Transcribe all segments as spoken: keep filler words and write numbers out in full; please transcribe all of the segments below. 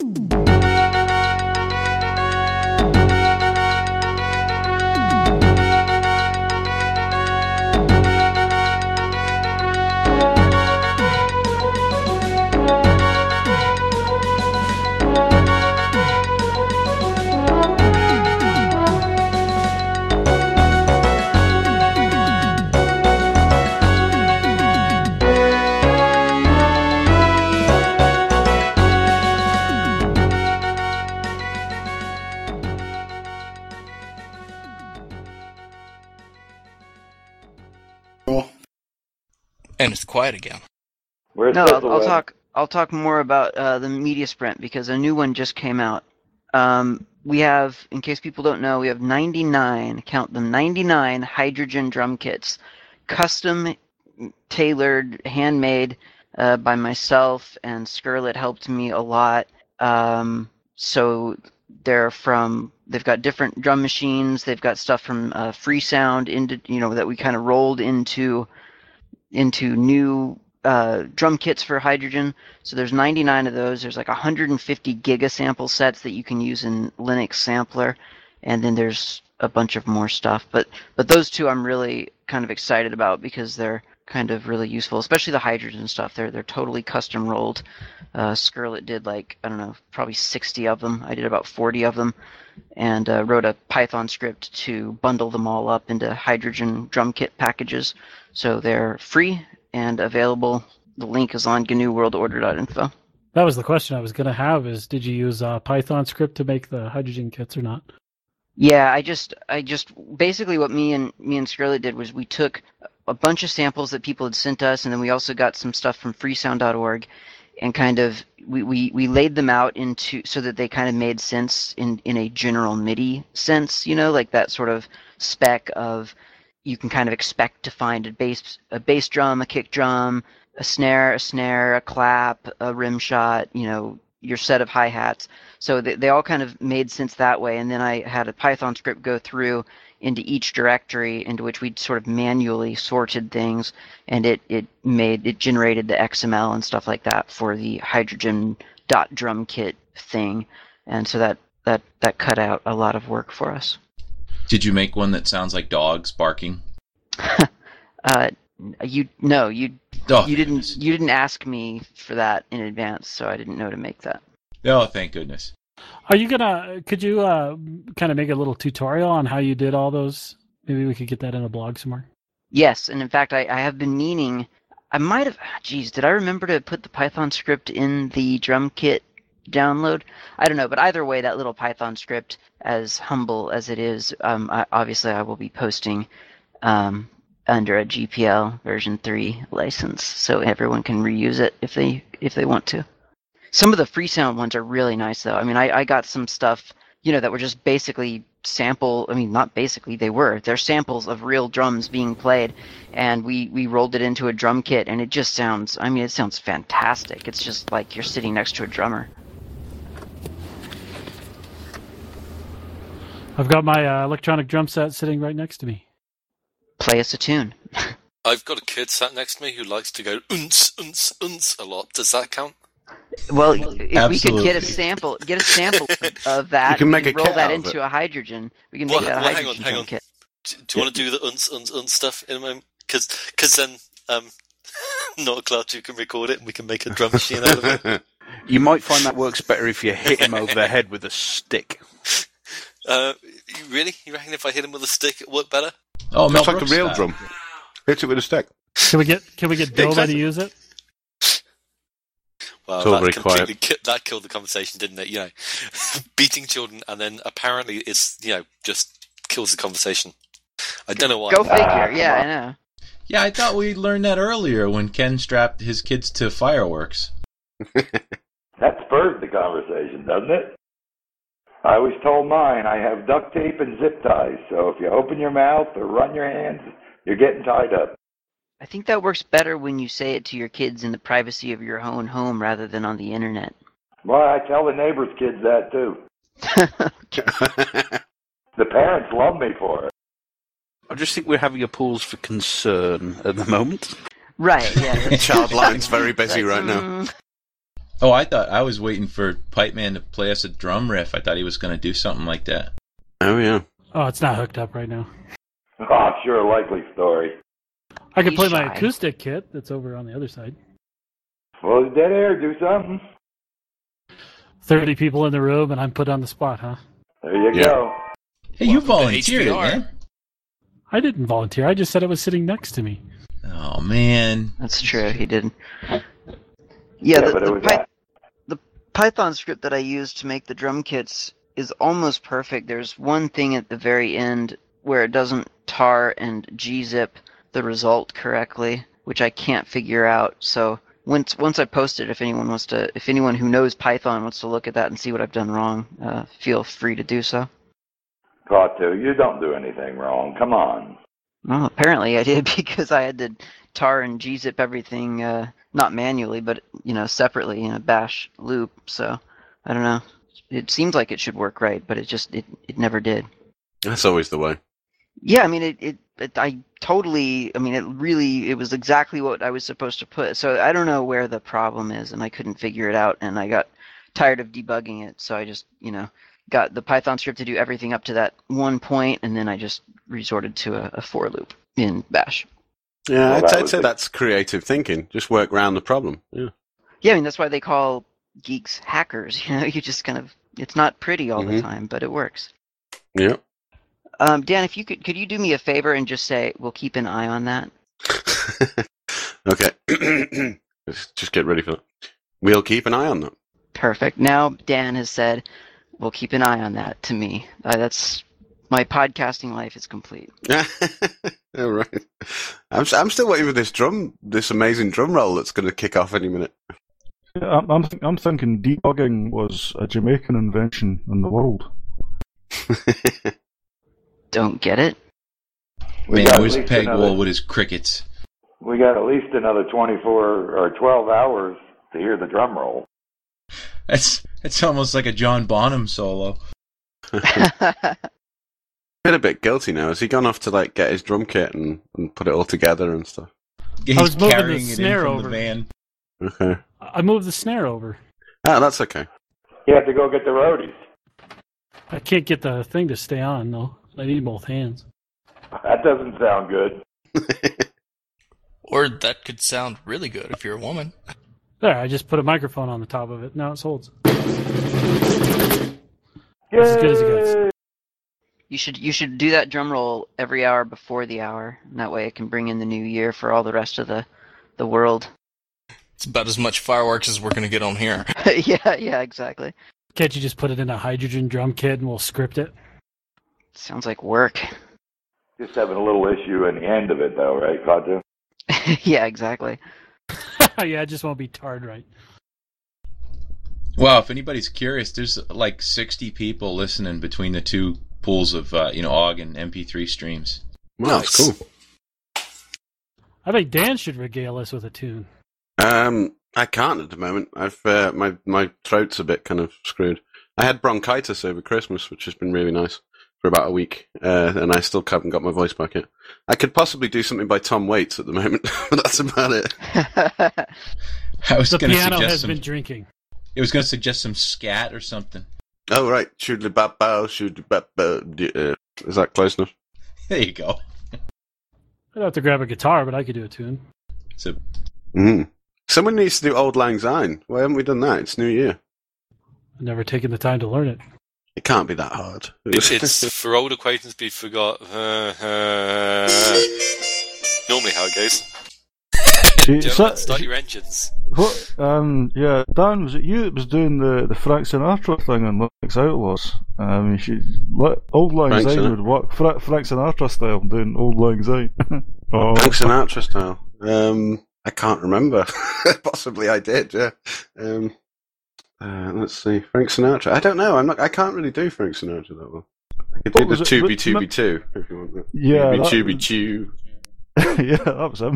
And it's quiet again. Where's no, I'll, I'll Web? talk. I'll talk more about uh, the Media Sprint because a new one just came out. Um, we have, in case people don't know, we have ninety-nine. Count them, ninety-nine hydrogen drum kits, custom tailored, handmade uh, by myself, and Skirlet helped me a lot. Um, so they're from. They've got different drum machines. They've got stuff from uh, Freesound into you know that we kind of rolled into. into new uh, drum kits for hydrogen. So there's ninety-nine of those. There's like one hundred fifty giga sample sets that you can use in Linux Sampler, and then there's a bunch of more stuff. But but those two I'm really kind of excited about because they're kind of really useful, especially the hydrogen stuff. They're they're totally custom rolled. Uh, Skirlet did like I don't know, probably sixty of them. I did about forty of them, and uh, wrote a Python script to bundle them all up into hydrogen drum kit packages. So they're free and available. The link is on G N U world order dot info. That was the question I was going to have: is did you use a Python script to make the hydrogen kits or not? Yeah, I just, I just basically what me and me and Skirlet did was we took a bunch of samples that people had sent us, and then we also got some stuff from freesound dot org, and kind of we, we, we laid them out into so that they kind of made sense in, in a general MIDI sense, you know, like that sort of spec of you can kind of expect to find a bass a bass drum, a kick drum, a snare, a snare, a clap, a rim shot, you know, your set of hi-hats. So they, they all kind of made sense that way. And then I had a Python script go through into each directory into which we sort of manually sorted things, and it, it made it generated the X M L and stuff like that for the hydrogen dot drum kit thing. And so that, that, that cut out a lot of work for us. Did you make one that sounds like dogs barking? uh, you no, you oh, you didn't goodness. you didn't ask me for that in advance, so I didn't know to make that. Oh, thank goodness. Are you gonna? Could you uh, kind of make a little tutorial on how you did all those? Maybe we could get that in a blog somewhere. Yes, and in fact, I, I have been meaning. I might have. Geez, did I remember to put the Python script in the drum kit download? I don't know, but either way, that little Python script, as humble as it is, um, I, obviously I will be posting um, under a G P L version three license, so everyone can reuse it if they if they want to. Some of the Freesound ones are really nice, though. I mean, I, I got some stuff, you know, that were just basically sample. I mean, not basically, they were. They're samples of real drums being played, and we, we rolled it into a drum kit, and it just sounds, I mean, it sounds fantastic. It's just like you're sitting next to a drummer. I've got my uh, electronic drum set sitting right next to me. Play us a tune. I've got a kid sat next to me who likes to go unce, unce, unce a lot. Does that count? Well, if Absolutely. we could get a sample, get a sample of that, You can make we a roll kit that out of into it. a hydrogen. We can Well, make that a well, hang hydrogen on, hang drum on. kit. Do, do you want to do the unce, unce, unce stuff in a moment? Because then, um, not Cloud, you can record it and we can make a drum machine out of it. You might find that works better if you hit him over the head with a stick. Uh, really? You reckon if I hit him with a stick, it would work better? Oh, Mel It's like a Brooks real style. drum. Hit it with a stick. Can we get Can we get Dilda exactly. to use it? Well, It's all that very completely ki- that killed the conversation, didn't it? You know, beating children and then apparently it's, you know, just kills the conversation. I don't know why. Go figure. Ah, yeah, come I know. Yeah, I thought we learned that earlier when Ken strapped his kids to fireworks. That spurs the conversation, doesn't it? I always told mine, I have duct tape and zip ties, so if you open your mouth or run your hands, you're getting tied up. I think that works better when you say it to your kids in the privacy of your own home rather than on the internet. Well, I tell the neighbors' kids that too. The parents love me for it. I just think we're having a pause for concern at the moment. Right, yeah. that's- Child line's very busy like, right now. mm, Oh, I thought I was waiting for Pipe Man to play us a drum riff. I thought he was going to do something like that. Oh, yeah. Oh, it's not hooked up right now. Oh, sure, a likely story. I could He's play my shy. acoustic kit that's over on the other side. Well, dead air, do something. thirty people in the room, and I'm put on the spot, huh? There you Yeah. go. Hey, you Welcome to volunteered it, H P R. man. I didn't volunteer. I just said it was sitting next to me. Oh, man. That's true. He did. Yeah, Yeah, the, but it the, was Py- that. the Python script that I used to make the drum kits is almost perfect. There's one thing at the very end where it doesn't tar and gzip the result correctly, which I can't figure out. So once once I post it, if anyone wants to, if anyone who knows Python wants to look at that and see what I've done wrong, uh, feel free to do so. Katu, you don't do anything wrong. Come on. Well, apparently I did because I had to tar and gzip everything, uh, not manually, but you know, separately in a bash loop. So I don't know. It seems like it should work right, but it just it, it never did. That's always the way. Yeah, I mean it, it, it. I totally. I mean, it really. It was exactly what I was supposed to put. So I don't know where the problem is, and I couldn't figure it out, and I got tired of debugging it. So I just, you know, got the Python script to do everything up to that one point, and then I just resorted to a, a for loop in Bash. Yeah, Well, I'd, that I'd was say the- that's creative thinking. Just work around the problem. Yeah. Yeah, I mean that's why they call geeks hackers. You know, you just kind of. It's not pretty all Mhm. the time, but it works. Yeah. Um, Dan, if you could, could you do me a favor and just say we'll keep an eye on that? Okay. Just just get ready for that. We'll keep an eye on that. Perfect. Now Dan has said we'll keep an eye on that to me. Uh, that's my podcasting life is complete. All right. I'm s- I'm still waiting for this drum, this amazing drum roll that's going to kick off any minute. Yeah, I'm, I'm, th- I'm thinking debugging was a Jamaican invention in the world. Don't get it? We Man, got at where's least Peg another- Wall with his crickets? We got at least another twenty-four or twelve hours to hear the drum roll. That's that's almost like a John Bonham solo. I feel a bit guilty now. Has he gone off to like get his drum kit and, and put it all together and stuff? He's was moving the carrying it in snare from over. the van. Okay. I moved the snare over. Ah, that's okay. You have to go get the roadies. I can't get the thing to stay on, though. I need both hands. That doesn't sound good. Or that could sound really good if you're a woman. There, I just put a microphone on the top of it. Now it holds. Yay! As good as it gets. You should you should do that drum roll every hour before the hour. And that way it can bring in the new year for all the rest of the, the world. It's about as much fireworks as we're going to get on here. yeah, yeah, exactly. Can't you just put it in a hydrogen drum kit and we'll script it? Sounds like work. Just having a little issue in the end of it, though, right, Katu? yeah, exactly. yeah, it just won't be tarred right. Wow, if anybody's curious, there's like sixty people listening between the two pools of uh, you know O G and M P three streams. Well, that's Nice. cool. I think Dan should regale us with a tune. Um, I can't at the moment. I've uh, my my throat's a bit kind of screwed. I had bronchitis over Christmas, which has been really nice for about a week, uh, and I still haven't got my voice back yet. I could possibly do something by Tom Waits at the moment, but that's about it. I was The going to piano suggest has some. been drinking. It was going to suggest some scat or something. Oh right, shoodly bap bow, shoodly bap bow. Uh, Is that close enough? There you go. I'd have to grab a guitar, but I could do a tune. So Mm. Someone needs to do Old Lang Syne. Why haven't we done that? It's New Year. I've never taken the time to learn it. It can't be that hard. It's, it's for old acquaintance be forgot. Uh, uh, normally how it goes. See, Gentlemen, so- start your engines. what, um, yeah, Dan, was it you that was doing the, the Frank Sinatra thing on Linux Outlaws? Um, you should, let, Old Lang Frank Syne Sinatra? would work. Fra- Frank Sinatra style, doing Old Lang Syne. oh. Frank Sinatra style. Um, I can't remember. Possibly I did. Yeah. Um, uh, let's see. Frank Sinatra. I don't know. I'm not. I can't really do Frank Sinatra that well. I could do What the was it? Tubi But- Tubi Two if you want that. Yeah, Tubi that- Tubi Chew. yeah, that was him.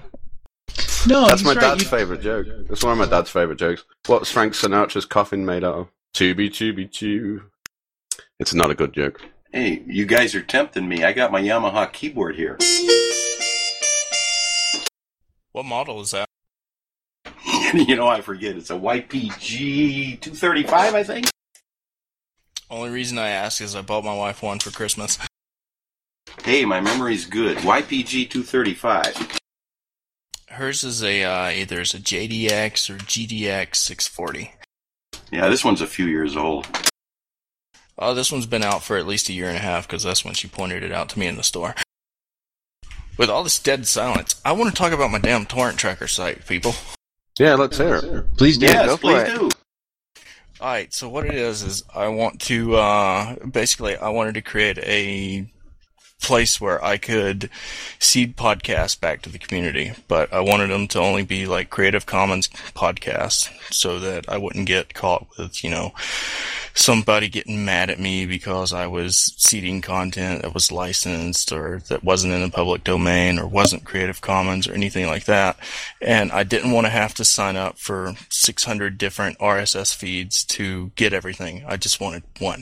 no, That's he's my right. dad's You- favourite joke. That's one of my dad's favourite jokes. What's Frank Sinatra's coffin made out of? Tubi Tubi Chew. It's not a good joke. Hey, you guys are tempting me. I got my Yamaha keyboard here. What model is that? you know, I forget. It's a Y P G two thirty-five, I think. Only reason I ask is I bought my wife one for Christmas. Hey, my memory's good. Y P G two thirty-five. Hers is a uh, either is a J D X or G D X six forty. Yeah, this one's a few years old. Oh, this one's been out for at least a year and a half because that's when she pointed it out to me in the store. With all this dead silence, I want to talk about my damn torrent tracker site, people. Yeah, let's hear it. Please do. Yes, go for please it. do. Alright, so what it is, is I want to, uh, basically, I wanted to create a place where I could seed podcasts back to the community, but I wanted them to only be like Creative Commons podcasts so that I wouldn't get caught with, you know, somebody getting mad at me because I was seeding content that was licensed or that wasn't in the public domain or wasn't Creative Commons or anything like that. And I didn't want to have to sign up for six hundred different R S S feeds to get everything. I just wanted one.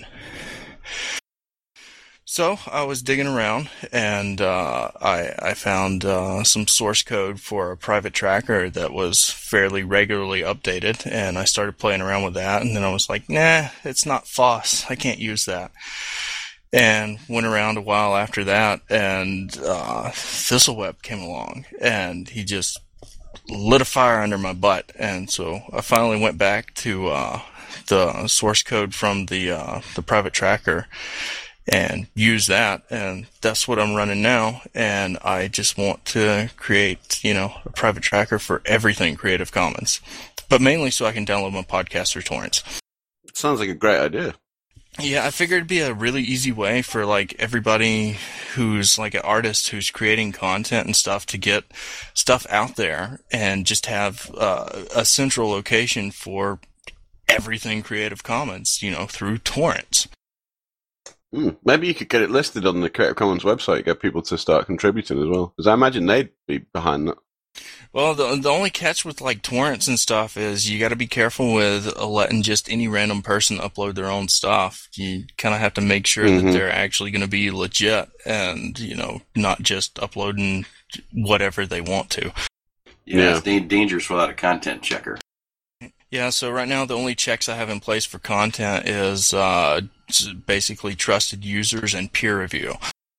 So I was digging around, and uh, I, I found uh, some source code for a private tracker that was fairly regularly updated, and I started playing around with that, and then I was like, nah, it's not F O S. I can't use that. And went around a while after that, and uh, Thistleweb came along, and he just lit a fire under my butt, and so I finally went back to uh, the source code from the uh, the private tracker, and use that, and that's what I'm running now, and I just want to create, you know, a private tracker for everything Creative Commons, but mainly so I can download my podcast through torrents. It sounds like a great idea. Yeah, I figured it'd be a really easy way for, like, everybody who's, like, an artist who's creating content and stuff to get stuff out there and just have uh, a central location for everything Creative Commons, you know, through torrents. Hmm. Maybe you could get it listed on the Creative Commons website, get people to start contributing as well. Because I imagine they'd be behind that. Well, the the only catch with like torrents and stuff is you got to be careful with uh, letting just any random person upload their own stuff. You kind of have to make sure Mm-hmm. that they're actually going to be legit and, you know, not just uploading whatever they want to. Yeah, Yeah. it's da- dangerous without a content checker. Yeah, so right now the only checks I have in place for content is uh, basically trusted users and peer review.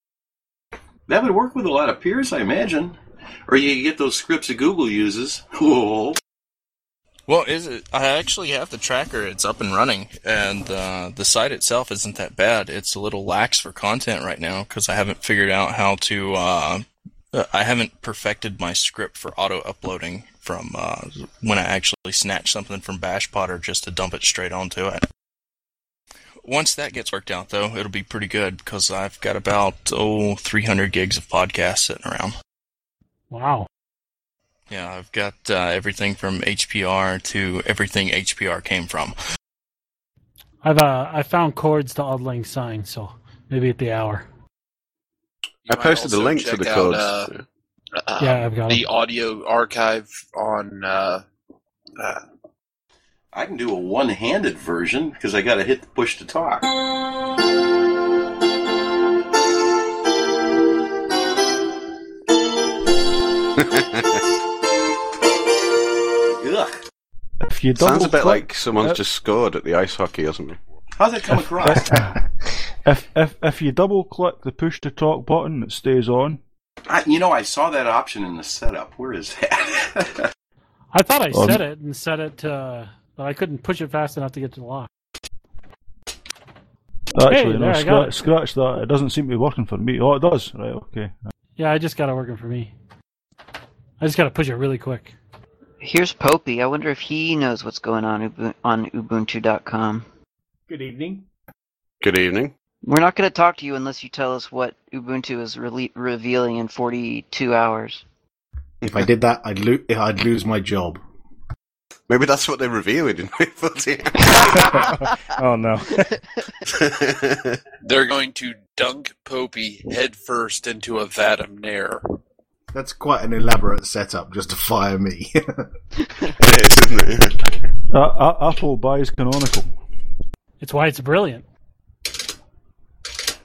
That would work with a lot of peers, I imagine. Or you get those scripts that Google uses. Whoa. Well, is it? I actually have the tracker. It's up and running, and uh, the site itself isn't that bad. It's a little lax for content right now because I haven't figured out how to. Uh, I haven't perfected my script for auto uploading from uh, when I actually snatch something from BashPotter just to dump it straight onto it. Once that gets worked out, though, it'll be pretty good because I've got about oh three hundred gigs of podcasts sitting around. Wow. Yeah, I've got uh, everything from H P R to everything H P R came from. I've uh, I found chords to Auld Lang Syne, so maybe at the hour. I posted the link to the codes. Uh, Yeah. uh, Yeah, I've got the them. audio archive on. Uh, uh, I can do a one-handed version because I got to hit the push to talk. Ugh. If you Sounds a bit double-click- like someone's uh, just scored at the ice hockey or something. How's that come across? if if if you double click the push to talk button, it stays on. I, you know, I saw that option in the setup. Where is that? I thought I Um, set it and set it, uh, but I couldn't push it fast enough to get to the lock. Actually, Hey, no, there, I got scratch, it. scratch that. It doesn't seem to be working for me. Oh, it does. Right, okay. Yeah, I just got it working for me. I just got to push it really quick. Here's Popey. I wonder if he knows what's going on Ubu- on Ubuntu dot com. Good evening. Good evening. We're not going to talk to you unless you tell us what Ubuntu is rele- revealing in forty-two hours. If I did that, I'd, lo- I'd lose my job. Maybe that's what they're revealing in forty. Oh no. they're going to dunk Popey headfirst into a vat of Nair. That's quite an elaborate setup just to fire me. It is, isn't it? Uh, uh, Apple buys Canonical. It's why it's brilliant.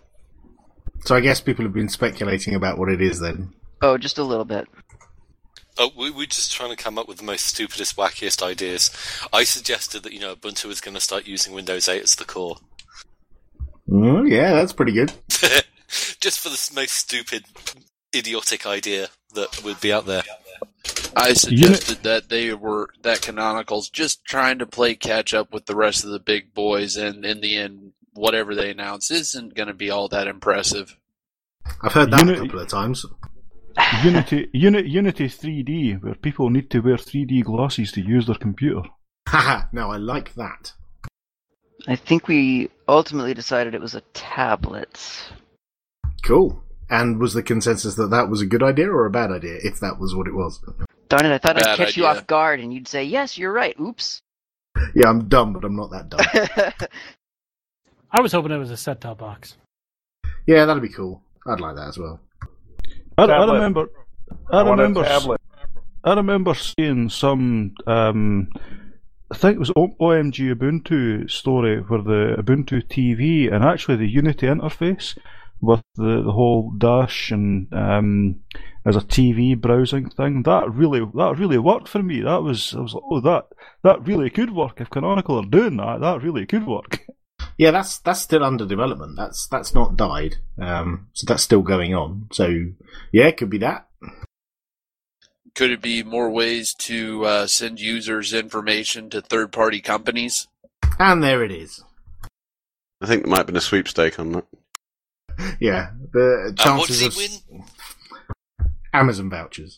So I guess people have been speculating about what it is then. Oh, just a little bit. Oh, we we're just trying to come up with the most stupidest, wackiest ideas. I suggested that, you know, Ubuntu is going to start using Windows eight as the core. Oh, yeah, that's pretty good. Just for the most stupid, idiotic idea that would be out there. I suggested that they were that Canonical's just trying to play catch up with the rest of the big boys, and in the end, whatever they announce isn't going to be all that impressive. I've heard that Uni- a couple of times. Unity, Uni- Unity three D, where people need to wear three D glasses to use their computer. Haha, now I like that. I think we ultimately decided it was a tablet. Cool. And was the consensus that that was a good idea or a bad idea, if that was what it was? Darn it, I thought I'd Bad catch you idea. off guard and you'd say, yes, you're right. Oops. Yeah, I'm dumb, but I'm not that dumb. I was hoping it was a set-top box. Yeah, that'd be cool. I'd like that as well. I, I Tablet. remember, I, I want a remember, tablet. I remember seeing some. Um, I think it was O- OMG Ubuntu story where the Ubuntu T V and actually the Unity interface with the, the whole dash and um, as a T V browsing thing. That really that really worked for me. That was I was like, oh, that that really could work. If Canonical are doing that, that really could work. Yeah, that's that's still under development. That's that's not died. Um, so that's still going on. So yeah, it could be that. Could it be more ways to uh, send users information to third-party companies? And there it is. I think there might have been a sweepstake on that. Yeah, the And what chances does of he win? Amazon vouchers.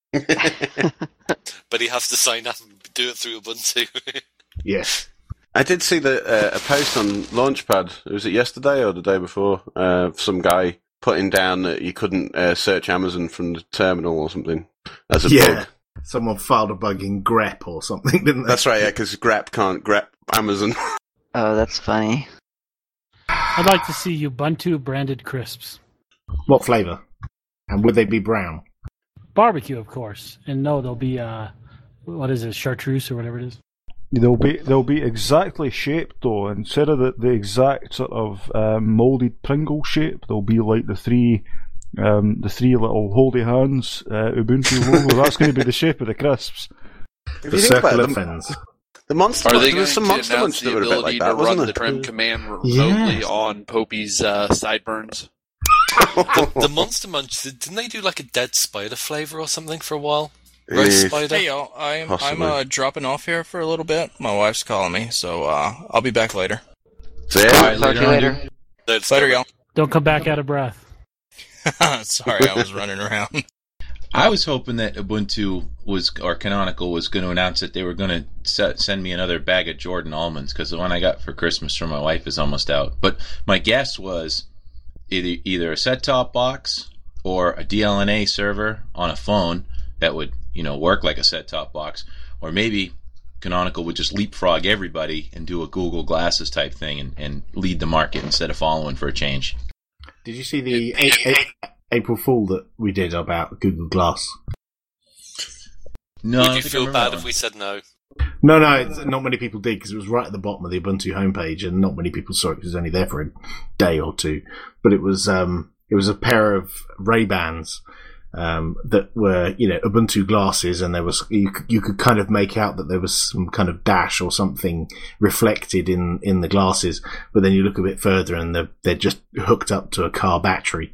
But he has to sign up and do it through Ubuntu. Yes. I did see the, uh, a post on Launchpad. Was it yesterday or the day before? Uh, some guy putting down that you couldn't uh, search Amazon from the terminal or something as a Yeah. bug. Someone filed a bug in grep or something, didn't they? That's right, yeah, because grep can't grep Amazon. Oh, that's funny. I'd like to see Ubuntu branded crisps. What flavour? And would they be brown? Barbecue, of course. And no, they'll be, uh, what is it, chartreuse or whatever it is. They'll be they'll be exactly shaped though. Instead of the, the exact sort of um, molded Pringle shape, they'll be like the three um, the three little holdy hands uh, Ubuntu logo. That's going to be the shape of the crisps. If The you think about circle it, of the, fins. the monster Are munch, they there going was some to monster announce munch the that were a bit ability like to that, run wasn't the it? trim command remotely Yes. on Popey's uh, sideburns? the, the Monster Munch, didn't they do like a dead spider flavour or something for a while? Roast Yeah. spider? Hey y'all, I'm I'm Possibly. uh, dropping off here for a little bit. My wife's calling me, so uh, I'll be back later. So, yeah, Alright, Talk to you on, later. dude. Let's Later, go. y'all. Don't come back out of breath. Sorry, I was running around. I was hoping that Ubuntu was, or Canonical was going to announce that they were going to send me another bag of Jordan almonds, because the one I got for Christmas from my wife is almost out. But my guess was either either a set-top box or a D L N A server on a phone that would, you know, work like a set-top box, or maybe Canonical would just leapfrog everybody and do a Google Glasses type thing and, and lead the market instead of following for a change. Did you see the a- a- April Fool that we did about Google Glass? No, I Would don't you think I feel remember bad that if we said no? No, no, it's, not many people did because it was right at the bottom of the Ubuntu homepage, and not many people saw it because it was only there for a day or two. But it was um, it was a pair of Ray-Bans um, that were, you know, Ubuntu glasses, and there was you could, you could kind of make out that there was some kind of dash or something reflected in, in the glasses. But then you look a bit further, and they're, they're just hooked up to a car battery.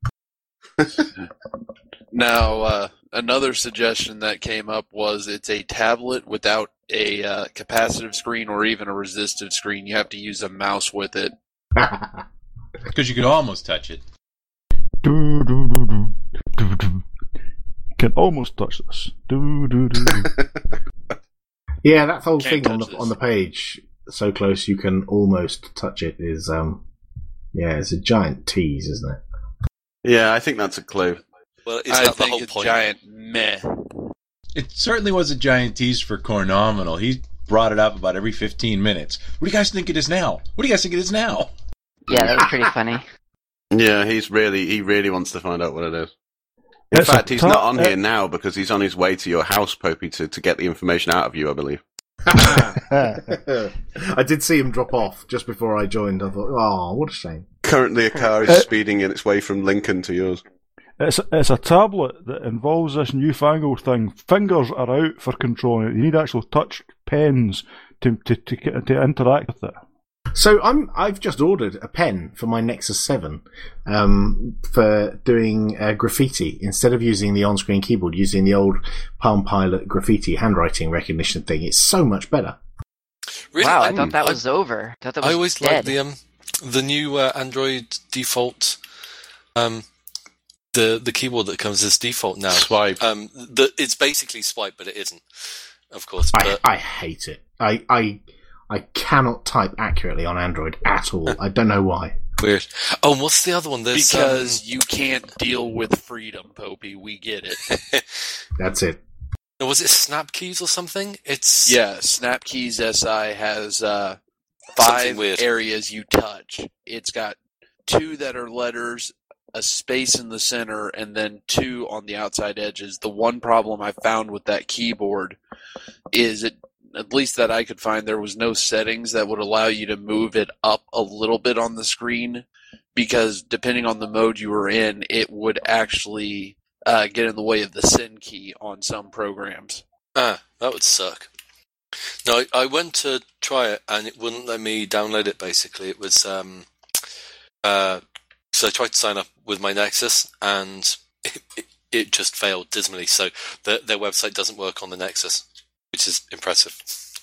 Now, uh, another suggestion that came up was it's a tablet without a uh, capacitive screen or even a resistive screen. You have to use a mouse with it. Because you could almost touch it. Do, do, do, do, do, do. Can almost touch this. Do, do, do, do. Yeah, that whole Can't thing on touch the this. on the page, so close you can almost touch it, is um, yeah, it's a giant tease, isn't it? yeah, I think that's a clue. Well, isn't I that the think whole it's point? giant meh. It certainly was a giant tease for Cornominal. He brought it up about every fifteen minutes. What do you guys think it is now? What do you guys think it is now? Yeah, that was pretty funny. Yeah, he's really he really wants to find out what it is. In It's a fact, he's top- not on uh, here now because he's on his way to your house, Popey, to, to get the information out of you, I believe. I did see him drop off just before I joined. I thought, oh, what a shame. Currently, a car is Uh, speeding in its way from Lincoln to yours. It's it's a tablet that involves this newfangled thing. Fingers are out for controlling it. You need actual touch pens to to to, to interact with it. So I'm I've just ordered a pen for my Nexus seven um, for doing uh, graffiti instead of using the on-screen keyboard, using the old Palm Pilot graffiti handwriting recognition thing. It's so much better. Really? Wow, I I'm- thought that I- was over. I thought that was I always dead. like the um the new uh, Android default um the the keyboard that comes as default now. Swipe. Um, the, it's basically swipe, but it isn't, of course. I, But I hate it. I, I I cannot type accurately on Android at all. I don't know why. weird. Oh, and what's the other one? There's Because um, you can't deal with freedom, Popey. We get it. That's it. was it Snap Keys or something? It's Yeah, Snapkeys S I has uh, Something five weird. areas you touch. It's got two that are letters, a space in the center, and then two on the outside edges. The one problem I found with that keyboard is it, at least that I could find, there was no settings that would allow you to move it up a little bit on the screen, because depending on the mode you were in, it would actually uh, get in the way of the send key on some programs. Ah, that would suck. No, I, I went to try it and it wouldn't let me download it. Basically, it was um, uh, so I tried to sign up with my Nexus and it, it, it just failed dismally. So the, their website doesn't work on the Nexus, which is impressive.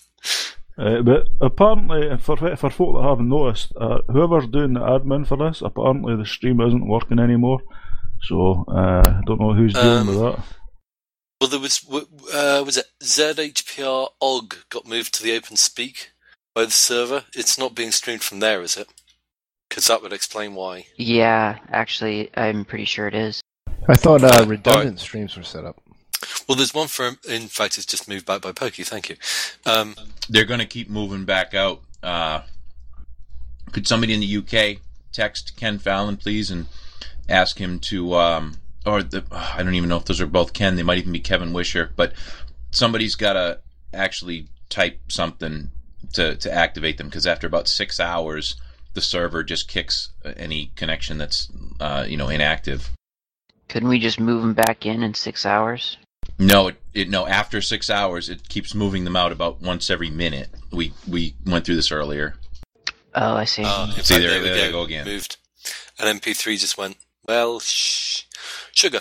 Uh, but apparently, for for folk that haven't noticed, uh, whoever's doing the admin for this, apparently the stream isn't working anymore. So uh, I don't know who's dealing Um, with that. Well, there was uh, was it Z H P R O G got moved to the OpenSpeak by the server. It's not being streamed from there, is it? Because that would explain why. Yeah, actually, I'm pretty sure it is. I thought uh, Uh, redundant alright. streams were set up. Well, there's one for. In fact, it's just moved back by Pokey. Thank you. Um, They're going to keep moving back out. Uh, could somebody in the U K text Ken Fallon, please, and ask him to, um, or the, I don't even know if those are both Ken. They might even be Kevin Wisher, but somebody's got to actually type something to, to activate them, because after about six hours, the server just kicks any connection that's, uh, you know, inactive. Couldn't we just move them back in in six hours? No, it, it no. After six hours, it keeps moving them out about once every minute. We we went through this earlier. Oh, I see. uh, in See, fact, there- we there you go again. Moved, and M P three just went. Well, shh, sugar.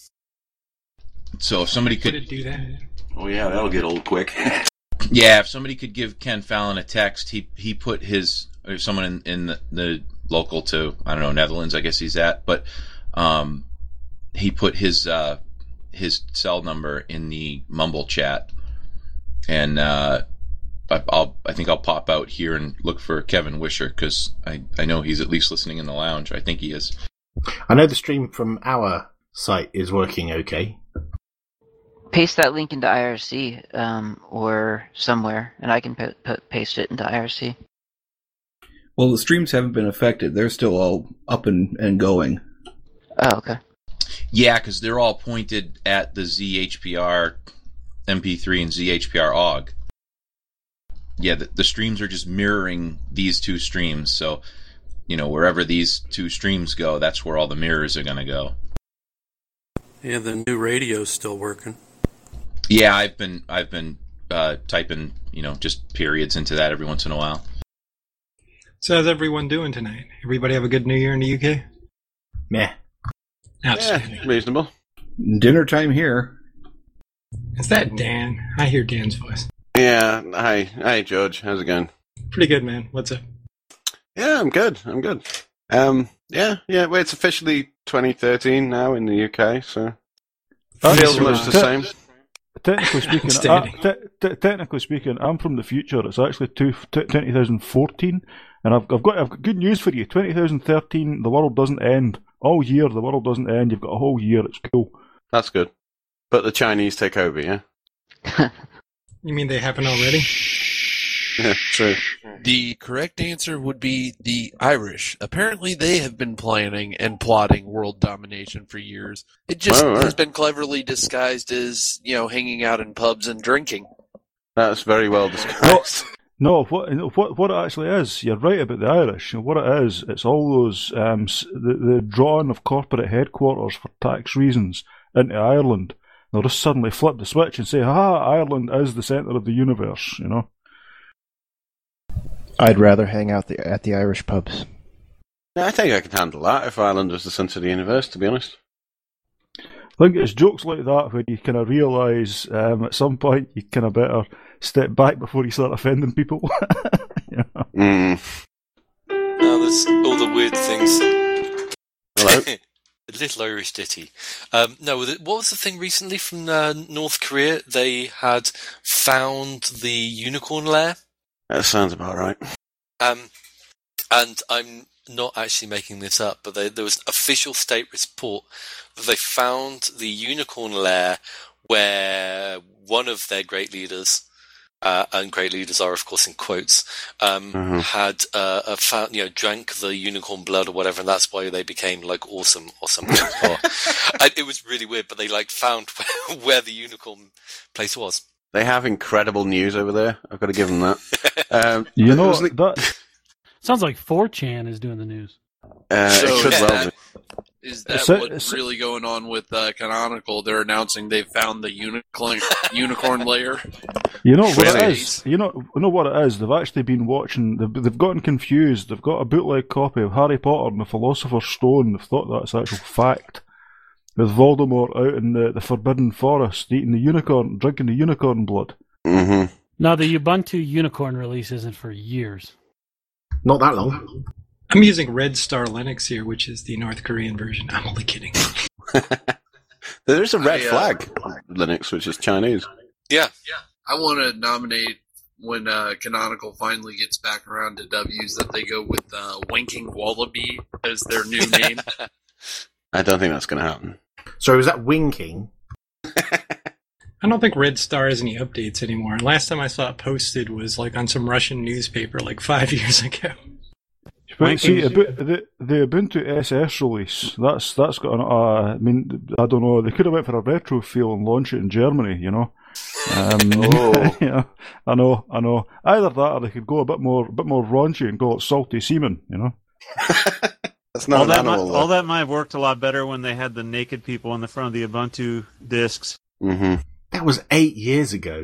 So if somebody Could could, it do that? Oh yeah, that'll get old quick. yeah, if somebody could give Ken Fallon a text, he he put his or someone in in the, the local to I don't know Netherlands, I guess he's at, but um, he put his uh his cell number in the Mumble chat, and uh, I, I'll I think I'll pop out here and look for Kevin Wisher, because I I know he's at least listening in the lounge. I think he is. I know the stream from our site is working okay. Paste that link into I R C um, or somewhere, and I can p- p- paste it into I R C. Well, the streams haven't been affected. They're still all up and, and going. Oh, okay. Yeah, because they're all pointed at the Z H P R M P three and Z H P R O G. Yeah, the, the streams are just mirroring these two streams. So, you know, wherever these two streams go, that's where all the mirrors are going to go. Yeah, the new radio's still working. Yeah, I've been I've been uh, typing, you know, just periods into that every once in a while. So how's everyone doing tonight? Everybody have a good New Year in the U K? Meh. Outstanding. Yeah, reasonable. Dinner time here. Is that Dan? I hear Dan's voice. Yeah, hi, hi, George. How's it going? Pretty good, man. What's up? Yeah, I'm good. I'm good. Um, yeah, yeah. Well, it's officially twenty thirteen now in the U K, so feels much the Te- same. Technically speaking, I, Outstanding. te- te- technically speaking, I'm from the future. It's actually two, t- twenty fourteen, and I've, I've got I've got good news for you. twenty thirteen, the world doesn't end. All year, the world doesn't end. You've got a whole year. It's cool. That's good. But the Chinese take over, yeah. You mean they happen already? Yeah, true. The correct answer would be the Irish. Apparently, they have been planning and plotting world domination for years. It just Oh, right. has been cleverly disguised as, you know, hanging out in pubs and drinking. That's very well described. No, what what what it actually is, you're right about the Irish. What it is, it's all those um, the the drawing of corporate headquarters for tax reasons into Ireland. They'll just suddenly flip the switch and say, "Ha, Ireland is the centre of the universe." You know. I'd rather hang out the, at the Irish pubs. Yeah, I think I could handle that if Ireland was the centre of the universe. To be honest. I think it's jokes like that when you kind of realise um, at some point you kind of better step back before you start offending people. Yeah. Mm. Now there's all the weird things. Hello? A little Irish ditty. Um, no, what was the thing recently from uh, North Korea? They had found the unicorn lair. That sounds about right. Um, and I'm not actually making this up, but they, there was an official state report that they found the unicorn lair where one of their great leaders, uh, and great leaders are of course in quotes, um, mm-hmm. had uh, a found, you know, drank the unicorn blood or whatever, and that's why they became like awesome or something. or, and it was really weird, but they like found where, where the unicorn place was. They have incredible news over there. I've got to give them that. Um, you know, the... that sounds like four chan is doing the news. Uh, so it could is well that, be. Is that so, what's so, really going on with uh, Canonical? They're announcing they've found the unicorn unicorn layer. You know what really? it is? You know, you know what it is? They've actually been watching. They've, they've gotten confused. They've got a bootleg copy of Harry Potter and the Philosopher's Stone. They've thought that's actual fact. With Voldemort out in the, the Forbidden Forest, eating the unicorn, drinking the unicorn blood. Mm-hmm. No, the Ubuntu unicorn release isn't for years. Not that long. I'm using Red Star Linux here, which is the North Korean version. I'm only kidding. There is a red I, uh, flag Linux, which is Chinese. Yeah. I want to nominate when uh, Canonical finally gets back around to W's that they go with uh, Winking Wallaby as their new name. I don't think that's going to happen. So was that winking? I don't think Red Star has any updates anymore. Last time I saw it posted was like on some Russian newspaper like five years ago. But see, the, the Ubuntu S S release, that's that's got an, uh, I mean, I don't know, they could have went for a retro feel and launched it in Germany, you know. Um, oh. Yeah, I know, I know. Either that or they could go a bit more a bit more raunchy and call it Salty Seaman, you know. That's not all an that animal, might, all that might have worked a lot better when they had the naked people on the front of the Ubuntu discs. Mm-hmm. That was eight years ago.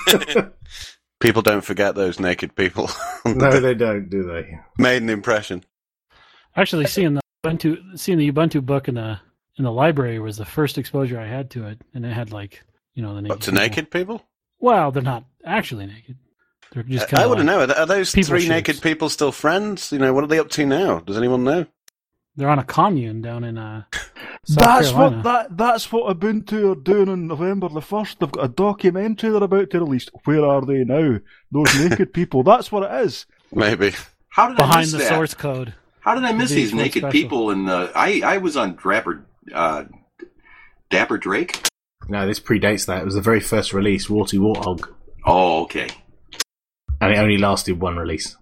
People don't forget those naked people. No, they don't, do they? Made an impression. Actually, seeing the Ubuntu, seeing the Ubuntu book in the in the library was the first exposure I had to it, and it had like you know the naked What, to people. naked people? Well, they're not actually naked. They're just kind I of. wouldn't like know. Are those three shapes. naked people still friends? You know, what are they up to now? Does anyone know? They're on a commune down in uh, South That's Carolina. what that that's what Ubuntu are doing on November the first. They've got a documentary they're about to release. Where are they now? Those naked people. That's what it is. Maybe. How did I Behind miss the that? source code. How did I miss The these V H one naked special. people? And uh, I I was on Dapper uh, Dapper Drake. No, this predates that. It was the very first release, Warty Warthog. Oh, okay. And it only lasted one release.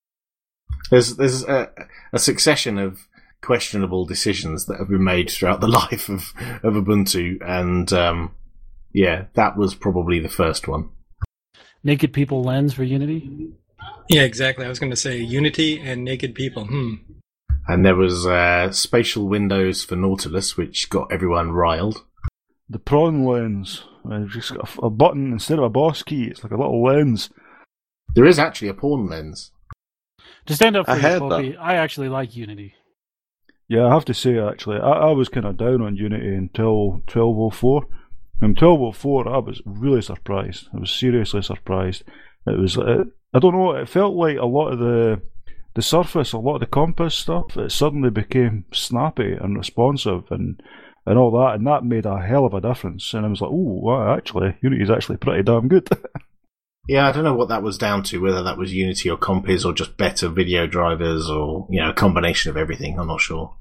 There's there's a, a succession of questionable decisions that have been made throughout the life of, of Ubuntu, and um, yeah, that was probably the first one. Naked people lens for Unity. Yeah, exactly. I was going to say Unity and naked people. Hmm. And there was uh, spatial windows for Nautilus, which got everyone riled. The prawn lens. I've just got a, a button instead of a boss key. It's like a little lens. There is actually a porn lens. To stand up for I you, heard Poppy, I actually like Unity. Yeah, I have to say, actually, I, I was kind of down on Unity until twelve oh four. In twelve oh four, I was really surprised. I was seriously surprised. It was, uh, I don't know, it felt like a lot of the the surface, a lot of the Compass stuff, it suddenly became snappy and responsive and, and all that, and that made a hell of a difference. And I was like, oh, wow, actually, Unity's actually pretty damn good. Yeah, I don't know what that was down to, whether that was Unity or Compiz or just better video drivers or, you know, a combination of everything. I'm not sure.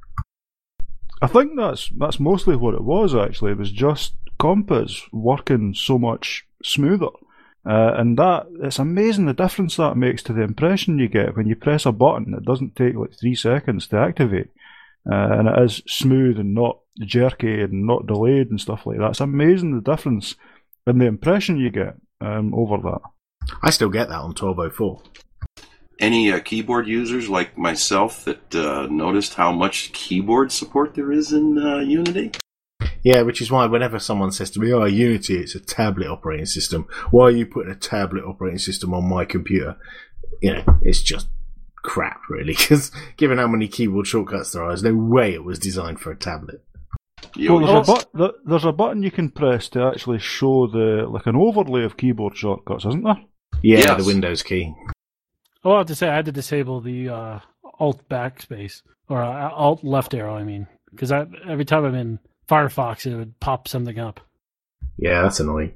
I think that's that's mostly what it was, actually. It was just Compass working so much smoother. Uh, and that, it's amazing the difference that makes to the impression you get when you press a button. It doesn't take like three seconds to activate. Uh, and it is smooth and not jerky and not delayed and stuff like that. It's amazing the difference in the impression you get um, over that. I still get that on twelve oh four. Any uh, keyboard users like myself that uh, noticed how much keyboard support there is in uh, Unity? Yeah, which is why whenever someone says to me, oh, Unity, it's a tablet operating system. Why are you putting a tablet operating system on my computer? You know, it's just crap, really, because given how many keyboard shortcuts there are, there's no way it was designed for a tablet. Well, there's, a but, there- there's a button you can press to actually show the like an overlay of keyboard shortcuts, isn't there? Yeah, Yes. the Windows key. Oh, I have to say, I had to disable the uh, Alt backspace or uh, Alt left arrow. I mean, because every time I'm in Firefox, it would pop something up. Yeah, that's annoying.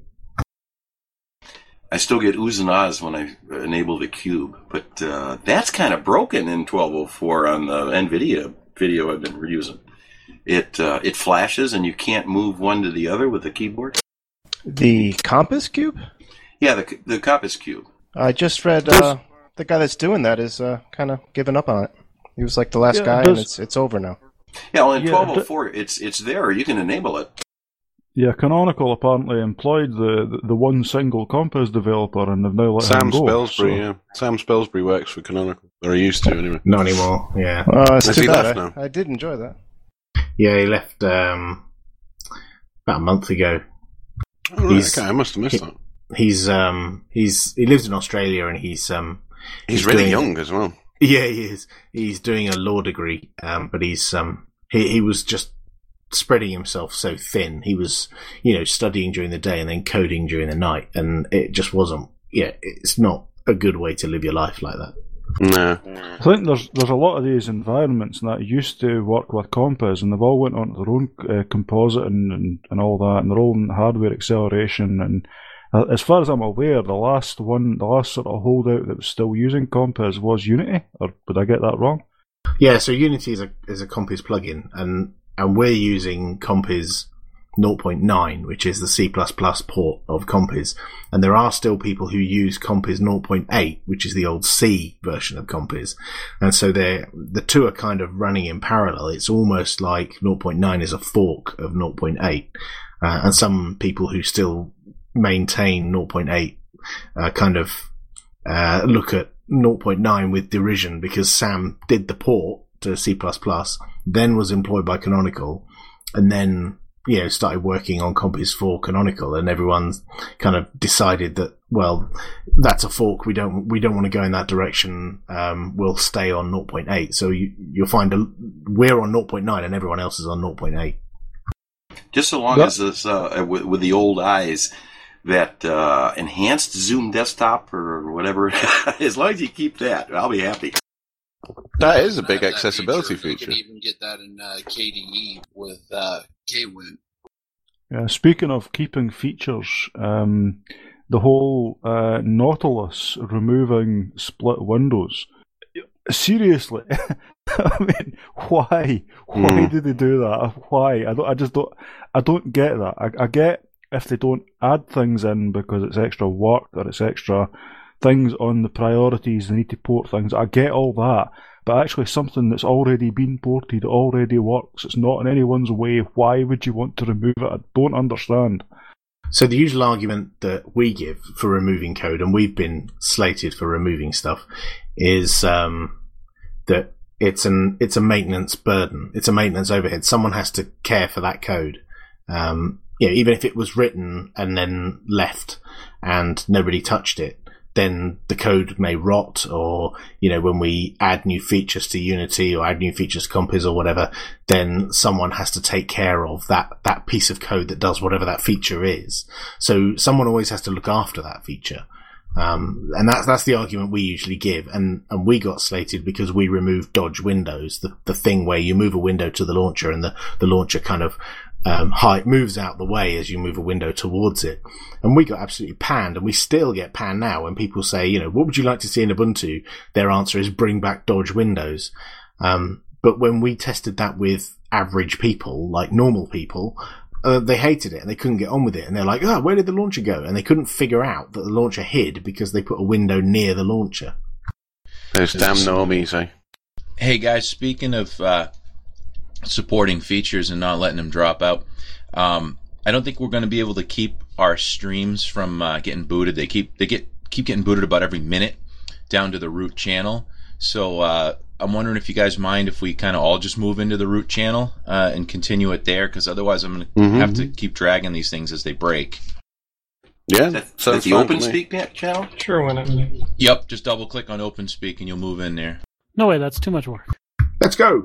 I still get oohs and ahs when I enable the cube, but uh, that's kind of broken in twelve oh four on the NVIDIA video I've been using. It uh, it flashes and you can't move one to the other with the keyboard. The Compass Cube? Yeah, the the Compass Cube. I just read uh, the guy that's doing that is uh, kind of giving up on it. He was like the last Yeah, guy, does- and it's it's over now. Yeah, well, in Yeah, twelve oh four, it's it's there. You can enable it. Yeah, Canonical apparently employed the, the, the one single Compass developer, and they've now let him Sam go. Spelsbury, so- yeah. Sam Spelsbury works for Canonical. Or he used to, anyway. Not anymore, yeah. Uh, it's Has too he bad. left I, now? I did enjoy that. Yeah, he left um, about a month ago. Oh, right, He's- okay, I must have missed that. He's um, he's he lives in Australia, and he's um, He's really doing- young as well. Yeah, he is. He's doing a law degree, um, but he's um, he he was just spreading himself so thin. He was, you know, studying during the day and then coding during the night, and it just wasn't. Yeah, it's not a good way to live your life like that. No. I think there's there's a lot of these environments that used to work with Compass, and they've all went on to their own uh, compositing and, and all that, and their own hardware acceleration. And uh, as far as I'm aware, the last one, the last sort of holdout that was still using Compass was Unity. Or would I get that wrong? Yeah, so Unity is a is a Compiz plugin, and and we're using Compiz zero point nine, which is the C plus plus port of Compiz, and there are still people who use Compiz zero point eight, which is the old C version of Compiz, and so they the two are kind of running in parallel. It's almost like zero point nine is a fork of zero point eight, uh, and some people who still maintain zero point eight uh, kind of uh, look at zero point nine with derision, because Sam did the port to C plus plus, then was employed by Canonical, and then, you know, started working on Compiz for Canonical, and everyone kind of decided that, well, that's a fork. We don't we don't want to go in that direction. Um, we'll stay on zero point eight. So you, you'll find a, we're on zero point nine and everyone else is on zero point eight. Just so long That- as this uh, with, with the old eyes, that uh, enhanced Zoom desktop or whatever, as long as you keep that, I'll be happy. That is a big That accessibility You feature. can even get that in uh, K D E with uh, K W I N. Yeah, speaking of keeping features, um, the whole uh, Nautilus removing split windows. Seriously, I mean, why? Why Mm. did they do that? Why? I don't. I just don't. I don't get that. I, I get if they don't add things in because it's extra work or it's extra things on the priorities. They need to port things. I get all that. But actually, something that's already been ported already works. It's not in anyone's way. Why would you want to remove it? I don't understand. So the usual argument that we give for removing code, and we've been slated for removing stuff, is um, that it's an it's a maintenance burden. It's a maintenance overhead. Someone has to care for that code. Um, you know, even if it was written and then left and nobody touched it, then the code may rot, or, you know, when we add new features to Unity or add new features to Compiz or whatever, then someone has to take care of that, that piece of code that does whatever that feature is. So someone always has to look after that feature. Um, and that's, that's the argument we usually give. And, and we got slated because we removed Dodge Windows, the, the thing where you move a window to the launcher and the, the launcher kind of Um, height moves out the way as you move a window towards it. And we got absolutely panned, and we still get panned now when people say, you know, what would you like to see in Ubuntu? Their answer is bring back Dodge Windows. Um, but when we tested that with average people, like normal people, uh, they hated it and they couldn't get on with it. And they're like, oh, where did the launcher go? And they couldn't figure out that the launcher hid because they put a window near the launcher. Those damn normies, eh? Hey guys, speaking of uh, supporting features and not letting them drop out, um, I don't think we're going to be able to keep our streams from uh, getting booted. They keep they get keep getting booted about every minute down to the root channel. So uh, I'm wondering if you guys mind if we kind of all just move into the root channel uh, and continue it there, because otherwise I'm going to Mhm. have to keep dragging these things as they break. Yeah, That, sounds that's the fine to me. OpenSpeak channel? Sure, why not? Yep, just double click on OpenSpeak and you'll move in there. No way, that's too much work. Let's go.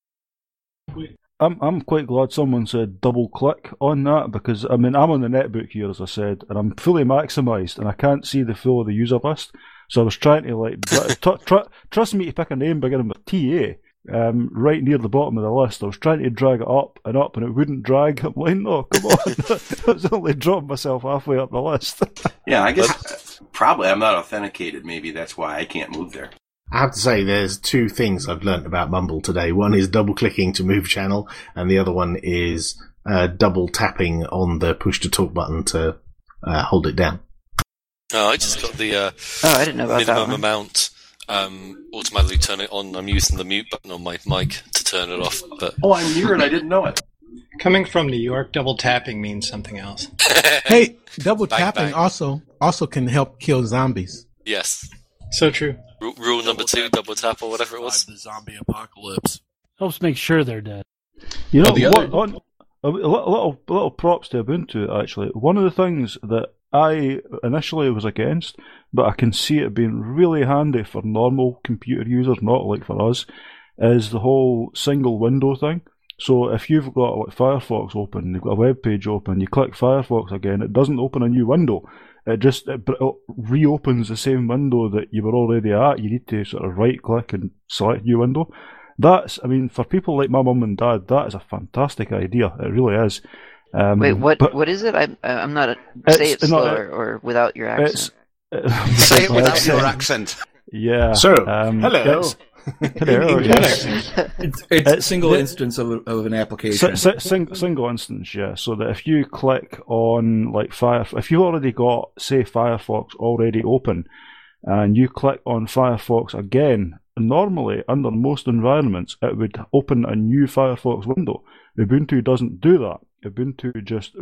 I'm I'm quite glad someone said double click on that, because I mean I'm on the netbook here, as I said, and I'm fully maximised and I can't see the full of the user list. So I was trying to like tr- tr- trust me to pick a name beginning with T A. Um, right near the bottom of the list, I was trying to drag it up and up, and it wouldn't drag. I'm like, no, come on! I was only dropping myself halfway up the list. Yeah, I guess probably I'm not authenticated. Maybe that's why I can't move there. I have to say, there's two things I've learnt about Mumble today. One is double clicking to move channel, and the other one is uh, double tapping on the push to talk button to uh, hold it down. Oh, I just got the uh, Oh, I didn't know about that minimum one. amount. Um, automatically turn it on. I'm using the mute button on my mic to turn it off. But Oh, I'm here and I didn't know it. Coming from New York, double tapping means something else. Hey, double Bang, tapping bang. also also can help kill zombies. yes, So true. R- rule number two: double tap or whatever it was. The zombie apocalypse. Helps make sure they're dead. You know, Oh, the what, other- on, a little, little little props to Ubuntu, actually. One of the things that I initially was against, but I can see it being really handy for normal computer users, not like for us, is the whole single window thing. So if you've got like Firefox open, you've got a web page open, you click Firefox again, it doesn't open a new window. It just it, it reopens the same window that you were already at. You need to sort of right click and select new window. That's, I mean, for people like my mum and dad, that is a fantastic idea. It really is. Um, Wait, what? but What is it? I, I'm not. A, It's- say it no, slower or without your accent. It's Say it without your accent. Yeah. So, um, hello. it's- hello. yes. It's, it's a It's- single it- instance of, a, of an application. S- s- sing, single instance, yeah. So that if you click on like Fire, if you've already got say Firefox already open, and you click on Firefox again, normally under most environments it would open a new Firefox window. Ubuntu doesn't do that. Ubuntu just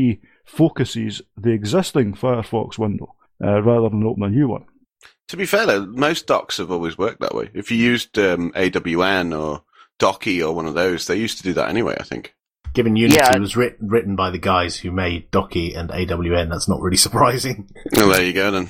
refocuses the existing Firefox window uh, rather than open a new one. To be fair, though, most docs have always worked that way. If you used um, A W N or Docky or one of those, they used to do that anyway, I think. Given Unity Yeah. was writ- written by the guys who made Docky and A W N, that's not really surprising. Well, there you go then.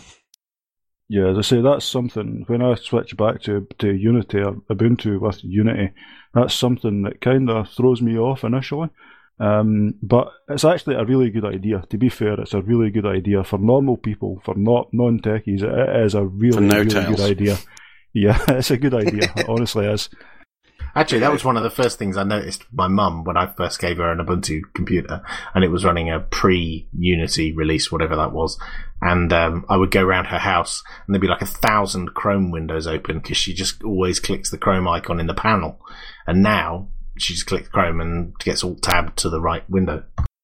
Yeah, as I say, that's something, when I switch back to, to Unity or Ubuntu with Unity, that's something that kind of throws me off initially. Um, but it's actually a really good idea. To be fair, it's a really good idea for normal people, for not non-techies. It, it is a really, For no really tails. good idea. Yeah, it's a good idea. It honestly is. Actually, that was one of the first things I noticed with my mum when I first gave her an Ubuntu computer, and it was running a pre-Unity release, whatever that was. And um, I would go around her house, and there'd be like a thousand Chrome windows open because she just always clicks the Chrome icon in the panel. And now she just clicks Chrome and gets all tabbed to the right window.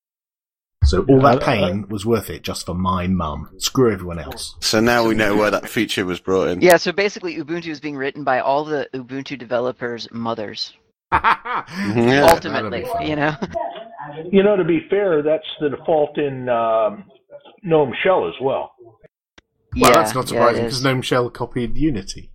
So all Yeah, that I- I- pain was worth it just for my mum. Screw everyone else. So now we know where that feature was brought in. Yeah, so basically Ubuntu is being written by all the Ubuntu developers' mothers. Yeah. Ultimately, that'd be fun. you know? You know, to be fair, that's the default in um, GNOME Shell as well. Well, yeah, that's not yeah, surprising it because is. GNOME Shell copied Unity.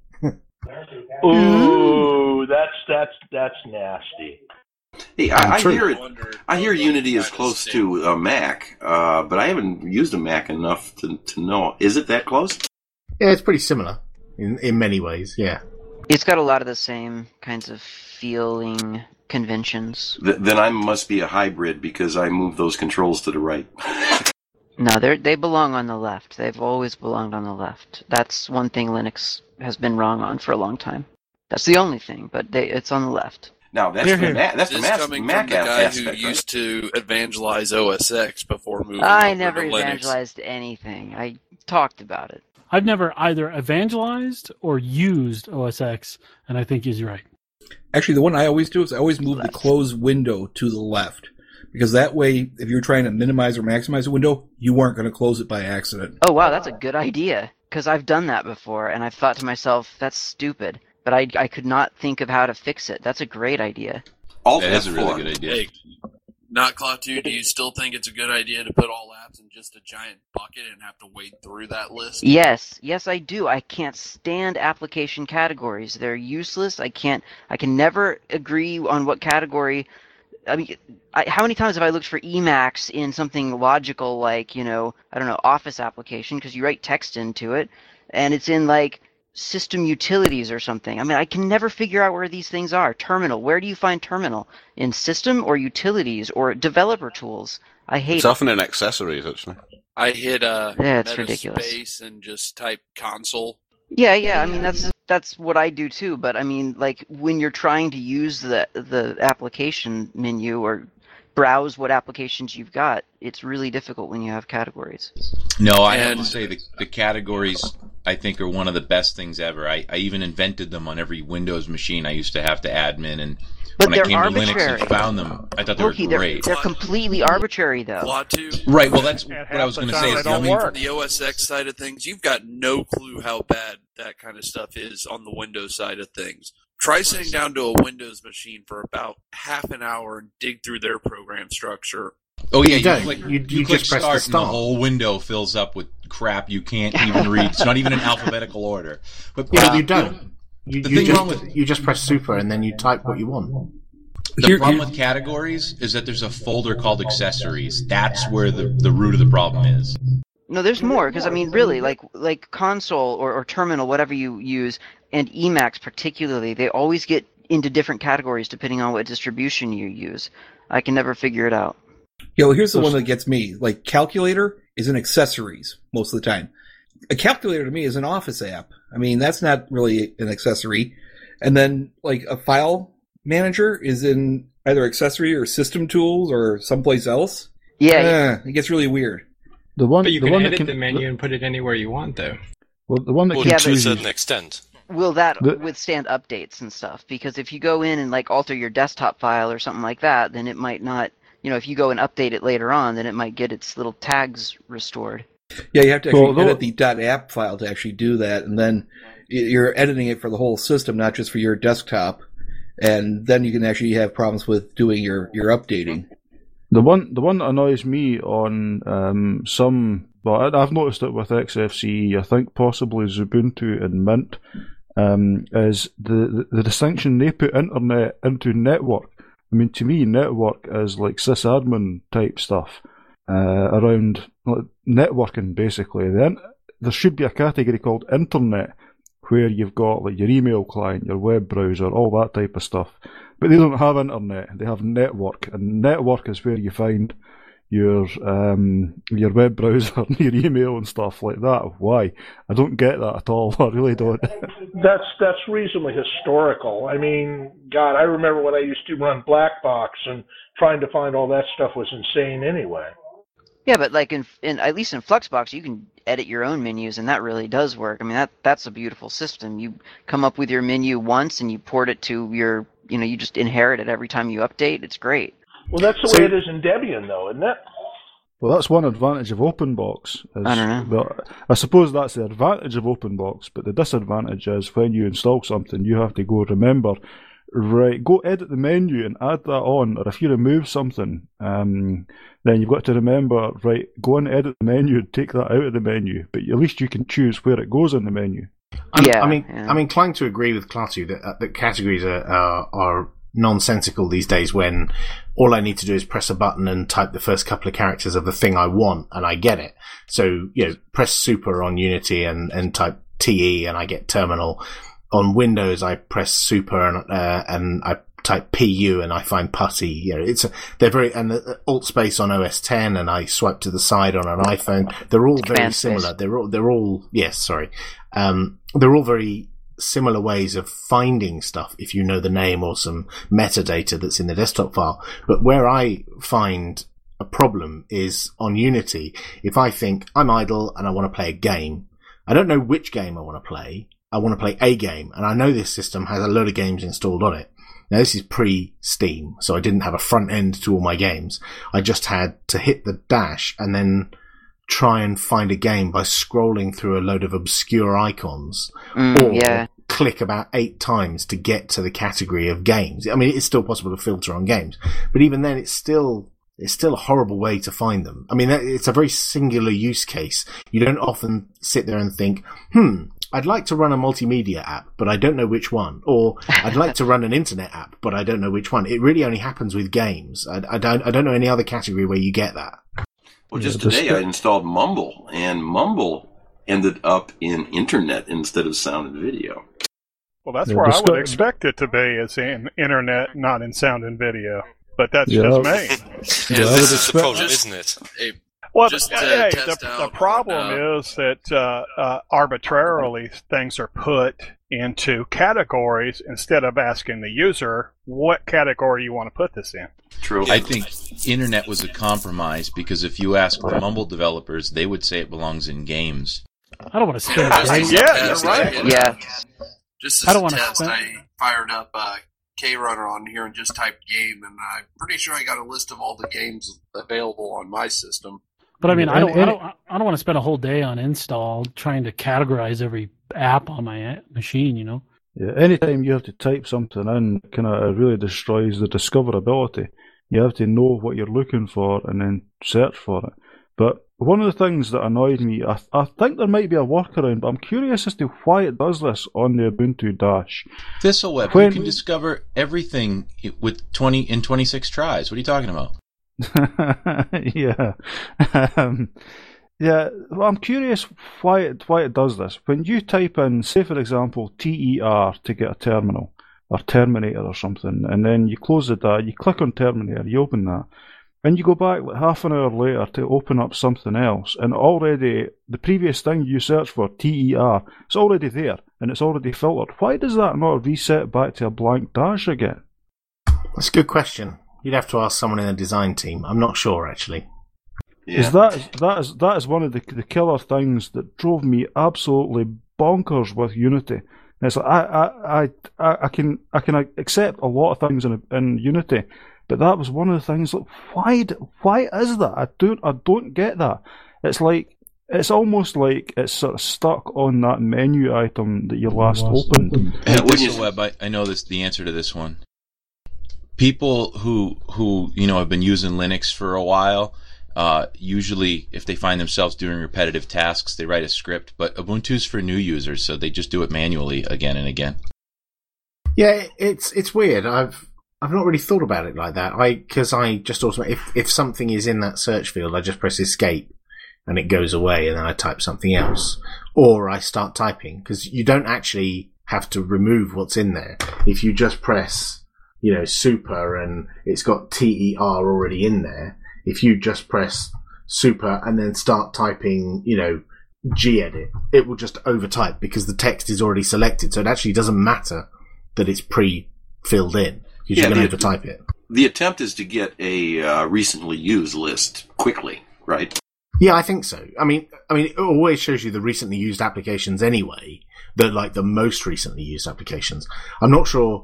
Ooh, that's that's that's nasty. Hey, I, I True. hear it. I hear Unity is close to a Mac, uh, but I haven't used a Mac enough to to know. Is it that close? Yeah, it's pretty similar in in many ways. Yeah. It's got a lot of the same kinds of feeling conventions. Th- then I must be a hybrid because I move those controls to the right. No, they they belong on the left. They've always belonged on the left. That's one thing Linux has been wrong on for a long time. That's the only thing, but they, it's on the left. Now that's Here, the here. Mac. That's the This Mac, coming Mac from the guy aspect. who right? used to evangelize O S X before moving I over never to Linux. evangelized anything. I talked about it. I've never either evangelized or used O S X, and I think he's right. Actually, the one I always do is I always move Left. the close window to the left. Because that way, if you're trying to minimize or maximize a window, you weren't going to close it by accident. Oh wow, that's a good idea. Because I've done that before, and I've thought to myself, that's stupid. But I, I could not think of how to fix it. That's a great idea. Alt That is a F four. really good idea. Hey, Not Klaatu, do you still think it's a good idea to put all apps in just a giant bucket and have to wade through that list? Yes, yes, I do. I can't stand application categories. They're useless. I can't. I can never agree on what category. I mean, I, how many times have I looked for Emacs in something logical like, you know, I don't know, Office application, because you write text into it, and it's in like system utilities or something. I mean, I can never figure out where these things are. Terminal. Where do you find terminal? In system or utilities or developer tools? I hate It's it. often in accessories, actually. I hit uh, Yeah, it's meta ridiculous. space and just type console. Yeah, yeah. I mean, that's that's what I do too. But I mean, like when you're trying to use the the application menu or browse what applications you've got, it's really difficult when you have categories. No, I have And- to say the the categories I think are one of the best things ever. I, I even invented them on every Windows machine I used to have to admin, and But when I they're came to Linux arbitrary. and found them, I thought they Loki, were they're great. they're completely arbitrary though. Klaatu. Right. Well, that's And what half I was the going to time say. they It's the don't only work. From the O S X side of things, you've got no clue how bad that kind of stuff is on the Windows side of things. Try sitting down to a Windows machine for about half an hour and dig through their program structure. Oh yeah, You you, don't. click, You- you, you click just press the start, and the start. whole window fills up with crap you can't even read. It's not even in alphabetical order. But Yeah, uh, but you don't. You, the you thing just, wrong with you just press super and then you type what you want. the Here- problem here- with categories is that there's a folder called accessories. That's where the, the root of the problem is. No, there's more because I mean, really, like like console or, or terminal, whatever you use, and Emacs particularly, they always get into different categories depending on what distribution you use. I can never figure it out. Yeah, well, here's the one that gets me. Like, calculator is an accessories most of the time. A calculator to me is an Office app. I mean, that's not really an accessory. And then, like, a file manager is in either accessory or system tools or someplace else. Yeah, Eh, it gets really weird. The one, But you the can one that edit can, the menu and put it anywhere you want, though. well, the one that Well, can Yeah, to a choose. certain extent. will that The- withstand updates and stuff? Because if you go in and like alter your desktop file or something like that, then it might not. You know, if you go and update it later on, then it might get its little tags restored. Yeah, you have to actually Well, though- edit the .app file to actually do that, and then y- you're editing it for the whole system, not just for your desktop. And then you can actually have problems with doing your, your updating. The one, the one that annoys me on um, some, well, I- I've noticed it with X F C E, I think possibly Ubuntu and Mint, um, is the, the the distinction they put internet into network. I mean, to me, network is like sysadmin type stuff uh, around like, networking, basically. Then there should be a category called internet, where you've got like your email client, your web browser, all that type of stuff. But they don't have internet; they have network, and network is where you find your um, your web browser, and your email, and stuff like that. Why? I don't get that at all. I really don't. That's that's reasonably historical. I mean, God, I remember when I used to run Blackbox, and trying to find all that stuff was insane anyway. Yeah, but like in, in at least in Fluxbox, you can edit your own menus, and that really does work. I mean, that that's a beautiful system. You come up with your menu once, and you port it to your, you know, you just inherit it every time you update. It's great. Well, that's the So- way it is in Debian, though, isn't it? Well, that's one advantage of OpenBox. Is, I don't know. Well, I suppose that's the advantage of OpenBox, but the disadvantage is when you install something, you have to go remember, right, go edit the menu and add that on, or if you remove something, um, then you've got to remember, right, go and edit the menu and take that out of the menu, but at least you can choose where it goes in the menu. I'm, Yeah, I mean, yeah. I'm inclined to agree with Klaatu that, uh, that categories are, are are nonsensical these days. When all I need to do is press a button and type the first couple of characters of the thing I want, and I get it. So, you know, press super on Unity and and type T E, and I get terminal. On Windows, I press super and uh, and I type P U and I find putty. You know, it's a, they're very and the alt space on O S ten, and I swipe to the side on an iPhone. They're all very Command space. similar. They're all they're all yes, sorry. Um, they're all very similar ways of finding stuff if you know the name or some metadata that's in the desktop file. But where I find a problem is on Unity. If I think I'm idle and I want to play a game, I don't know which game I want to play. I want to play a game, and I know this system has a load of games installed on it. Now, this is pre-Steam, so I didn't have a front end to all my games. I just had to hit the dash and then try and find a game by scrolling through a load of obscure icons, Mm, or yeah. click about eight times to get to the category of games. I mean, it's still possible to filter on games, but even then, it's still it's still a horrible way to find them. I mean, it's a very singular use case. You don't often sit there and think, hmm, I'd like to run a multimedia app, but I don't know which one. Or I'd like to run an internet app, but I don't know which one. It really only happens with games. I, I don't I don't know any other category where you get that. Well, just today I installed Mumble, and Mumble ended up in internet instead of sound and video. Well, that's Yeah, where the I would sc- expect it to be, is in internet, not in sound and video. But that's Yeah. just me. Yeah, I would This is the expect- problem, isn't it? Hey, Well, Just the, to hey, test the, out the on, problem uh, is that uh, uh, arbitrarily things are put into categories instead of asking the user what category you want to put this in. True. I think internet was a compromise because if you ask the Mumble developers, they would say it belongs in games. I don't want to spend Just a as day. a Yeah, test, you're right. I- Yeah. Just I as don't a wanna test, spend- I fired up uh, K-Runner on here and just typed game, and I'm pretty sure I got a list of all the games available on my system. But I mean, I don't, I Any- don't, I don't want to spend a whole day on install trying to categorize every app on my a- machine. You know. Yeah, anytime you have to type something in, kind of really destroys the discoverability. You have to know what you're looking for and then search for it. But one of the things that annoyed me, I, I think there might be a workaround, but I'm curious as to why it does this on the Ubuntu Dash. Thistleweb, When- you can discover everything with twenty in twenty-six tries. What are you talking about? yeah. Um, yeah, well, I'm curious why it, why it does this. When you type in, say for example, T E R to get a terminal, or Terminator or something, and then you close the data, you click on Terminator, you open that, and you go back like half an hour later to open up something else, and already the previous thing you searched for, T E R, it's already there, and it's already filtered. Why does that not reset back to a blank dash again? That's a good question. You'd have to ask someone in the design team. I'm not sure, actually. Yeah. Is that that is that is one of the the killer things that drove me absolutely bonkers with Unity. And it's like I I, I I I can I can accept a lot of things in in Unity, but that was one of the things. Like, why d- why is that? I don't I don't get that. It's like it's almost like it's sort of stuck on that menu item that you last opened. Hey, wouldn't you- Thistleweb, I, I know this the answer to this one. People who who you know have been using Linux for a while, uh, usually if they find themselves doing repetitive tasks, they write a script. But Ubuntu's for new users, so they just do it manually again and again. Yeah, it's it's weird. I've I've not really thought about it like that. I because I just automatically if if something is in that search field, I just press escape and it goes away, and then I type something else, or I start typing because you don't actually have to remove what's in there if you just press, you know, super and it's got T E R already in there. If you just press super and then start typing, you know, gedit, it will just overtype because the text is already selected. So it actually doesn't matter that it's pre-filled in because Yeah, you're going the- to overtype it. The attempt is to get a uh, recently used list quickly, right? Yeah, I think so. I mean, I mean, it always shows you the recently used applications anyway. The like the most recently used applications. I'm not sure.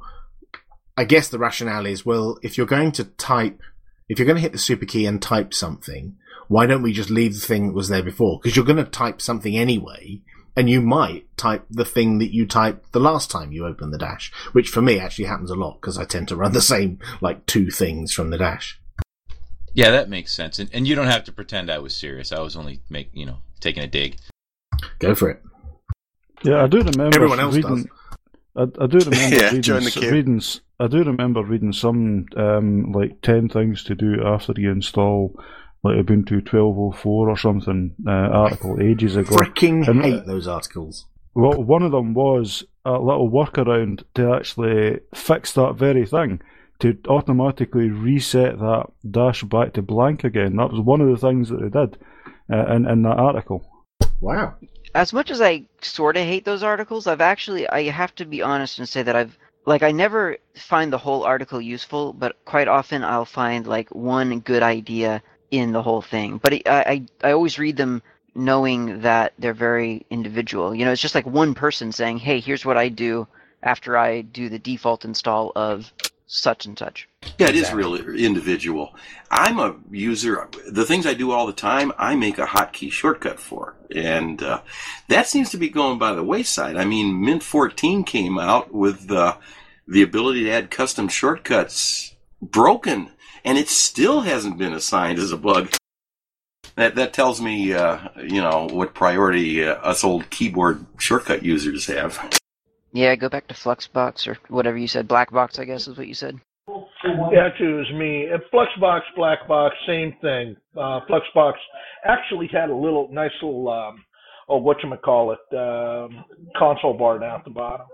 I guess the rationale is, well, if you're going to type, if you're going to hit the super key and type something, why don't we just leave the thing that was there before? Because you're going to type something anyway, and you might type the thing that you typed the last time you open the dash, which for me actually happens a lot because I tend to run the same, like, two things from the dash. Yeah, that makes sense. And and you don't have to pretend I was serious. I was only make you know taking a dig. Go for it. Yeah, I do remember Everyone else reading. I, I do remember Yeah, reading, join the s- queue. reading. s- I do remember reading some um, like ten things to do after you install like Ubuntu twelve oh four or something uh, article ages ago. Freaking And, uh, hate those articles. Well, one of them was a little workaround to actually fix that very thing, to automatically reset that dash back to blank again. That was one of the things that they did uh, in, in that article. Wow. As much as I sort of hate those articles, I've actually, I have to be honest and say that I've, like, I never find the whole article useful, but quite often I'll find, like, one good idea in the whole thing. But it, I, I, I always read them knowing that they're very individual. You know, it's just like one person saying, hey, here's what I do after I do the default install of such and such. Yeah, it is really individual. I'm a user. The things I do all the time, I make a hotkey shortcut for, and uh, that seems to be going by the wayside. I mean, Mint fourteen came out with uh, the ability to add custom shortcuts broken, and it still hasn't been assigned as a bug. That that tells me, uh, you know, what priority uh, us old keyboard shortcut users have. Yeah, go back to Fluxbox or whatever you said. Blackbox, I guess is what you said. Yeah, too, is me. And Fluxbox, Blackbox, same thing. Uh, Fluxbox actually had a little nice little, um, oh, whatchamacallit, um, console bar down at the bottom.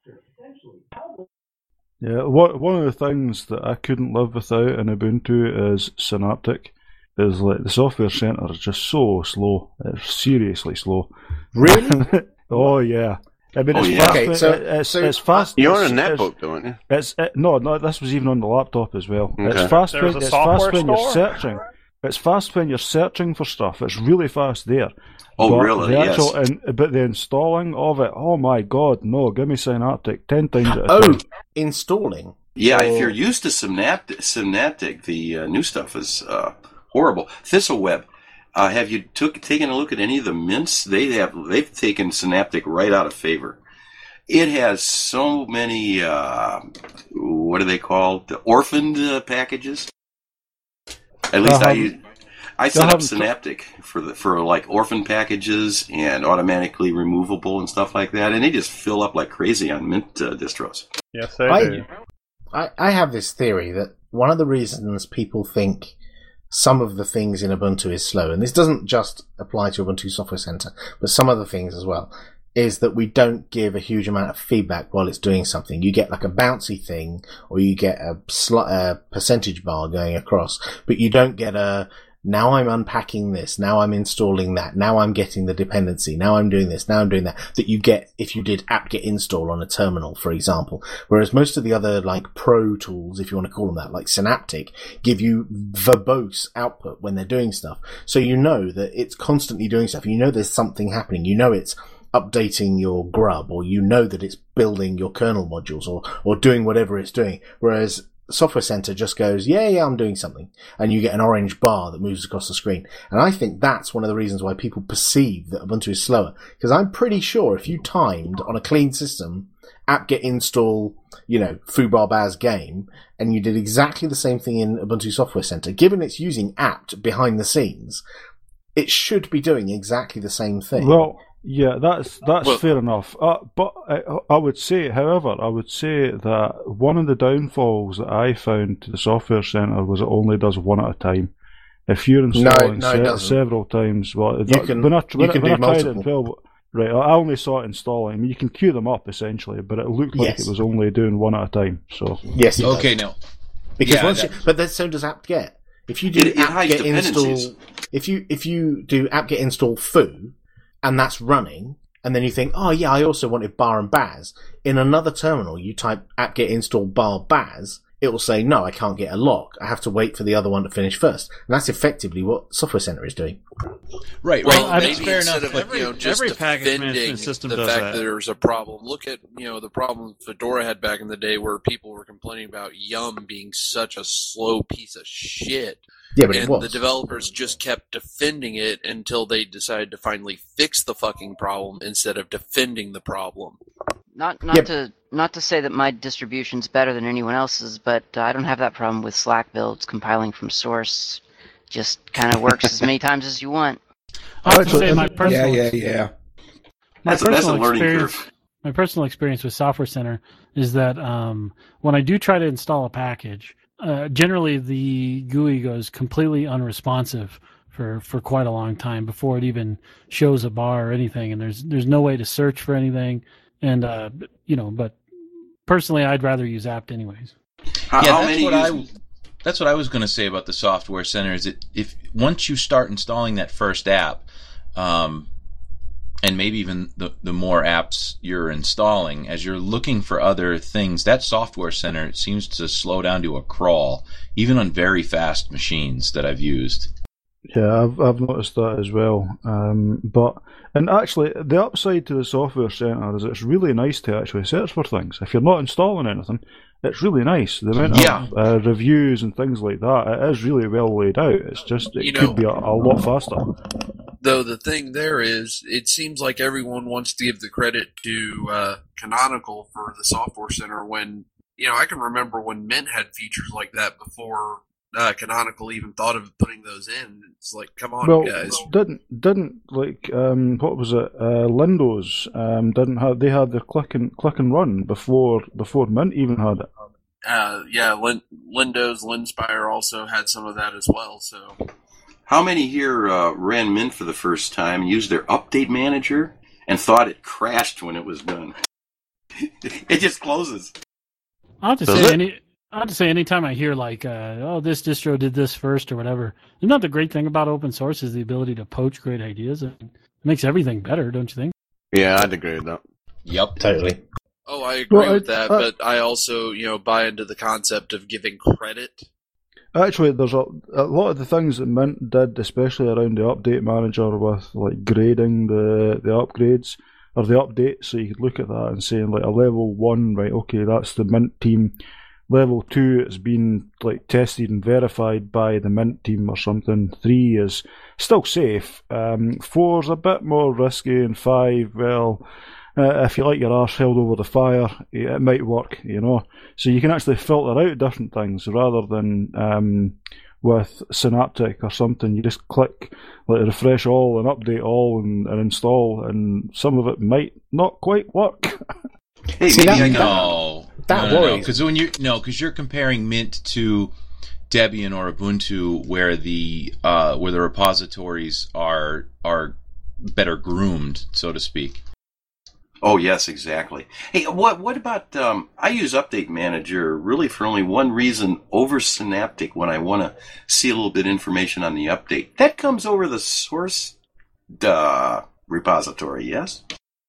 Yeah, one one of the things that I couldn't live without in Ubuntu is Synaptic. Is like the software center is just so slow. It's seriously slow. Really? Oh yeah. I mean, Oh, it's yeah. fast. Okay, so- it's, so- it's fast. You're on a it's- netbook, it's- though, aren't you? It's it, no, no. This was even on the laptop as well. Okay. It's fast There's when a it's software fast when you're store? searching. It's fast when you're searching for stuff. It's really fast there. Oh, But really? The Yes. actual, in, but the installing of it. Oh my God, no! Give me Synaptic ten times out of Oh, ten. installing. Yeah, So- if you're used to Synaptic, Synaptic the uh, new stuff is uh, horrible. ThistleWeb, uh, have you took taken a look at any of the mints? They have they've taken Synaptic right out of favor. It has so many uh, what are they called? The orphaned uh, packages. At least I Um, use. I set They'll up have- Synaptic for the for like orphan packages and automatically removable and stuff like that, and they just fill up like crazy on Mint uh, distros. Yes, they I, do. I, I have this theory that one of the reasons people think some of the things in Ubuntu is slow, and this doesn't just apply to Ubuntu Software Center, but some other things as well, is that we don't give a huge amount of feedback while it's doing something. You get like a bouncy thing, or you get a, sl- a percentage bar going across, but you don't get a, now I'm unpacking this, now I'm installing that, now I'm getting the dependency, now I'm doing this, now I'm doing that, that you get if you did apt-get install on a terminal, for example. Whereas most of the other, like, pro tools, if you want to call them that, like Synaptic, give you verbose output when they're doing stuff. So you know that it's constantly doing stuff. You know there's something happening. You know it's updating your grub, or you know that it's building your kernel modules, or, or doing whatever it's doing. Whereas Software Center just goes, yeah, yeah, I'm doing something. And you get an orange bar that moves across the screen. And I think that's one of the reasons why people perceive that Ubuntu is slower. Because I'm pretty sure if you timed on a clean system, apt-get install, you know, foobar game, and you did exactly the same thing in Ubuntu Software Center, given it's using apt behind the scenes, it should be doing exactly the same thing. Well, yeah, that's that's Well- fair enough. Uh, but I, I would say, however, I would say that one of the downfalls that I found to the Software Center was it only does one at a time. If you're installing no, it se- doesn't. several times, well, You that, can- when I, you when, can when do I tried it in multiple. twelve, right, I only saw it installing. I mean, you can queue them up essentially, but it looked like Yes. it was only doing one at a time. So Yes, it does. Okay, now. Because Yeah, once that- you, but then so does apt-get. If you do It- it hides apt-get install, dependencies. if you if you do apt-get install foo, and that's running, and then you think, oh yeah, I also wanted bar and baz. In another terminal, you type apt-get install bar baz, it will say, no, I can't get a lock. I have to wait for the other one to finish first. And that's effectively what Software Center is doing. Right, Well, right. maybe That's fair instead enough. of Every- you know just every package defending management system the does fact that. that there's a problem. Look at you know the problem Fedora had back in the day, where people were complaining about Yum being such a slow piece of shit. Yeah, but it and was. the developers just kept defending it until they decided to finally fix the fucking problem instead of defending the problem. Not not Yep. to not to say that my distribution's better than anyone else's, but uh, I don't have that problem with Slack builds compiling from source. Just kind of works as many times as you want. I have to Actually, say my and- personal Yeah, yeah, yeah. My That's a- that's a personal learning experience, curve. My personal experience with Software Center is that um, when I do try to install a package, uh, generally the G U I goes completely unresponsive for, for quite a long time before it even shows a bar or anything, and there's there's no way to search for anything, and uh, you know. But personally, I'd rather use apt anyways. How, yeah, how that's many what I. use- That's what I was going to say about the Software Center. Is that if once you start installing that first app, um, and maybe even the the more apps you're installing, as you're looking for other things, that Software Center seems to slow down to a crawl, even on very fast machines that I've used. Yeah, I've I've noticed that as well. Um, but and actually, the upside to the Software Center is it's really nice to actually search for things. If you're not installing anything, it's really nice. The amount Yeah. of uh, reviews and things like that, it is really well laid out. It's just it You could know- be a, a lot faster. Though the thing there is, it seems like everyone wants to give the credit to uh, Canonical for the Software Center when, you know, I can remember when Mint had features like that before uh, Canonical even thought of putting those in. It's like, come on, well, guys. didn't didn't like um, what was it? Uh, Lindows um, didn't have they had their click and click and run before before Mint even had it. Uh, yeah, Lin- Lindows, Linspire also had some of that as well. So, how many here uh, ran Mint for the first time, used their update manager, and thought it crashed when it was done? It just closes. I have to Does say it? any. I have to say anytime I hear like, uh, oh, this distro did this first or whatever. Isn't that the great thing about open source is the ability to poach great ideas? It makes everything better, don't you think? Yeah, I'd agree with that. Yep, totally. oh, I agree Well, with I- that, uh, but I also, you know, buy into the concept of giving credit. Actually, there's a, a lot of the things that Mint did, especially around the update manager with like grading the the upgrades or the updates, so you could look at that and say like a level one, right? Okay, that's the Mint team. Level two has been like tested and verified by the Mint team or something. Three is still safe. Um, four's a bit more risky, and five, well, uh, if you like your arse held over the fire, it might work, you know. So you can actually filter out different things rather than um, with Synaptic or something. You just click like refresh all and update all and, and install, and some of it might not quite work. Hey, See, maybe that- I can. No, That no, no, worries. because when you no, because you're comparing Mint to Debian or Ubuntu, where the uh, where the repositories are are better groomed, so to speak. Oh yes, exactly. Hey, what what about? Um, I use Update Manager really for only one reason over Synaptic when I want to see a little bit of information on the update. That comes over the source uh, repository, yes?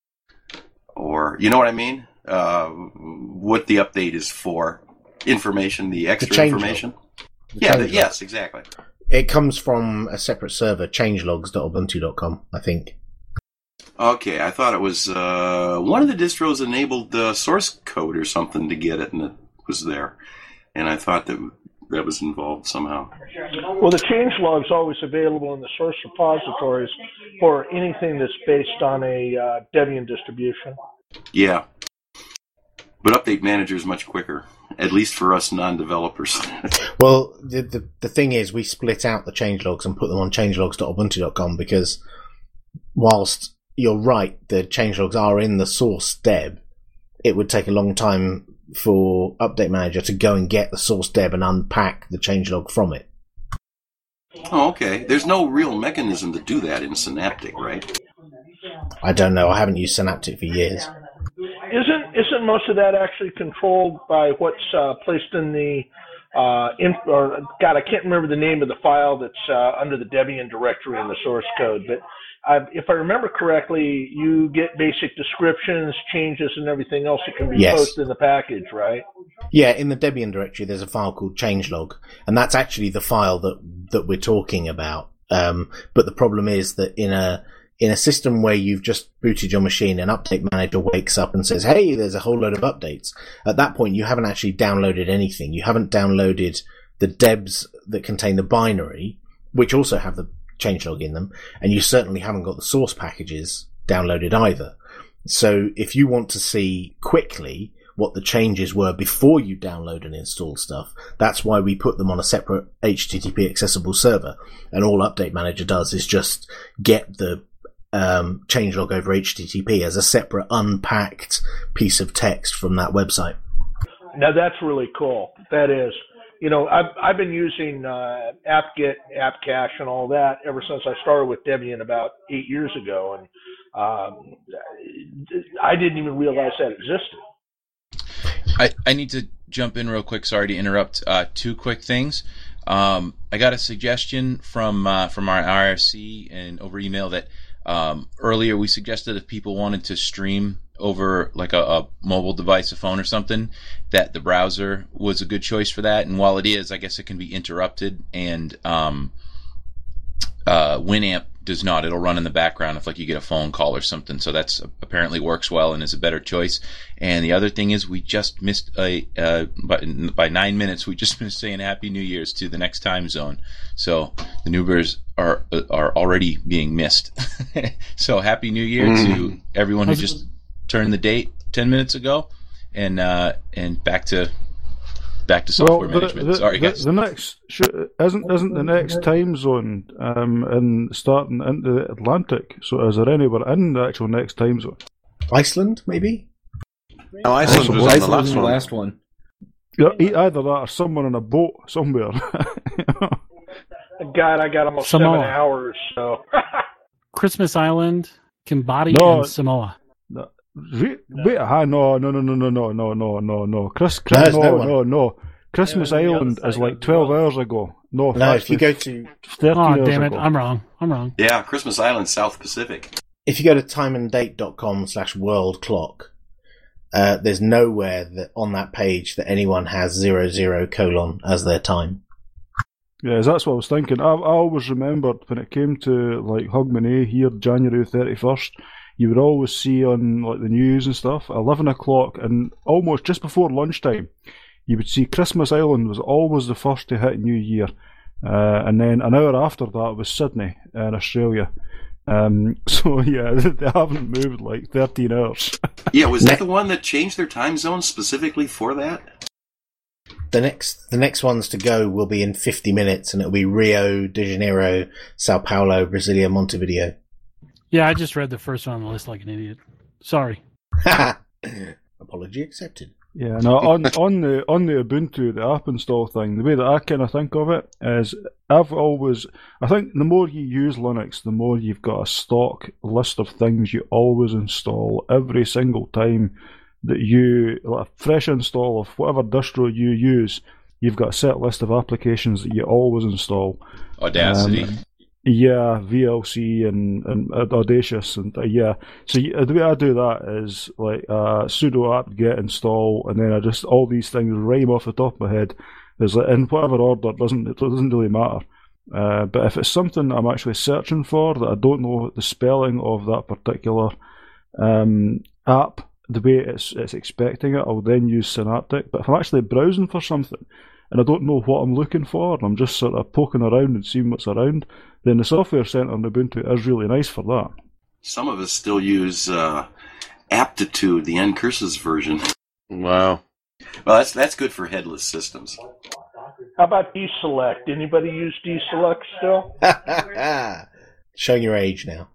Or you know what I mean? Uh, what the update is for? Information, the extra change information. log. The Yeah, change the, log. yes, exactly. It comes from a separate server, changelogs dot ubuntu dot com, I think. Okay, I thought it was uh, one of the distros enabled the source code or something to get it, and it was there. And I thought that that was involved somehow. Well, the changelog's always available in the source repositories for anything that's based on a uh, Debian distribution. Yeah. But Update Manager is much quicker, at least for us non-developers. Well, the, the the thing is, we split out the changelogs and put them on changelogs dot ubuntu dot com because whilst you're right, the changelogs are in the source deb, it would take a long time for Update Manager to go and get the source deb and unpack the changelog from it. Oh, okay. There's no real mechanism to do that in Synaptic, right? I don't know. I haven't used Synaptic for years. Isn't isn't most of that actually controlled by what's uh, placed in the uh, in, or God, I can't remember the name of the file that's uh, under the Debian directory in the source code, but I've, if I remember correctly, you get basic descriptions, changes, and everything else that can be Yes. posted in the package, right? Yeah, in the Debian directory, there's a file called changelog, and that's actually the file that that we're talking about. Um, but the problem is that in a in a system where you've just booted your machine, an Update Manager wakes up and says, "Hey, there's a whole load of updates." At that point, you haven't actually downloaded anything. You haven't downloaded the debs that contain the binary, which also have the changelog in them, and you certainly haven't got the source packages downloaded either. So if you want to see quickly what the changes were before you download and install stuff, that's why we put them on a separate H T T P accessible server. And all Update Manager does is just get the um, changelog over H T T P as a separate unpacked piece of text from that website. Now that's really cool. That is, you know, I've I've been using uh, apt-get, apt-cache, and all that ever since I started with Debian about eight years ago, and um, I didn't even realize that existed. I, I need to jump in real quick. Sorry to interrupt. Uh, two quick things. Um, I got a suggestion from uh, from our I R C and over email that um, earlier we suggested if people wanted to stream over like a, a mobile device, a phone or something, that the browser was a good choice for that. And while it is, I guess it can be interrupted, and um, uh, Winamp does not. It'll run in the background if like you get a phone call or something. So that's apparently works well and is a better choice. And the other thing is we just missed a uh, by, by nine minutes. We just missed saying Happy New Year's to the next time zone. So the Newbers are are already being missed. So Happy New Year Mm. to everyone who just turned the date ten minutes ago, and uh, and back to back to software well, the, management. the, Sorry, the, guys. The next isn't isn't the next time zone um, in starting into the Atlantic. So is there anywhere in the actual next time zone? Iceland, maybe. Oh, Iceland was on the Iceland last was the one. last one. Yeah, e- either that or someone in a boat somewhere. God, I got almost Samoa. seven hours, so. Christmas Island, Cambodia, No. and Samoa. No, re- wait, ah, no, no, no, no, no, no, no, no, no, no. Chris, No, Chris, there's no, no no, one. no. Christmas Island is like twelve hours ago. No, No, if actually, you go to thirteen Oh, hours damn it. ago. I'm wrong. I'm wrong. Yeah, Christmas Island, South Pacific. if you go to timeanddate.com slash world clock, uh, there's nowhere that on that page that anyone has zero zero colon as their time. Yeah, that's what I was thinking. I, I always remembered when it came to like Hogmanay here, January thirty-first, you would always see on like the news and stuff, eleven o'clock and almost just before lunchtime, you would see Christmas Island was always the first to hit New Year. Uh, and then an hour after that was Sydney in Australia. Um, so yeah, they haven't moved like thirteen hours. Yeah, was that the one that changed their time zone specifically for that? The next, the next ones to go will be in fifty minutes, and it'll be Rio de Janeiro, Sao Paulo, Brasilia, Montevideo. Yeah, I just read the first one on the list like an idiot. Sorry. Apology accepted. Yeah, no, on on the on the Ubuntu, the app install thing, the way that I kind of think of it is, I've always, I think the more you use Linux, the more you've got a stock list of things you always install every single time that you, like a fresh install of whatever distro you use, you've got a set list of applications that you always install. Audacity. Um, Yeah, V L C and, and Audacious and uh, yeah. So you, the way I do that is like uh, sudo apt get install, and then I just all these things rhyme off the top of my head. There's like in whatever order, it doesn't it doesn't really matter. Uh, but if it's something I'm actually searching for that I don't know the spelling of that particular um, app, the way it's it's expecting it, I'll then use Synaptic. But if I'm actually browsing for something and I don't know what I'm looking for, and I'm just sort of poking around and seeing what's around, then the Software Center on Ubuntu is really nice for that. Some of us still use uh, Aptitude, the Ncurses version. Wow. Well, that's that's good for headless systems. How about deselect? Anybody use deselect still? Showing your age now.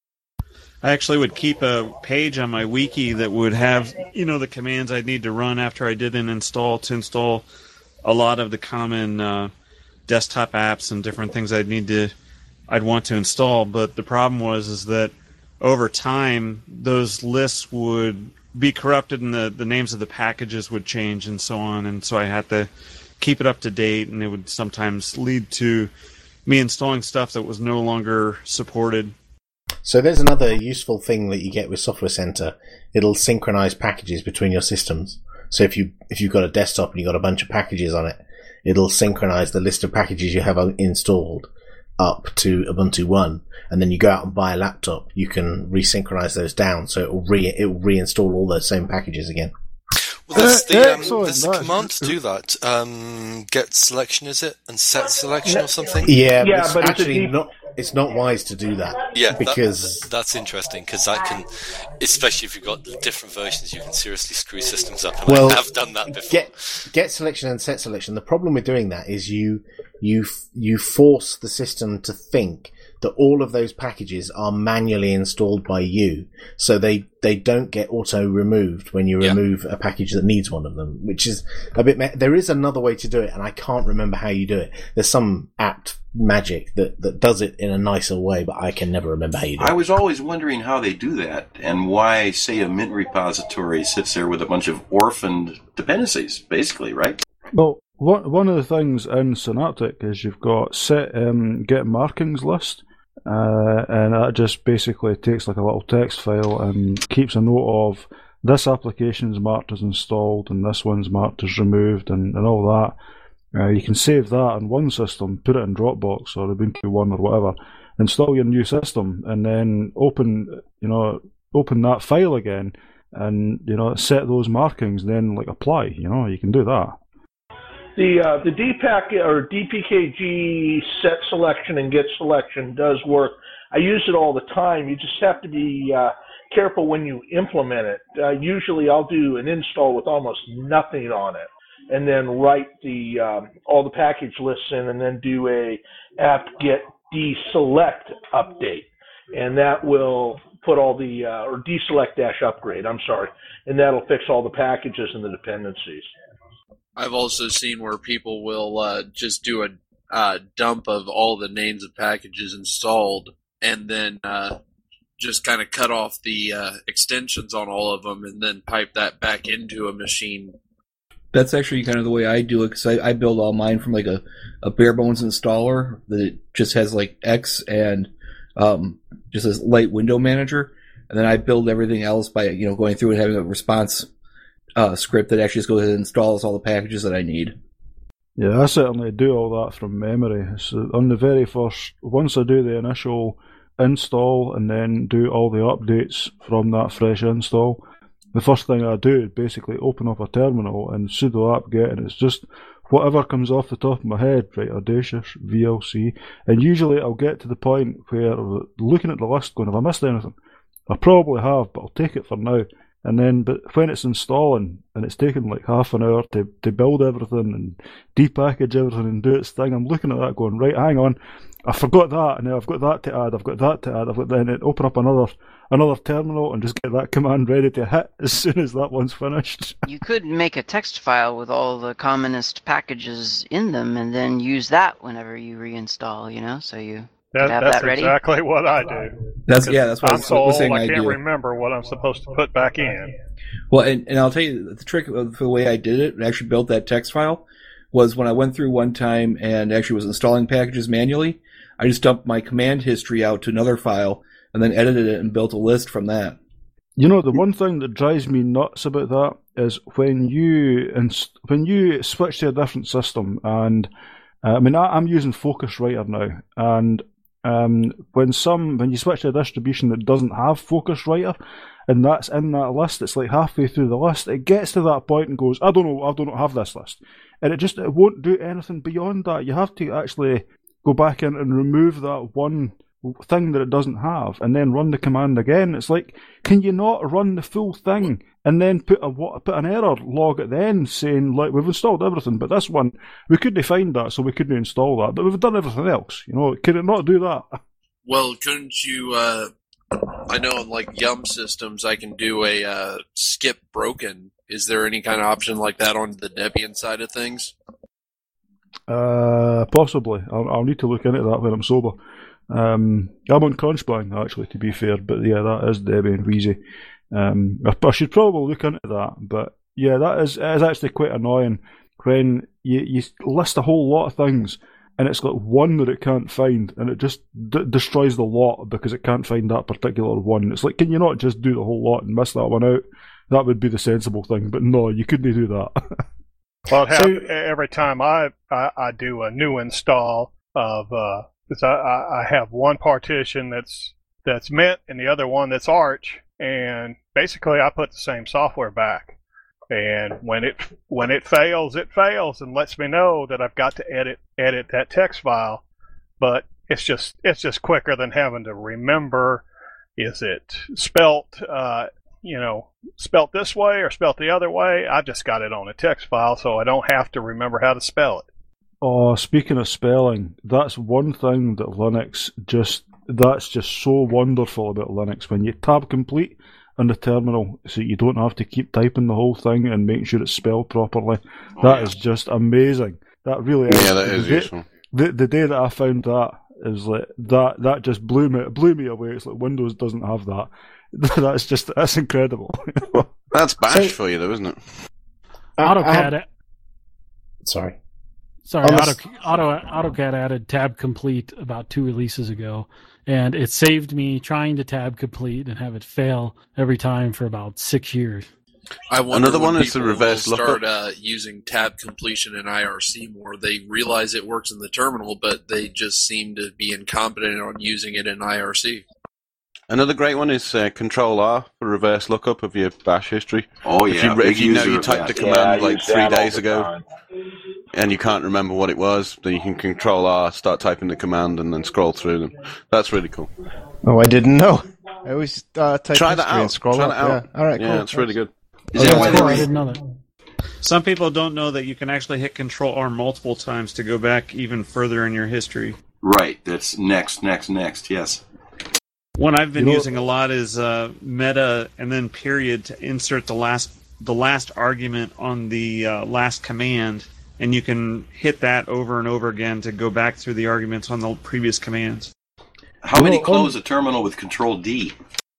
I actually would keep a page on my wiki that would have, you know, the commands I'd need to run after I did an install to install a lot of the common uh, desktop apps and different things I'd need to, I'd want to install. But the problem was is that over time, those lists would be corrupted and the, the names of the packages would change and so on. And so I had to keep it up to date, and it would sometimes lead to me installing stuff that was no longer supported. So there's another useful thing that you get with Software Center. It'll synchronize packages between your systems. So if you if you've got a desktop and you've got a bunch of packages on it, it'll synchronize the list of packages you have installed up to Ubuntu one, and then you go out and buy a laptop, you can resynchronize those down, so it will re it will reinstall all those same packages again. Well, there's the, um, Excellent, there's the that's- command to do that. Um, get selection, is it? And set selection or something? Yeah, but Yeah, it's but it's a actually deep- not. It's not wise to do that. Yeah, that- because that's interesting, because that can, especially if you've got different versions, you can seriously screw systems up. And well, I have done that before. Get get selection and set selection. The problem with doing that is you you you force the system to think that all of those packages are manually installed by you, so they they don't get auto removed when you Yeah. remove a package that needs one of them, which is a bit. Me- there is another way to do it, and I can't remember how you do it. There's some apt magic that that does it in a nicer way, but I can never remember how you do I it. was always wondering how they do that and why, say, a Mint repository sits there with a bunch of orphaned dependencies, basically, right? Well, one one of the things in Synaptic is you've got set um, get markings list, uh, and that just basically takes like a little text file and keeps a note of this application's marked as installed and this one's marked as removed and, and all that. Uh, you can save that on one system, put it in Dropbox or Ubuntu One or whatever, install your new system, and then open you know open that file again, and you know set those markings, then like apply. You know you can do that. The uh, the D PAC or D P K G set selection and get selection does work. I use it all the time. You just have to be uh, careful when you implement it. Uh, usually I'll do an install with almost nothing on it. and then write the um, all the package lists in, and then do a apt-get deselect update, and that will put all the uh, or deselect dash upgrade. I'm sorry, and that'll fix all the packages and the dependencies. I've also seen where people will uh, just do a uh, dump of all the names of packages installed, and then uh, just kind of cut off the uh, extensions on all of them, and then pipe that back into a machine. That's actually kind of the way I do it, because I, I build all mine from like a, a bare bones installer that it just has like X and um, just a light window manager, and then I build everything else by you know going through and having a response uh, script that actually just goes ahead and installs all the packages that I need. Yeah, I certainly do all that from memory. So on the very first, once I do the initial install and then do all the updates from that fresh install, the first thing I do is basically open up a terminal and sudo apt-get, and it's just whatever comes off the top of my head, right, audacious, V L C, and usually I'll get to the point where looking at the list going, have I missed anything? I probably have, but I'll take it for now. And then, but when it's installing, and it's taking like half an hour to, to build everything and depackage everything and do its thing, I'm looking at that going, right, hang on, I forgot that, and now I've got that to add, I've got that to add, I've got then open up another another terminal and just get that command ready to hit as soon as that one's finished. You could make a text file with all the commonest packages in them, and then use that whenever you reinstall. You know, so you That, could have that's that ready. exactly what I do. That's yeah. That's what I'm I was, so was old saying I I can't do. remember what I'm supposed to put back in. Well, and, and I'll tell you the trick of the way I did it and actually built that text file was when I went through one time and actually was installing packages manually, I just dumped my command history out to another file and then edited it and built a list from that. You know, the one thing that drives me nuts about that is when you inst- when you switch to a different system, and uh, I mean, I, I'm using Focuswriter now, and um, when some when you switch to a distribution that doesn't have Focuswriter, and that's in that list, it's like halfway through the list, it gets to that point and goes, I don't know, I don't have this list, and it just it won't do anything beyond that. You have to actually go back in and remove that one thing that it doesn't have, and then run the command again. It's like, can you not run the full thing and then put a put an error log at the end saying, like, we've installed everything, but this one we couldn't find that, so we couldn't install that, but we've done everything else. You know, could it not do that? Well, couldn't you? Uh, I know on like Yum systems, I can do a uh, skip broken. Is there any kind of option like that on the Debian side of things? Uh, possibly. I'll, I'll need to look into that when I'm sober. Um, I'm on Crunchbang, actually, to be fair, but yeah, that is Debian Wheezy. Um, I, I should probably look into that, but yeah, that is, it is actually quite annoying when you, you list a whole lot of things and it's got one that it can't find, and it just d- destroys the lot because it can't find that particular one. It's like, can you not just do the whole lot and miss that one out? That would be the sensible thing, but no, you couldn't do that. Well, it So- happens every time I, I I do a new install of uh, because I, I I have one partition that's that's Mint and the other one that's Arch, and basically I put the same software back. And when it when it fails, it fails and lets me know that I've got to edit edit that text file. But it's just it's just quicker than having to remember, is it spelt uh, you know spelt this way or spelt the other way? I just got it on a text file, so I don't have to remember how to spell it. Oh, speaking of spelling, that's one thing that Linux just, that's just so wonderful about Linux. When you tab complete on the terminal, so you don't have to keep typing the whole thing and making sure it's spelled properly, Oh, that yeah. is just amazing. That really is. Yeah, that is the day, useful. The, the day that I found that, is like, that, that just blew me, blew me away. It's like Windows doesn't have that. That's just, that's incredible. That's Bash So- for you, though, isn't it? AutoCAD. I- Sorry. Sorry, Unless- Auto, Auto, AutoCAD added tab complete about two releases ago, and it saved me trying to tab complete and have it fail every time for about six years. I wonder Another when one is the people reverse will lookup. start uh, using tab completion in I R C more. They realize it works in the terminal, but they just seem to be incompetent on using it in I R C. Another great one is uh, Control R for reverse lookup of your Bash history. Oh, if yeah, you, big if you know user you of typed that. the Yeah, command I like use three that all days the ago time. and you can't remember what it was, then you can Control R, start typing the command, and then scroll through them. That's really cool. Oh, I didn't know. I always uh, type Try that history and out. scroll Try up. that out. Yeah. All right. Yeah, cool. it's really good. Is Oh, there a that's way cool. to I re- didn't know that. Some people don't know that you can actually hit Control R multiple times to go back even further in your history. Right. That's next, next, next. Yes. One I've been You know- using a lot is uh, meta and then period to insert the last the last argument on the uh, last command, and you can hit that over and over again to go back through the arguments on the previous commands. How many Well, close a terminal with Control D?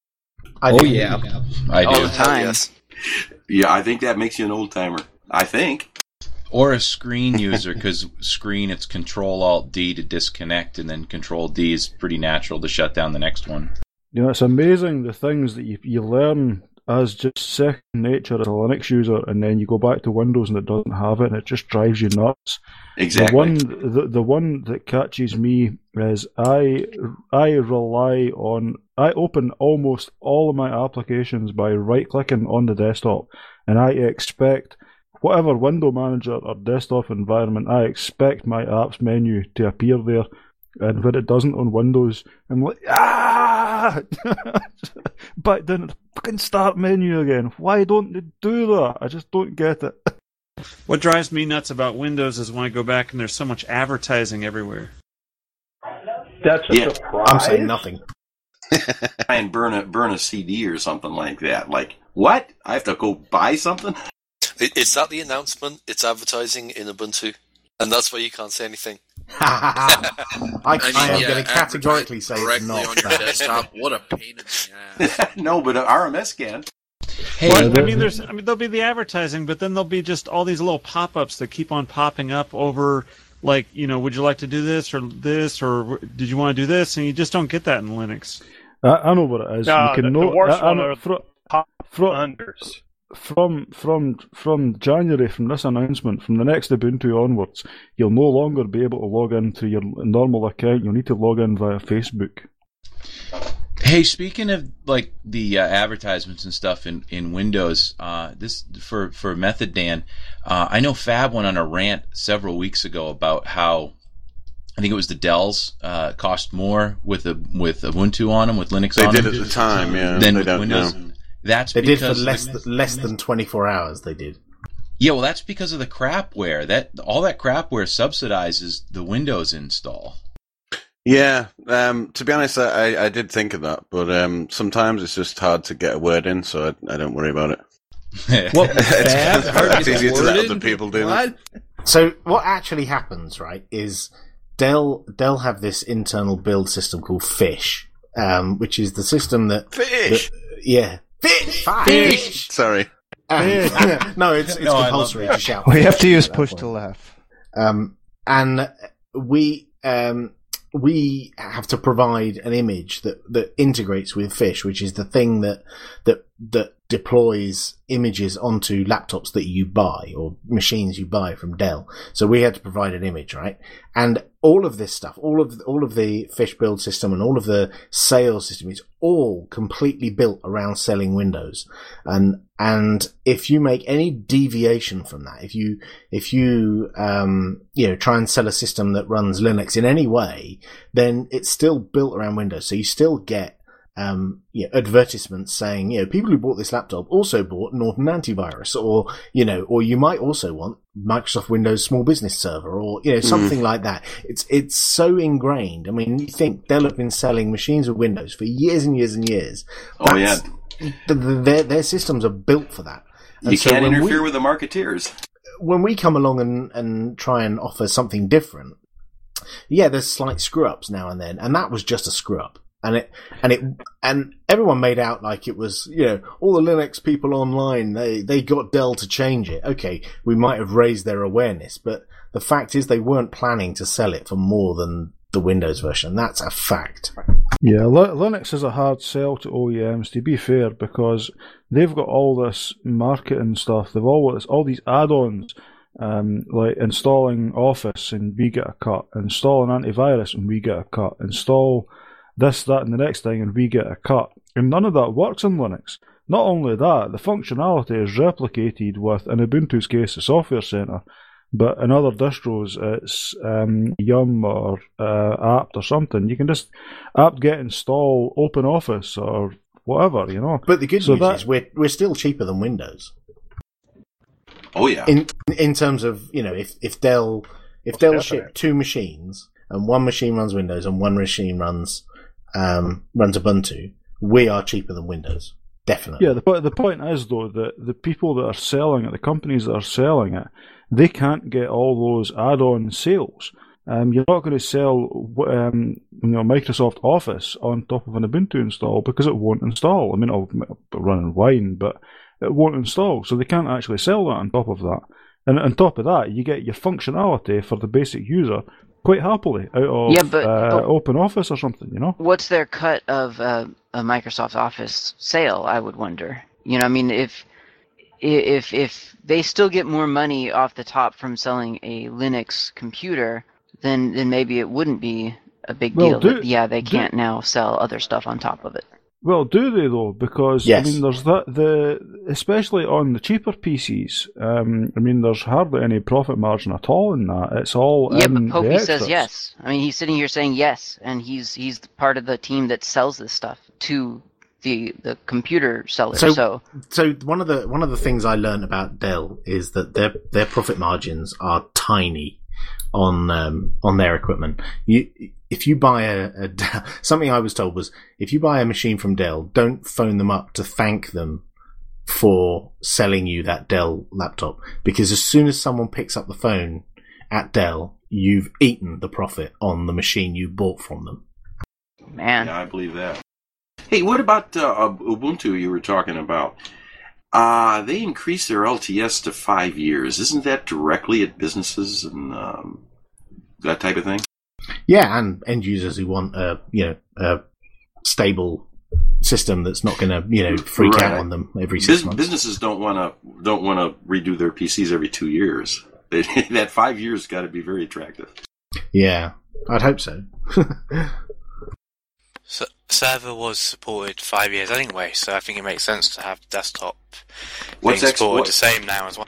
I Oh do. yeah. I All do. the time. Yes. Yeah, I think that makes you an old timer. I think. Or a screen user, because screen, it's Control Alt D to disconnect, and then Control D is pretty natural to shut down the next one. You know, it's amazing the things that you, you learn as just second nature as a Linux user, and then you go back to Windows and it doesn't have it, and it just drives you nuts. Exactly. The one, the, the one that catches me is I I rely on I open almost all of my applications by right clicking on the desktop, and I expect whatever window manager or desktop environment, I expect my apps menu to appear there. And when it doesn't on Windows, I'm like, ah! Back down to the fucking start menu again. Why don't they do that? I just don't get it. What drives me nuts about Windows is when I go back and there's so much advertising everywhere. That's a Yeah. surprise. I'm saying nothing. And burn a burn a C D or something like that. Like, what? I have to go buy something? I- Is that the announcement? It's advertising in Ubuntu, and that's why you can't say anything. I, I, mean, am yeah, going to categorically say it's directly not on your that. desktop. What a pain in the ass. No, but R M S can. Hey, Well, I the- mean, there's, I mean, there'll be the advertising, but then there'll be just all these little pop-ups that keep on popping up over, like, you know, would you like to do this or this, or did you want to do this? And you just don't get that in Linux. I, I know what it is. No, you can the, know, the worst I, I one know, are fro- pop fro- unders. From from from January, from this announcement, from the next Ubuntu onwards, you'll no longer be able to log into your normal account. You'll need to log in via Facebook. Hey, speaking of like the uh, advertisements and stuff in, in Windows, uh, this for for Method Dan, uh, I know Fab went on a rant several weeks ago about how I think it was the Dells uh, cost more with a, with Ubuntu on them, with Linux They on did them, at the time, yeah. than They with don't Windows. now. That's They did for because less th- less than twenty-four hours. They did. yeah, well, that's because of the crapware. That all that crapware subsidizes the Windows install. Yeah, um, to be honest, I, I did think of that, but um, sometimes it's just hard to get a word in, so I, I don't worry about it. What? it's Fab? Hard to it's get easier the to let word other in? people do What? that. So what actually happens, right, is Dell Dell have this internal build system called Fish, um, which is the system that Fish. that- yeah, Fish, Fish. Sorry. Um, no, it's it's No, I compulsory love to shout. We have to Fish use at that push point. to laugh. Um, and we um, we have to provide an image that, that integrates with Fish, which is the thing that that that deploys images onto laptops that you buy or machines you buy from Dell. So we had to provide an image, right? And all of this stuff, all of all of the Fish build system and all of the sales system is all completely built around selling Windows. And and if you make any deviation from that, if you if you um you know try and sell a system that runs Linux in any way, then it's still built around Windows. So you still get Um, you know, advertisements saying, you know, people who bought this laptop also bought Norton Antivirus, or, you know, or you might also want Microsoft Windows Small Business Server, or, you know, something mm. like that. It's, it's so ingrained. I mean, you think Dell have been selling machines with Windows for years and years and years. Oh, yeah. The, the, their, their systems are built for that. And you so can't when interfere we, with the marketeers. When we come along and, and try and offer something different, yeah, there's slight screw ups now and then, and that was just a screw up. And it, and it, and everyone made out like it was, you know, all the Linux people online, they, they got Dell to change it. Okay, we might have raised their awareness, but the fact is they weren't planning to sell it for more than the Windows version. That's a fact. Yeah, Linux is a hard sell to O E Ms, to be fair, because they've got all this marketing stuff. They've all got all these add-ons, um, like installing Office and we get a cut, installing antivirus and we get a cut, install this, that, and the next thing, and we get a cut. And none of that works in Linux. Not only that, the functionality is replicated with, in Ubuntu's case, the Software Center, but in other distros, it's um, Yum or uh, apt or something. You can just apt-get install OpenOffice or whatever, you know. But the good so news that, is we're we're still cheaper than Windows. Oh yeah. In in terms of, you know, if if Dell if Dell ship two machines and one machine runs Windows and one machine runs um, runs Ubuntu, we are cheaper than Windows. Definitely. Yeah, the point the point is though that the people that are selling it, the companies that are selling it, they can't get all those add-on sales. Um, you're not going to sell um, you know, Microsoft Office on top of an Ubuntu install because it won't install. I mean, it'll, it'll run in Wine, but it won't install, so they can't actually sell that on top of that. And on top of that, you get your functionality for the basic user quite happily out of Yeah, but- uh, but- Open Office or something, you know? What's their cut of uh, a Microsoft Office sale? I would wonder. You know, I mean, if if if they still get more money off the top from selling a Linux computer, then then maybe it wouldn't be a big Well, deal. do- that, yeah, they do- can't now sell other stuff on top of it. Well, do they though? Because Yes. I mean, there's that the especially on the cheaper P Cs. Um, I mean, there's hardly any profit margin at all in that. It's all Yeah, in but the Popey says extras. yes. I mean, he's sitting here saying yes, and he's he's part of the team that sells this stuff to the the computer seller. So, So, so one of the one of the things I learned about Dell is that their their profit margins are tiny on um, on their equipment. You if you buy a, a something I was told was if you buy a machine from Dell, don't phone them up to thank them for selling you that Dell laptop, because as soon as someone picks up the phone at Dell, you've eaten the profit on the machine you bought from them. Man, yeah, I believe that. Hey, what about uh, Ubuntu you were talking about? Uh, they increased their L T S to five years. Isn't that directly at businesses and um, that type of thing? Yeah, and end users who want a you know a stable system that's not going to you know freak Right. out on them every six Bus- months. Businesses don't want to don't want to redo their P Cs every two years. They, that five years got to be very attractive. Yeah, I'd hope so. So, server was supported five years anyway, so I think it makes sense to have desktop What's things X- supported what- the same now as well.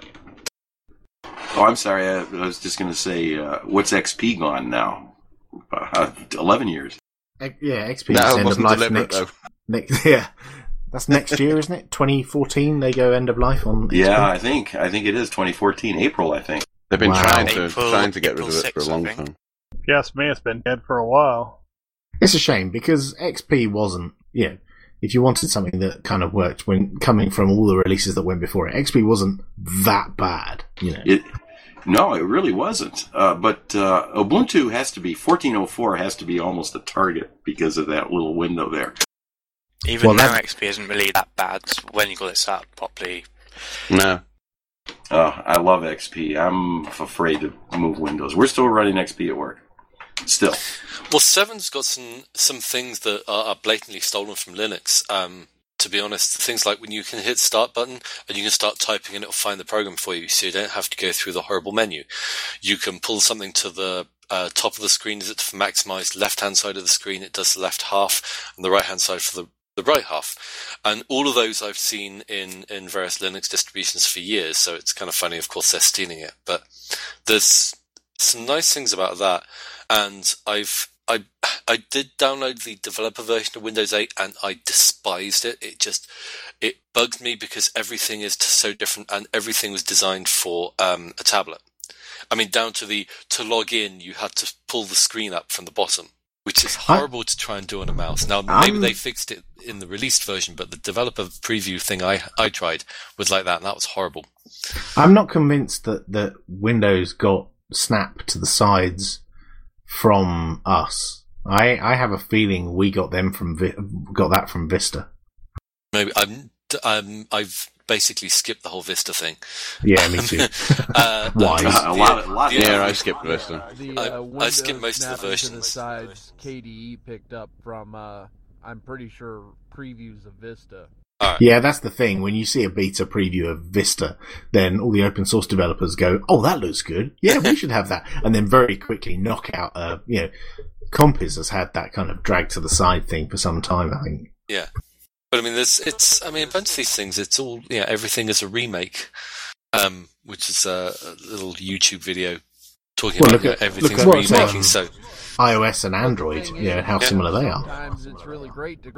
Oh, I'm sorry. I, I was just going to say, uh, what's X P gone now? Uh, Eleven years. X- yeah, X P No, is it end of wasn't life deliberate, next, though. next. Yeah, that's next year, isn't it? twenty fourteen, they go end of life on. X P. Yeah, I think I think it is twenty fourteen April. I think They've been Wow. trying to April- trying to get rid April of it for a sixth, long I think. time. Yes, me, it's been dead for a while. It's a shame because X P wasn't. You know, if you wanted something that kind of worked when coming from all the releases that went before it, X P wasn't that bad. You know. it. No, it really wasn't. Uh, but uh, Ubuntu has to be fourteen oh four has to be almost a target because of that little window there. Even Well, now, that- X P isn't really that bad when you got it set up properly. No. Oh, I love X P. I'm afraid to move Windows. We're still running X P at work. Still. Well, seven's got some some things that are, are blatantly stolen from Linux. Um, to be honest, things like when you can hit start button and you can start typing and it'll find the program for you, so you don't have to go through the horrible menu. You can pull something to the uh, top of the screen. Is it for maximize left hand side of the screen? It does the left half, and the right hand side for the the right half. And all of those I've seen in, in various Linux distributions for years, so it's kind of funny, of course, they're stealing it. But there's some nice things about that, and I've I I did download the developer version of Windows eight, and I despised it. It just it bugged me because everything is so different, and everything was designed for um, a tablet. I mean, down to the to log in, you had to pull the screen up from the bottom, which is horrible to try and do on a mouse. Now, maybe Um, they fixed it in the released version, but the developer preview thing I I tried was like that, and that was horrible. I'm not convinced that, that Windows got Snap to the sides from us. I I have a feeling we got them from Vi- got that from Vista. Maybe I'm, I'm I've basically skipped the whole Vista thing. Yeah, me too. uh, Wise. the- A lot of- the- lot- the- Yeah, I skipped Vista. The, I- uh, I Windows skipped most of the snapping to the versions. sides K D E picked up from, uh, I'm pretty sure, previews of Vista. Yeah, that's the thing. When you see a beta preview of Vista, then all the open source developers go, "Oh, that looks good. Yeah, we should have that," and then very quickly knock out. Uh, you know, Compiz has had that kind of drag to the side thing for some time. I think. Yeah, but I mean, there's it's. I mean, a bunch of these things. It's all yeah. Everything is a remake, um, which is a, a little YouTube video talking Well, about look you know, at- everything's look at what's, remaking. um, So iOS and Android, you know, how Yeah. similar they are. Sometimes it's really great to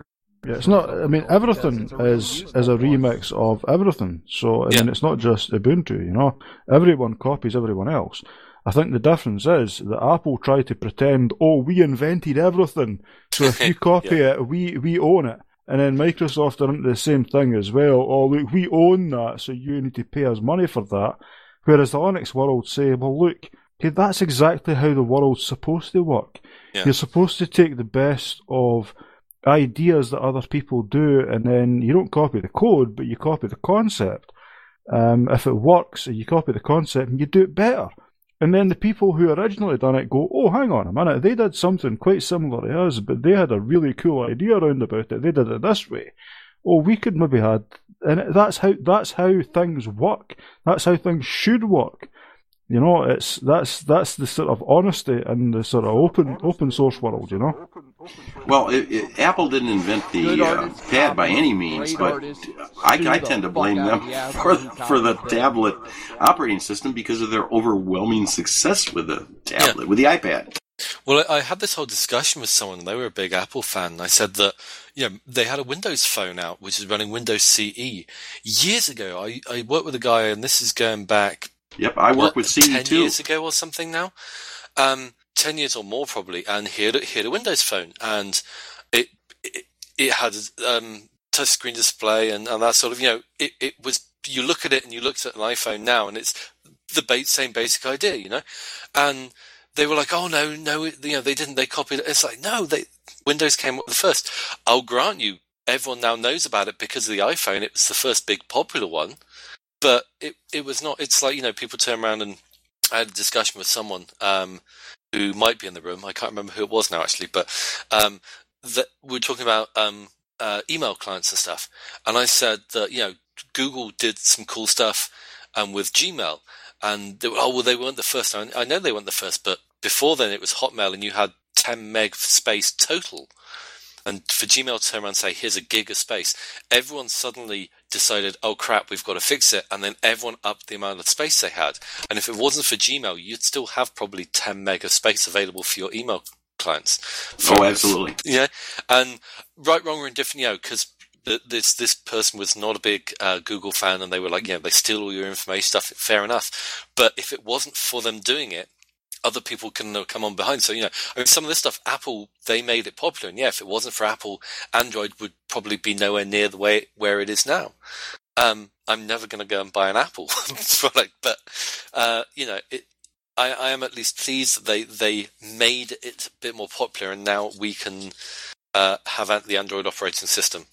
Yeah, it's not. I mean, everything is is a remix of everything. So I mean, it's not just Ubuntu. You know, everyone copies everyone else. I think the difference is that Apple tried to pretend, oh, we invented everything. So if you copy yeah. it, we we own it. And then Microsoft are into the same thing as well. Oh, look, we own that, so you need to pay us money for that. Whereas the Linux world say, well, look, okay, that's exactly how the world's supposed to work. Yeah. You're supposed to take the best of ideas that other people do, and then you don't copy the code, but you copy the concept. Um, if it works, you copy the concept and you do it better. And then the people who originally done it go, oh, hang on a minute, they did something quite similar to us, but they had a really cool idea around about it. They did it this way. Oh, we could maybe had, and that's how that's how things work. That's how things should work. You know, it's that's that's the sort of honesty and the sort of open open source world. You know. Well, it, it, Apple didn't invent the uh, pad by any means, but I, I tend to blame them for for the tablet operating system because of their overwhelming success with the tablet, yeah. with the iPad. Well, I had this whole discussion with someone, and they were a big Apple fan, and I said that, you know, they had a Windows phone out, which is running Windows C E. Years ago, I, I worked with a guy, and this is going back... Yep, I work with C E ten too. years ago or something now. Um, ten years or more probably, and he had, he had a Windows phone, and it it, it had um, touchscreen display and, and that sort of, you know, it, it was, you look at it and you looked at an iPhone now, and it's the ba- same basic idea, you know, and they were like, oh no, no, you know, they didn't, they copied it. It's like, no, they Windows came up with the first. I'll grant you, everyone now knows about it because of the iPhone. It was the first big popular one. But it it was not, it's like, you know, people turn around, and I had a discussion with someone um, who might be in the room. I can't remember who it was now, actually, but um, that we were talking about um, uh, email clients and stuff. And I said that, you know, Google did some cool stuff um, with Gmail. And they were, oh, well, they weren't the first. I, I know they weren't the first, but before then it was Hotmail, and you had ten meg space total. And for Gmail to turn around and say, here's a gig of space, everyone suddenly decided, oh crap, we've got to fix it. And then everyone upped the amount of space they had. And if it wasn't for Gmail, you'd still have probably ten meg of space available for your email clients. For, oh, absolutely. Yeah. And right, wrong, or indifferent, you know, because this this person was not a big uh, Google fan, and they were like, yeah, they steal all your information stuff, fair enough. But if it wasn't for them doing it, other people can uh, come on behind. So, you know, I mean, some of this stuff, Apple, they made it popular. And yeah, if it wasn't for Apple, Android would probably be nowhere near the way where it is now. Um, I'm never going to go and buy an Apple product, but, uh, you know, it, I, I am at least pleased that they, they made it a bit more popular, and now we can uh, have the Android operating system.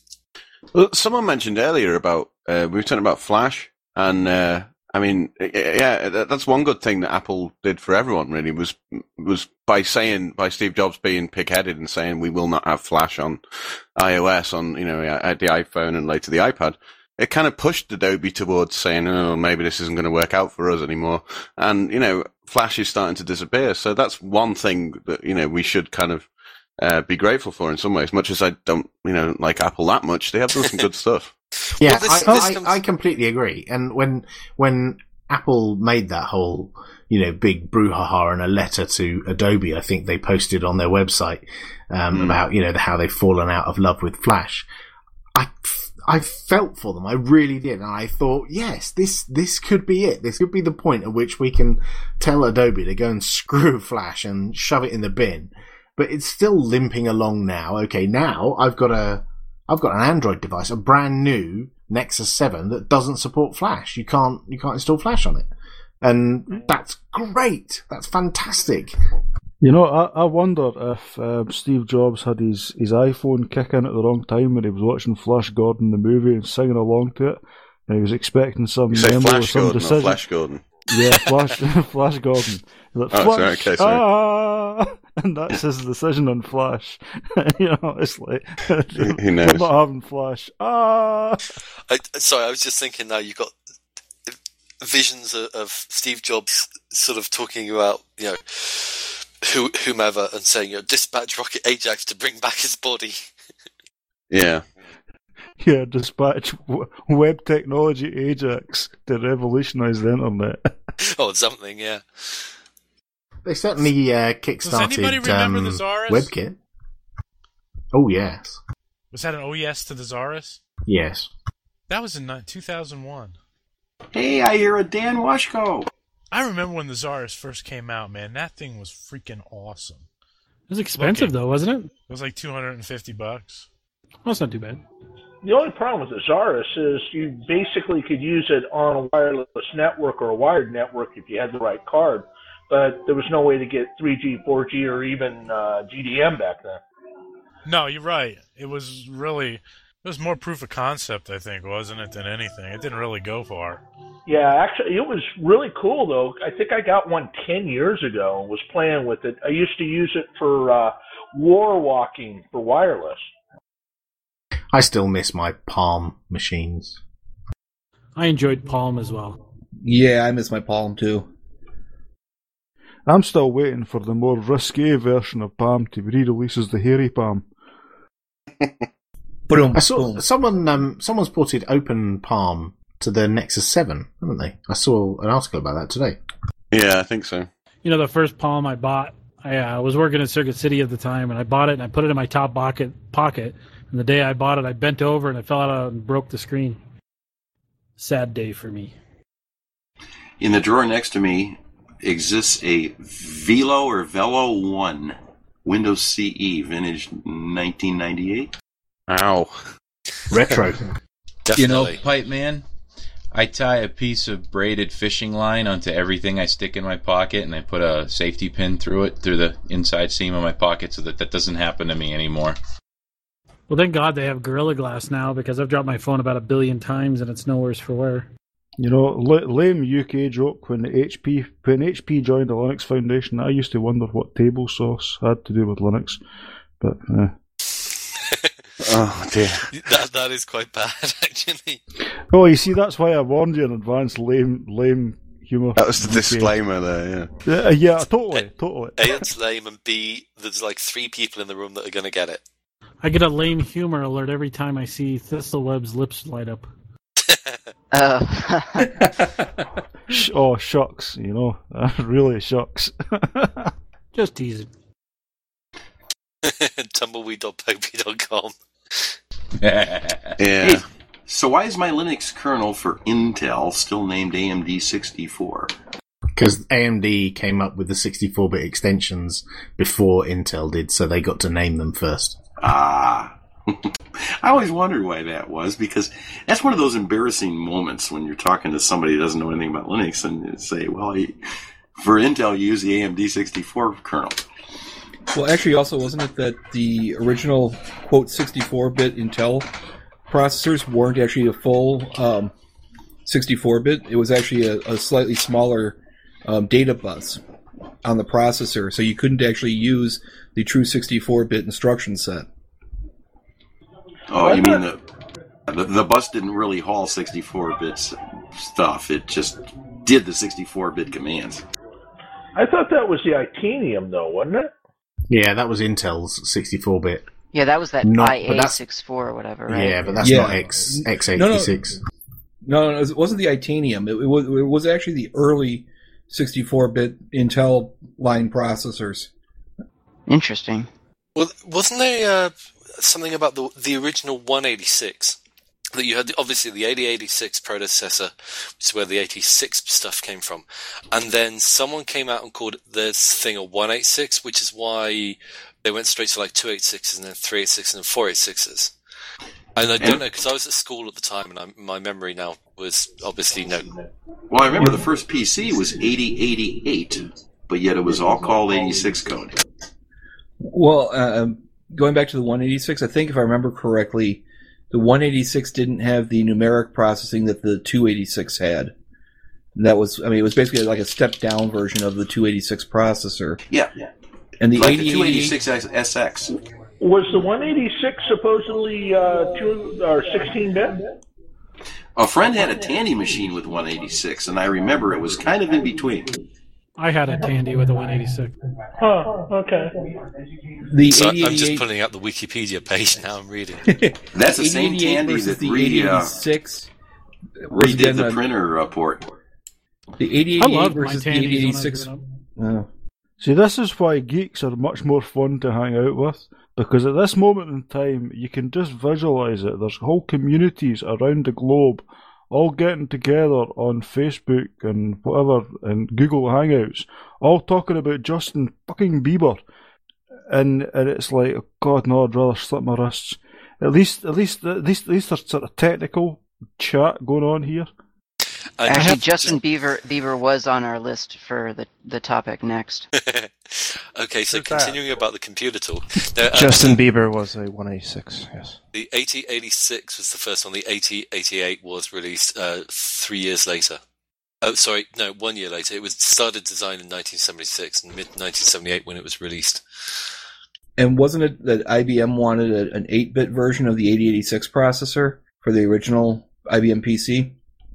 Well, someone mentioned earlier about, uh, we were talking about Flash, and, uh, I mean, yeah, that's one good thing that Apple did for everyone, really, was was by saying, by Steve Jobs being pig-headed and saying we will not have Flash on iOS, on, you know, the iPhone and later the iPad. It kind of pushed Adobe towards saying, oh, maybe this isn't going to work out for us anymore. And, you know, Flash is starting to disappear. So that's one thing that, you know, we should kind of uh, be grateful for in some ways. Much as I don't, you know, like Apple that much, they have done some good stuff. Yeah, well, this, I, this I, comes... I completely agree. And when when Apple made that whole, you know, big brouhaha in a letter to Adobe, I think they posted on their website um, mm. about, you know, how they've fallen out of love with Flash. I I felt for them. I really did. And I thought, yes, this this could be it. This could be the point at which we can tell Adobe to go and screw Flash and shove it in the bin. But it's still limping along now. Okay, now I've got a I've got an Android device, a brand new Nexus seven that doesn't support Flash. You can't, you can't install Flash on it. And that's great. That's fantastic. You know, I, I wonder if uh, Steve Jobs had his, his iPhone kick in at the wrong time when he was watching Flash Gordon, the movie, and singing along to it. And he was expecting some you memo Flash or some Gordon decision. Or Flash Gordon. Yeah, Flash, Flash Gordon. Like, oh, Flash, sorry, okay, sorry. Ah! And that's his decision on Flash. You know, it's like, who knows? We're not having Flash. Ah! I, sorry, I was just thinking now you've got visions of, of Steve Jobs sort of talking about, you know, who, whomever, and saying, you know, dispatch Rocket Ajax to bring back his body. Yeah. Yeah, dispatch web technology Ajax to revolutionise the internet. Oh, something, yeah. They certainly uh, kickstarted um, WebKit. Oh, yes. Was that an O E S to the Zaurus? Yes. That was in two thousand one. Hey, I hear a Dan Washko. I remember when the Zaurus first came out, man. That thing was freaking awesome. It was expensive, Looking. though, wasn't it? It was like two hundred fifty bucks. Well, that's not too bad. The only problem with the Zaurus is you basically could use it on a wireless network or a wired network if you had the right card, but there was no way to get three G, four G, or even uh, G D M back then. No, you're right. It was really, it was more proof of concept, I think, wasn't it, than anything. It didn't really go far. Yeah, actually, it was really cool, though. I think I got one ten years ago and was playing with it. I used to use it for uh, war walking for wireless. I still miss my Palm machines. I enjoyed Palm as well. Yeah, I miss my Palm too. I'm still waiting for the more risque version of Palm to re-release as the Hairy Palm. I saw someone. Um, someone's ported Open Palm to the Nexus seven, haven't they? I saw an article about that today. Yeah, I think so. You know, the first Palm I bought, I uh, was working at Circuit City at the time, and I bought it and I put it in my top pocket. Pocket, and the day I bought it, I bent over and I fell out and broke the screen. Sad day for me. In the drawer next to me exists a Velo or Velo one Windows C E, vintage nineteen ninety-eight. Ow. Retro. You know, Pipe Man, I tie a piece of braided fishing line onto everything I stick in my pocket, and I put a safety pin through it, through the inside seam of my pocket, so that that doesn't happen to me anymore. Well, thank God they have Gorilla Glass now, because I've dropped my phone about a billion times and it's no worse for wear. You know, l- lame U K joke, when the H P when H P joined the Linux Foundation, I used to wonder what table sauce had to do with Linux. But, uh... oh, dear. That, that is quite bad, actually. Oh, you see, that's why I warned you in advance, lame, lame humour. That was the disclaimer there, yeah. Uh, yeah, totally, totally. A, it's lame, and B, there's like three people in the room that are going to get it. I get a lame humor alert every time I see Thistleweb's lips light up. Uh. Sh- oh, shucks, you know. Really shucks. Just teasing. tumbleweed dot poppy dot com. Yeah. Hey, so why is my Linux kernel for Intel still named A M D sixty-four? Because A M D came up with the sixty-four bit extensions before Intel did, so they got to name them first. Ah. I always wondered why that was, because that's one of those embarrassing moments when you're talking to somebody who doesn't know anything about Linux and you say, well, for Intel, you use the A M D sixty-four kernel. Well, actually, also, wasn't it that the original, quote, sixty-four bit Intel processors weren't actually a full um, sixty-four bit? It was actually a, a slightly smaller um, data bus on the processor, so you couldn't actually use the true sixty-four bit instruction set. Oh, you mean the, the the bus didn't really haul sixty-four bit stuff. It just did the sixty-four bit commands. I thought that was the Itanium, though, wasn't it? Yeah, that was Intel's sixty-four bit. Yeah, that was that Not- I A but that's- sixty-four or whatever, right? Yeah, but that's Yeah. not X x eighty-six. No, no, no, it wasn't the Itanium. It, it, was, it was actually the early sixty-four bit Intel line processors. Interesting. Well, wasn't there uh, something about the the original one eighty-six? That you had, obviously, the eighty eighty-six predecessor, which is where the eighty-six stuff came from. And then someone came out and called this thing a one eighty-six, which is why they went straight to like two eighty-sixes and then three eighty-sixes and four eighty-sixes. And I don't know, because I was at school at the time, and I, my memory now was obviously no. Well, I remember the first P C was eighty eighty-eight, but yet it was all called eighty-six code. Well, uh, going back to the one eighty-six, I think if I remember correctly, the one eighty-six didn't have the numeric processing that the two eighty-six had. That was, I mean, it was basically like a step-down version of the two eighty-six processor. Yeah. And the like the eighty two eighty-six S X. Was the one eighty-six supposedly uh, two or sixteen bit? A friend had a Tandy machine with one eighty-six, and I remember it was kind of in between. I had a Tandy with a one eighty-six. Huh, okay. The So eighty I'm just eighty-eight pulling out the Wikipedia page now. I'm reading. That's the same eighty eighty-eight Tandy versus that the re, eighty uh, eighty-six was redid again the a- printer uh, port. The eighty I eighty-eight loved my versus the Tandys when I eighty was eighty-six. growing Uh, See, this is why geeks are much more fun to hang out with Because at this moment in time, you can just visualize it. There's whole communities around the globe all getting together on Facebook and whatever, and Google Hangouts, all talking about Justin fucking Bieber. And and it's like, oh God, no, I'd rather slit my wrists. At least, at least, at least, at least there's sort of technical chat going on here. Actually, Justin Bieber Bieber was on our list for the, the topic next. Okay, so continuing about the computer talk. Now, uh, Justin Bieber was a one eighty-six, yes. The eighty eighty-six was the first one. The eighty eighty-eight was released uh, three years later. Oh, sorry, no, one year later. It was started design in nineteen seventy-six and mid nineteen seventy-eight when it was released. And wasn't it that I B M wanted a, an eight-bit version of the eighty eighty-six processor for the original I B M P C?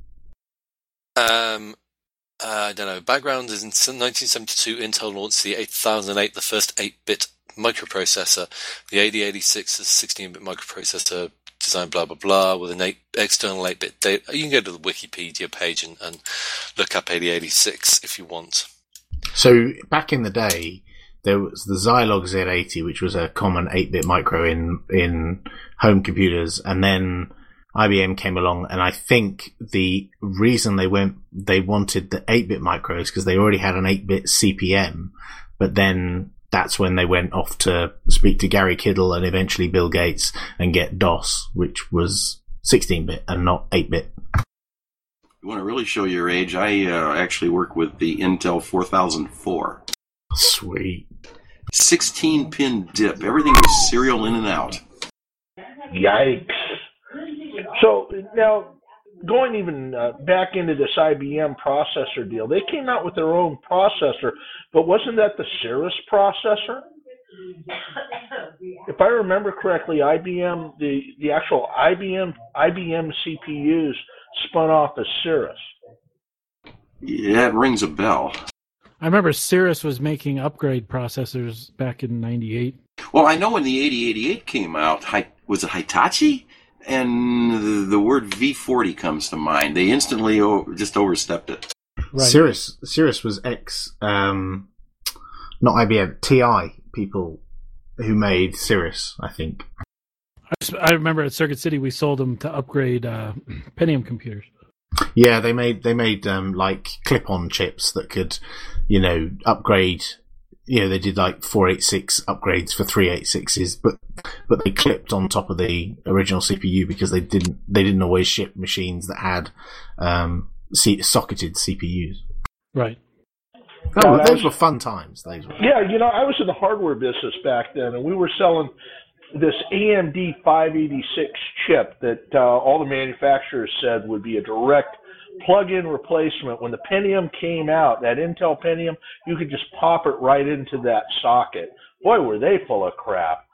Um, uh, I don't know. Background is in nineteen seventy-two, Intel launched the eight thousand eight, the first eight-bit microprocessor. The eighty eighty-six is a sixteen-bit microprocessor designed blah, blah, blah, with an eight, external eight-bit data. You can go to the Wikipedia page and, and look up eighty eighty-six if you want. So back in the day, there was the Zilog Z eighty, which was a common eight-bit micro in, in home computers, and then I B M came along, and I think the reason they went, they wanted the eight-bit micros because they already had an eight-bit C P M, but then that's when they went off to speak to Gary Kiddle and eventually Bill Gates and get DOS, which was sixteen-bit and not eight-bit. You want to really show your age? I uh, actually work with the Intel four thousand four. Sweet. sixteen-pin dip. Everything was serial in and out. Yikes. So now, going even uh, back into this I B M processor deal, they came out with their own processor, but wasn't that the Cirrus processor? If I remember correctly, I B M, the, the actual I B M I B M C P Us spun off as Cirrus. Yeah, it rings a bell. I remember Cirrus was making upgrade processors back in ninety-eight. Well, I know when the eighty eighty-eight came out, was it Hitachi? And the word V forty comes to mind. They instantly o- just overstepped it. Right. Cirrus, Cirrus was ex, um, not I B M, T I people who made Cirrus, I think. I remember at Circuit City we sold them to upgrade uh, Pentium computers. Yeah, they made they made um, like clip-on chips that could, you know, upgrade. You know, they did like four eighty-six upgrades for three eighty-sixes, but but they clipped on top of the original C P U because they didn't they didn't always ship machines that had um, C- socketed C P Us. Right. Oh, Yeah, those was, were fun times. Those were. Yeah, you know, I was in the hardware business back then, and we were selling this A M D five eighty-six chip that uh, all the manufacturers said would be a direct plug-in replacement. When the Pentium came out, that Intel Pentium, you could just pop it right into that socket. Boy, were they full of crap.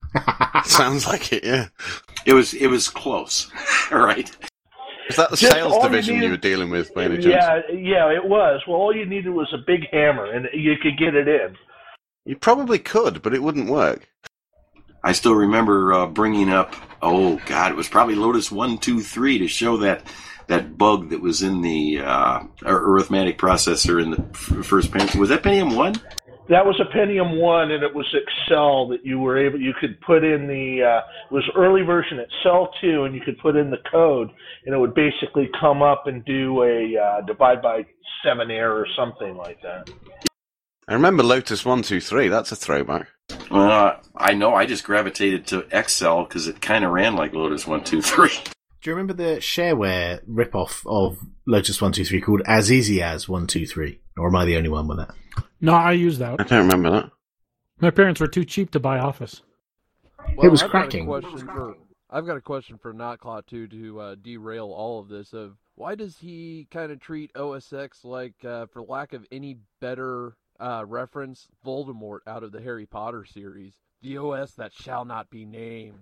Sounds like it, yeah. It was it was close. All right. Is that the Just sales all you division you, needed- were dealing with, by any chance? Yeah, yeah, it was. Well, all you needed was a big hammer, and you could get it in. You probably could, but it wouldn't work. I still remember uh, bringing up, oh, God, it was probably Lotus one two three to show that that bug that was in the uh, arithmetic processor in the f- first Pentium. Was that Pentium one? That was a Pentium one, and it was Excel that you were able, you could put in the, uh, it was early version Excel two, and you could put in the code, and it would basically come up and do a uh, divide by seven error or something like that. I remember Lotus one two three. That's a throwback. Well, uh, I know. I just gravitated to Excel because it kind of ran like Lotus one two three. Do you remember the shareware ripoff of Lotus one two three called As Easy As one two three? Or am I the only one with that? No, I used that. I don't remember that. My parents were too cheap to buy Office. Well, It was I've cracking. Got a question for, I've got a question for Notclaw, too, to uh, derail all of this. Of why does he kind of treat O S X like, uh, for lack of any better uh, reference, Voldemort out of the Harry Potter series? The O S that shall not be named.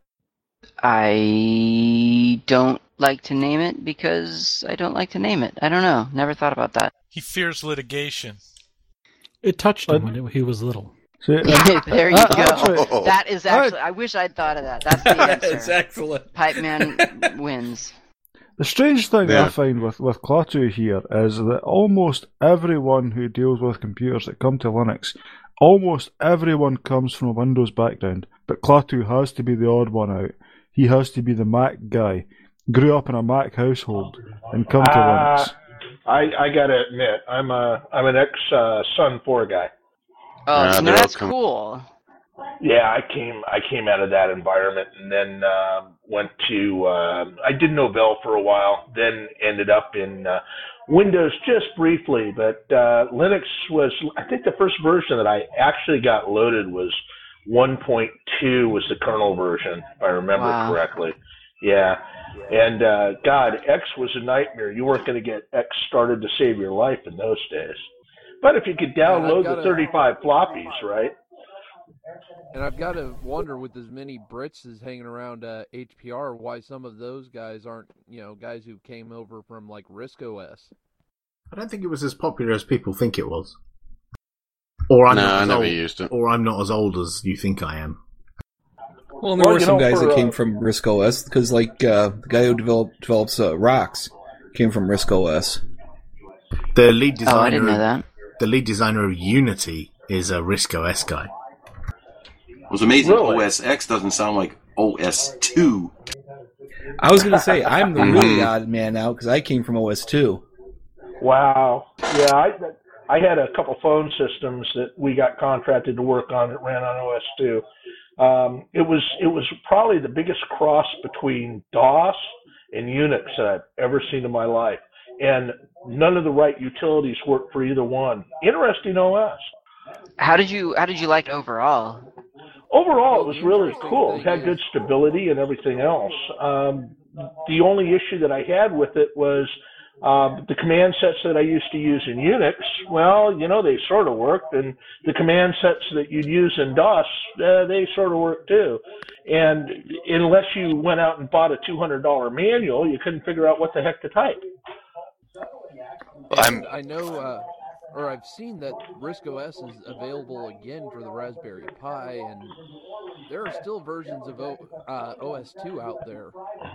I don't like to name it because I don't like to name it. I don't know. Never thought about that. He fears litigation. It touched him when it, he was little. See, There you uh, go. actually- That is actually. I wish I'd thought of that. That's the answer. It's excellent. Pipe Man wins. The strange thing Yeah. I find with, with Klaatu here is that almost everyone who deals with computers that come to Linux Almost everyone comes from a Windows background, but Klaatu has to be the odd one out. He has to be the Mac guy. Grew up in a Mac household and come to Uh, Linux. I I gotta admit, I'm a I'm an ex uh, Sun four guy. Oh, Uh, so they're all that's com- cool. Yeah, I came I came out of that environment and then uh, went to uh, I did Novell for a while, then ended up in uh, Windows just briefly, but uh, Linux was I think the first version that I actually got loaded was one point two was the kernel version, if I remember Wow. correctly. Yeah. And uh, God, X was a nightmare. You weren't going to get X started to save your life in those days. But if you could download got the a- thirty-five floppies, right? And I've got to wonder, with as many Brits as hanging around uh, H P R, why some of those guys aren't, you know, guys who came over from like RISC O S. I don't think it was as popular as people think it was. Or I'm No, not I as never old, used it. Or I'm not as old as you think I am. Well, and there Well, were you some know, guys for, that came uh, from RISC O S, because like uh, the guy who developed develops uh, Rocks came from RISC O S. The lead designer. Oh, I didn't know of, that. The lead designer of Unity is a RISC O S guy. It was amazing. Really? O S X doesn't sound like O S two. I was going to say, I'm the really Mhm. odd man now, because I came from O S two. Wow. Yeah, I I had a couple phone systems that we got contracted to work on that ran on O S two. Um, it was it was probably the biggest cross between DOS and Unix that I've ever seen in my life, and none of the right utilities worked for either one. Interesting O S. How did you How did you like it overall? Overall, it was really cool. It had good stability and everything else. Um, the only issue that I had with it was um, the command sets that I used to use in Unix. Well, you know, they sort of worked, and the command sets that you'd use in DOS, uh, they sort of worked too. And unless you went out and bought a two hundred dollar manual, you couldn't figure out what the heck to type. And I know, uh, or I've seen that RISC O S is available again for the Raspberry Pi, and there are still versions of o, uh, O S two out there.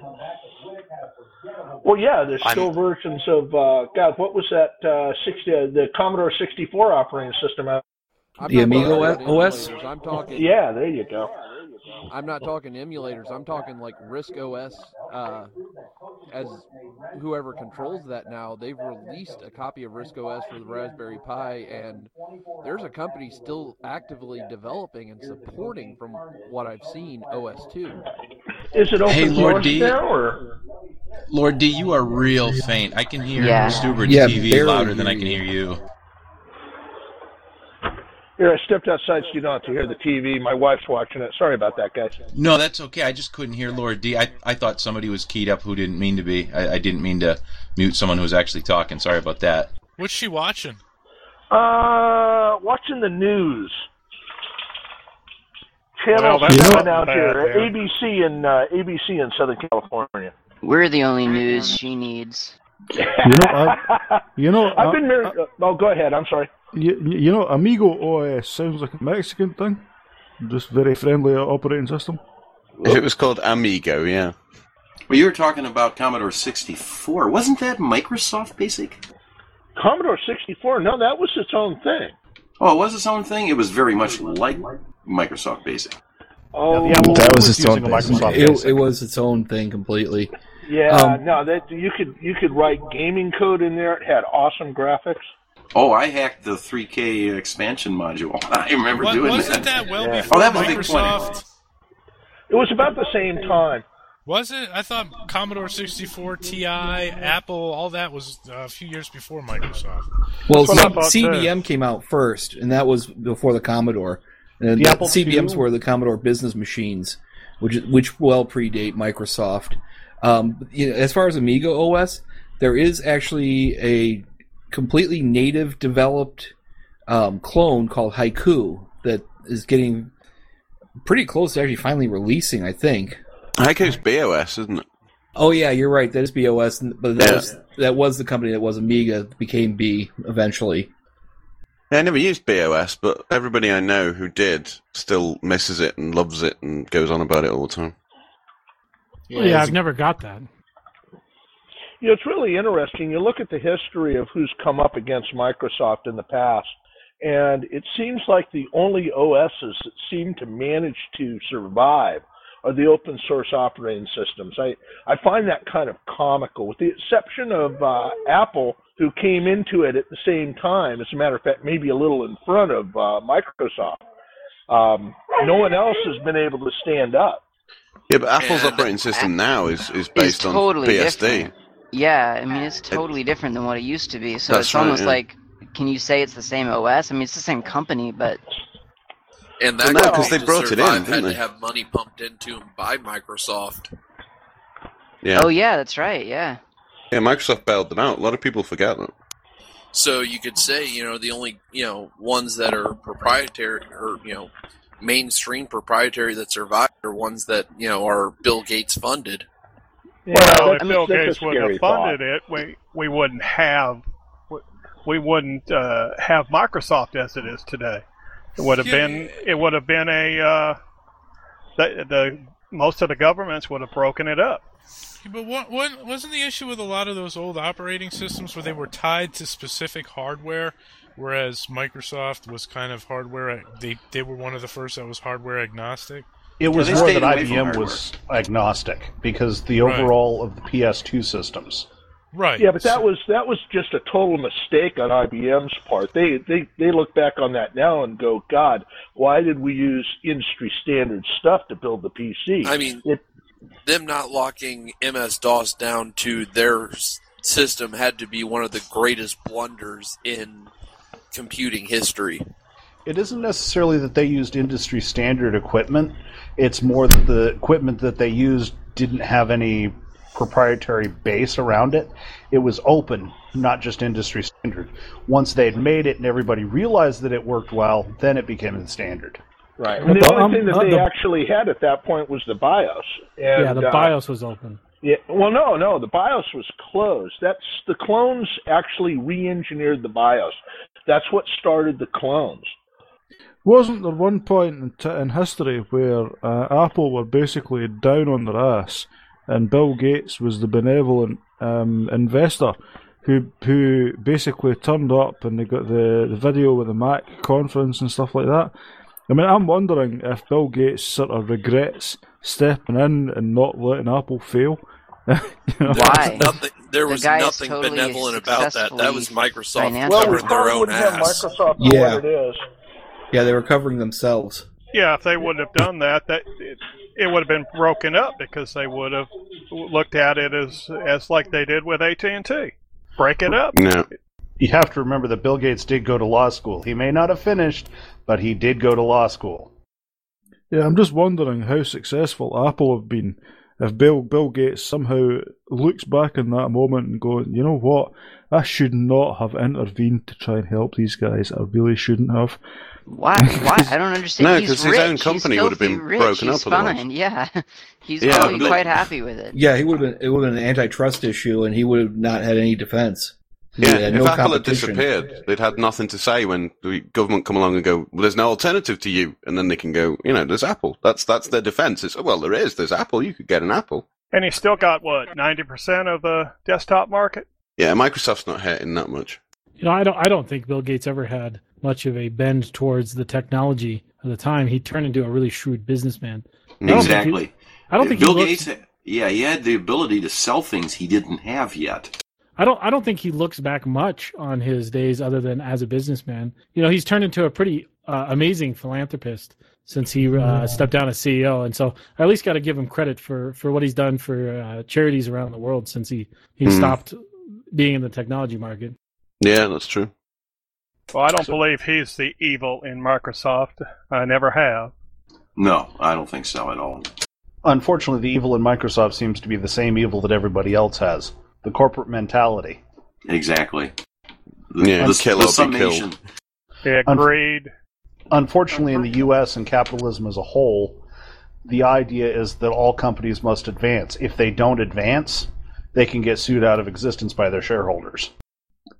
Well, yeah, there's I'm- still versions of uh, God. What was that? Uh, sixty, uh, the Commodore sixty-four operating system out. I'm The not talking Amiga about O S? emulators. I'm talking. Yeah, there you go. I'm not talking emulators. I'm talking like RISC O S. Uh, as whoever controls that now, they've released a copy of RISC O S for the Raspberry Pi, and there's a company still actively developing and supporting, from what I've seen, O S two. Is it open Hey, Lord source D. now, or? Lord D, you are real faint. I can hear Yeah. Stubert's Yeah, T V barely louder than hear I can hear you. Here, I stepped outside so you don't have to hear the T V. My wife's watching it. Sorry about that, guys. No, that's okay. I just couldn't hear Lord D. I, I thought somebody was keyed up who didn't mean to be. I, I didn't mean to mute someone who was actually talking. Sorry about that. What's she watching? Uh, watching the news. Channel Well, that's seven not out bad, here. man. A B C in uh, A B C in Southern California. We're the only news she needs. You know, I, you know, I've I- been married. Oh, go ahead. I'm sorry. You, you know, Amigo O S sounds like a Mexican thing. Just very friendly operating system. If it was called Amigo, yeah. Well, you were talking about Commodore sixty-four. Wasn't that Microsoft Basic? Commodore sixty-four. No, that was its own thing. Oh, it was its own thing? It was very much like Microsoft Basic. Oh, Yeah, well, That was it its own thing. Microsoft it, it was its own thing completely. yeah. Um, no, that you could you could write gaming code in there. It had awesome graphics. Oh, I hacked the three K expansion module. I remember What, doing wasn't that. that well Yeah. before Oh, that was Big Microsoft? It was about the same time. Was it? I thought Commodore sixty-four, T I, Apple, all that was uh, a few years before Microsoft. Well, That's what I thought, C- too. CBM came out first, and that was before the Commodore. And The the Apple C B Ms two? were the Commodore business machines, which which well predate Microsoft. Um, you know, as far as Amiga O S, there is actually a completely native developed um, clone called Haiku that is getting pretty close to actually finally releasing, I think. Haiku's B O S, isn't it? Oh yeah, you're right. That is B O S, but that Yeah. was that was the company that was Amiga, became B eventually. Yeah, I never used B O S, but everybody I know who did still misses it and loves it and goes on about it all the time. Yeah, yeah I've never got that. You know, it's really interesting. You look at the history of who's come up against Microsoft in the past, And it seems like the only O Ss that seem to manage to survive are the open source operating systems. I, I find that kind of comical, with the exception of uh, Apple, who came into it at the same time. As a matter of fact, maybe a little in front of uh, Microsoft. Um, no one else has been able to stand up. Yeah, but Apple's and operating system now is, is based it's totally on B S D. Different. Yeah, I mean, it's totally it, different than what it used to be. So it's right, almost yeah. like, can you say it's the same O S? I mean, it's the same company, but... And that well, no, because they brought it in, didn't had they? to have money pumped into them by Microsoft. Yeah. Oh, yeah, that's right, yeah. Yeah, Microsoft bailed them out. A lot of people forget that. So you could say, you know, the only, you know, ones that are proprietary or, you know, mainstream proprietary that survive are ones that, you know, are Bill Gates funded. Well, if I mean, Bill that's a Gates wouldn't scary have funded it, we we wouldn't have we wouldn't uh, have Microsoft as it is today. It would have Yeah. been it would have been a uh, the, the most of the governments would have broken it up. But what, what wasn't the issue with a lot of those old operating systems where they were tied to specific hardware, whereas Microsoft was kind of hardware. They they were one of the first that was hardware agnostic. It was Yeah, they more stayed that away from I B M hardware. was agnostic because the Right. overall of the P S two systems. Right. Yeah, but that was that was just a total mistake on I B M's part. They they they look back on that now and go, God, why did we use industry standard stuff to build the P C? I mean, it, them not locking M S DOS down to their s- system had to be one of the greatest blunders in computing history. It isn't necessarily that they used industry standard equipment. It's more that the equipment that they used didn't have any proprietary base around it. It was open, not just industry standard. Once they'd made it and everybody realized that it worked well, then it became the standard. right. And the But, only um, thing that uh, they the- actually had at that point was the BIOS. And, yeah, the uh, BIOS was open. Yeah, well, no, no, the BIOS was closed. That's the clones actually re-engineered the BIOS. That's what started the clones. Wasn't there one point in, t- in history where uh, Apple were basically down on their ass, and Bill Gates was the benevolent um, investor who who basically turned up, and they got the, the video with the Mac conference and stuff like that? I mean, I'm wondering if Bill Gates sort of regrets stepping in and not letting Apple fail. You know? Why? Nothing, there The was guy is nothing totally benevolent about that. That was Microsoft financially- Well, we covering their probably own wouldn't have ass. Microsoft for Yeah. what it is. Yeah, they were covering themselves. Yeah, if they wouldn't have done that, that it, it would have been broken up because they would have looked at it as as like they did with A T and T. Break it up. No. You have to remember that Bill Gates did go to law school. He may not have finished, but he did go to law school. Yeah, I'm just wondering how successful Apple have been if Bill Bill Gates somehow looks back in that moment and goes, you know what, I should not have intervened to try and help these guys. I really shouldn't have. Why? Why? I don't understand. No, He's 'cause his rich. own company He's would have been filthy rich. broken He's up otherwise. fine. Yeah, he's Yeah, probably Bill- quite happy with it. Yeah, he would have been. It would have been an antitrust issue, and he would have not had any defense. He Yeah, had if no Apple had competition. disappeared, they'd had nothing to say when the government come along and go, well, there's no alternative to you. And then they can go, you know, there's Apple. That's that's their defense. It's, well, there is. There's Apple. You could get an Apple. And he's still got, what, ninety percent of the desktop market? Yeah, Microsoft's not hurting that much. You know, I don't. I don't think Bill Gates ever had much of a bend towards the technology at the time. He turned into a really shrewd businessman. I don't think he- Exactly. I don't think Bill he looks, Gates. Yeah, he had the ability to sell things he didn't have yet. I don't. I don't think he looks back much on his days, other than as a businessman. You know, he's turned into a pretty uh, amazing philanthropist since he uh, stepped down as C E O, and so I at least got to give him credit for, for what he's done for uh, charities around the world since he he Mm. stopped being in the technology market. Yeah, that's true. Well, I don't believe he's the evil in Microsoft. I never have. No, I don't think so at all. Unfortunately, the evil in Microsoft seems to be the same evil that everybody else has. The corporate mentality. Exactly. The, Yeah, the, kill the or be summation. killed. Yeah, Unf- greed. Unfortunately, in the U S and capitalism as a whole, the idea is that all companies must advance. If they don't advance, they can get sued out of existence by their shareholders.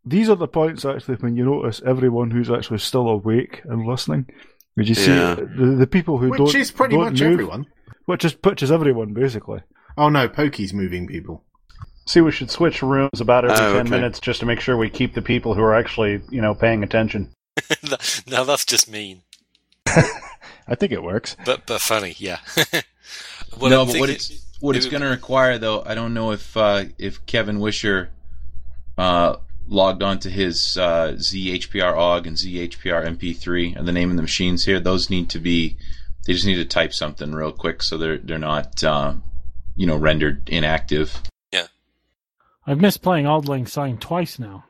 these are the points actually when you notice everyone who's actually still awake and listening. Would you see Yeah. the the people who Which don't is pretty don't much move, everyone. Which is which is everyone basically. Oh no, Pokey's moving people. See, we should switch rooms about every Oh, ten okay. minutes just to make sure we keep the people who are actually, you know, paying attention. Now that's just mean, I think it works. but but funny, yeah. Well, no, I'm but what thinking- it's what it's maybe- going to require, though, I don't know if uh, if Kevin Wisher uh, logged onto his uh, Z H P R O G and Z H P R M P three and the name of the machines here. Those need to be. They just need to type something real quick so they're they're not uh, you know rendered inactive. Yeah. I've missed playing Auld Lang Syne twice now.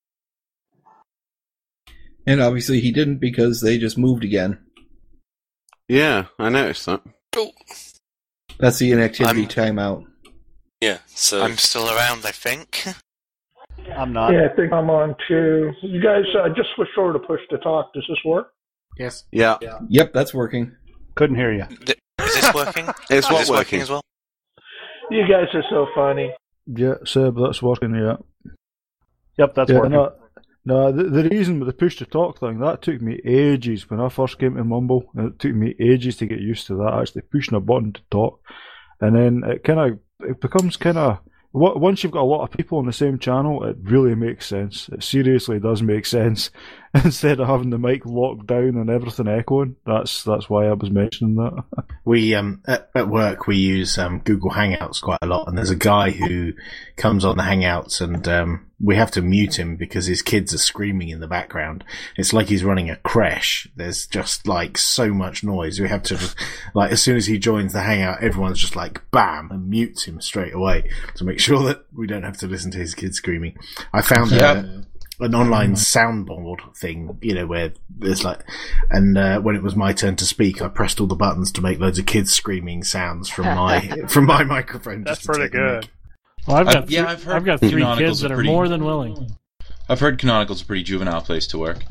And obviously he didn't because they just moved again. Yeah, I noticed that. Oh. That's the inactivity timeout. Yeah, so I'm still around, I think. I'm not. Yeah, I think I'm on too. You guys uh, just switched over to push to talk. Does this work? Yes. Yeah. Yep, that's working. Couldn't hear you. Is this working? It's Is what this working. working as well? You guys are so funny. Yeah, Seb, that's working. Yeah. Yep, that's yeah, working. No, no the, the reason with the push to talk thing, that took me ages when I first came to Mumble, and it took me ages to get used to that, actually pushing a button to talk. And then it kind of, it becomes kind of, once you've got a lot of people on the same channel, it really makes sense. It seriously does make sense. Instead of having the mic locked down and everything echoing, that's that's why I was mentioning that. We um at, at work we use um Google Hangouts quite a lot, and there's a guy who comes on the Hangouts, and um we have to mute him because his kids are screaming in the background. It's like he's running a creche. There's just like so much noise. We have to just, like, as soon as he joins the Hangout, everyone's just like bam and mutes him straight away to make sure that we don't have to listen to his kids screaming. I found Yeah. uh, an online soundboard thing, you know, where there's like, and uh, when it was my turn to speak, I pressed all the buttons to make loads of kids screaming sounds from my from my microphone. That's just to pretty take the good. mic. Well, I've got I've- yeah, three, I've heard I've got three Canonical's kids a that are pretty- more than willing. I've heard Canonical's a pretty juvenile place to work.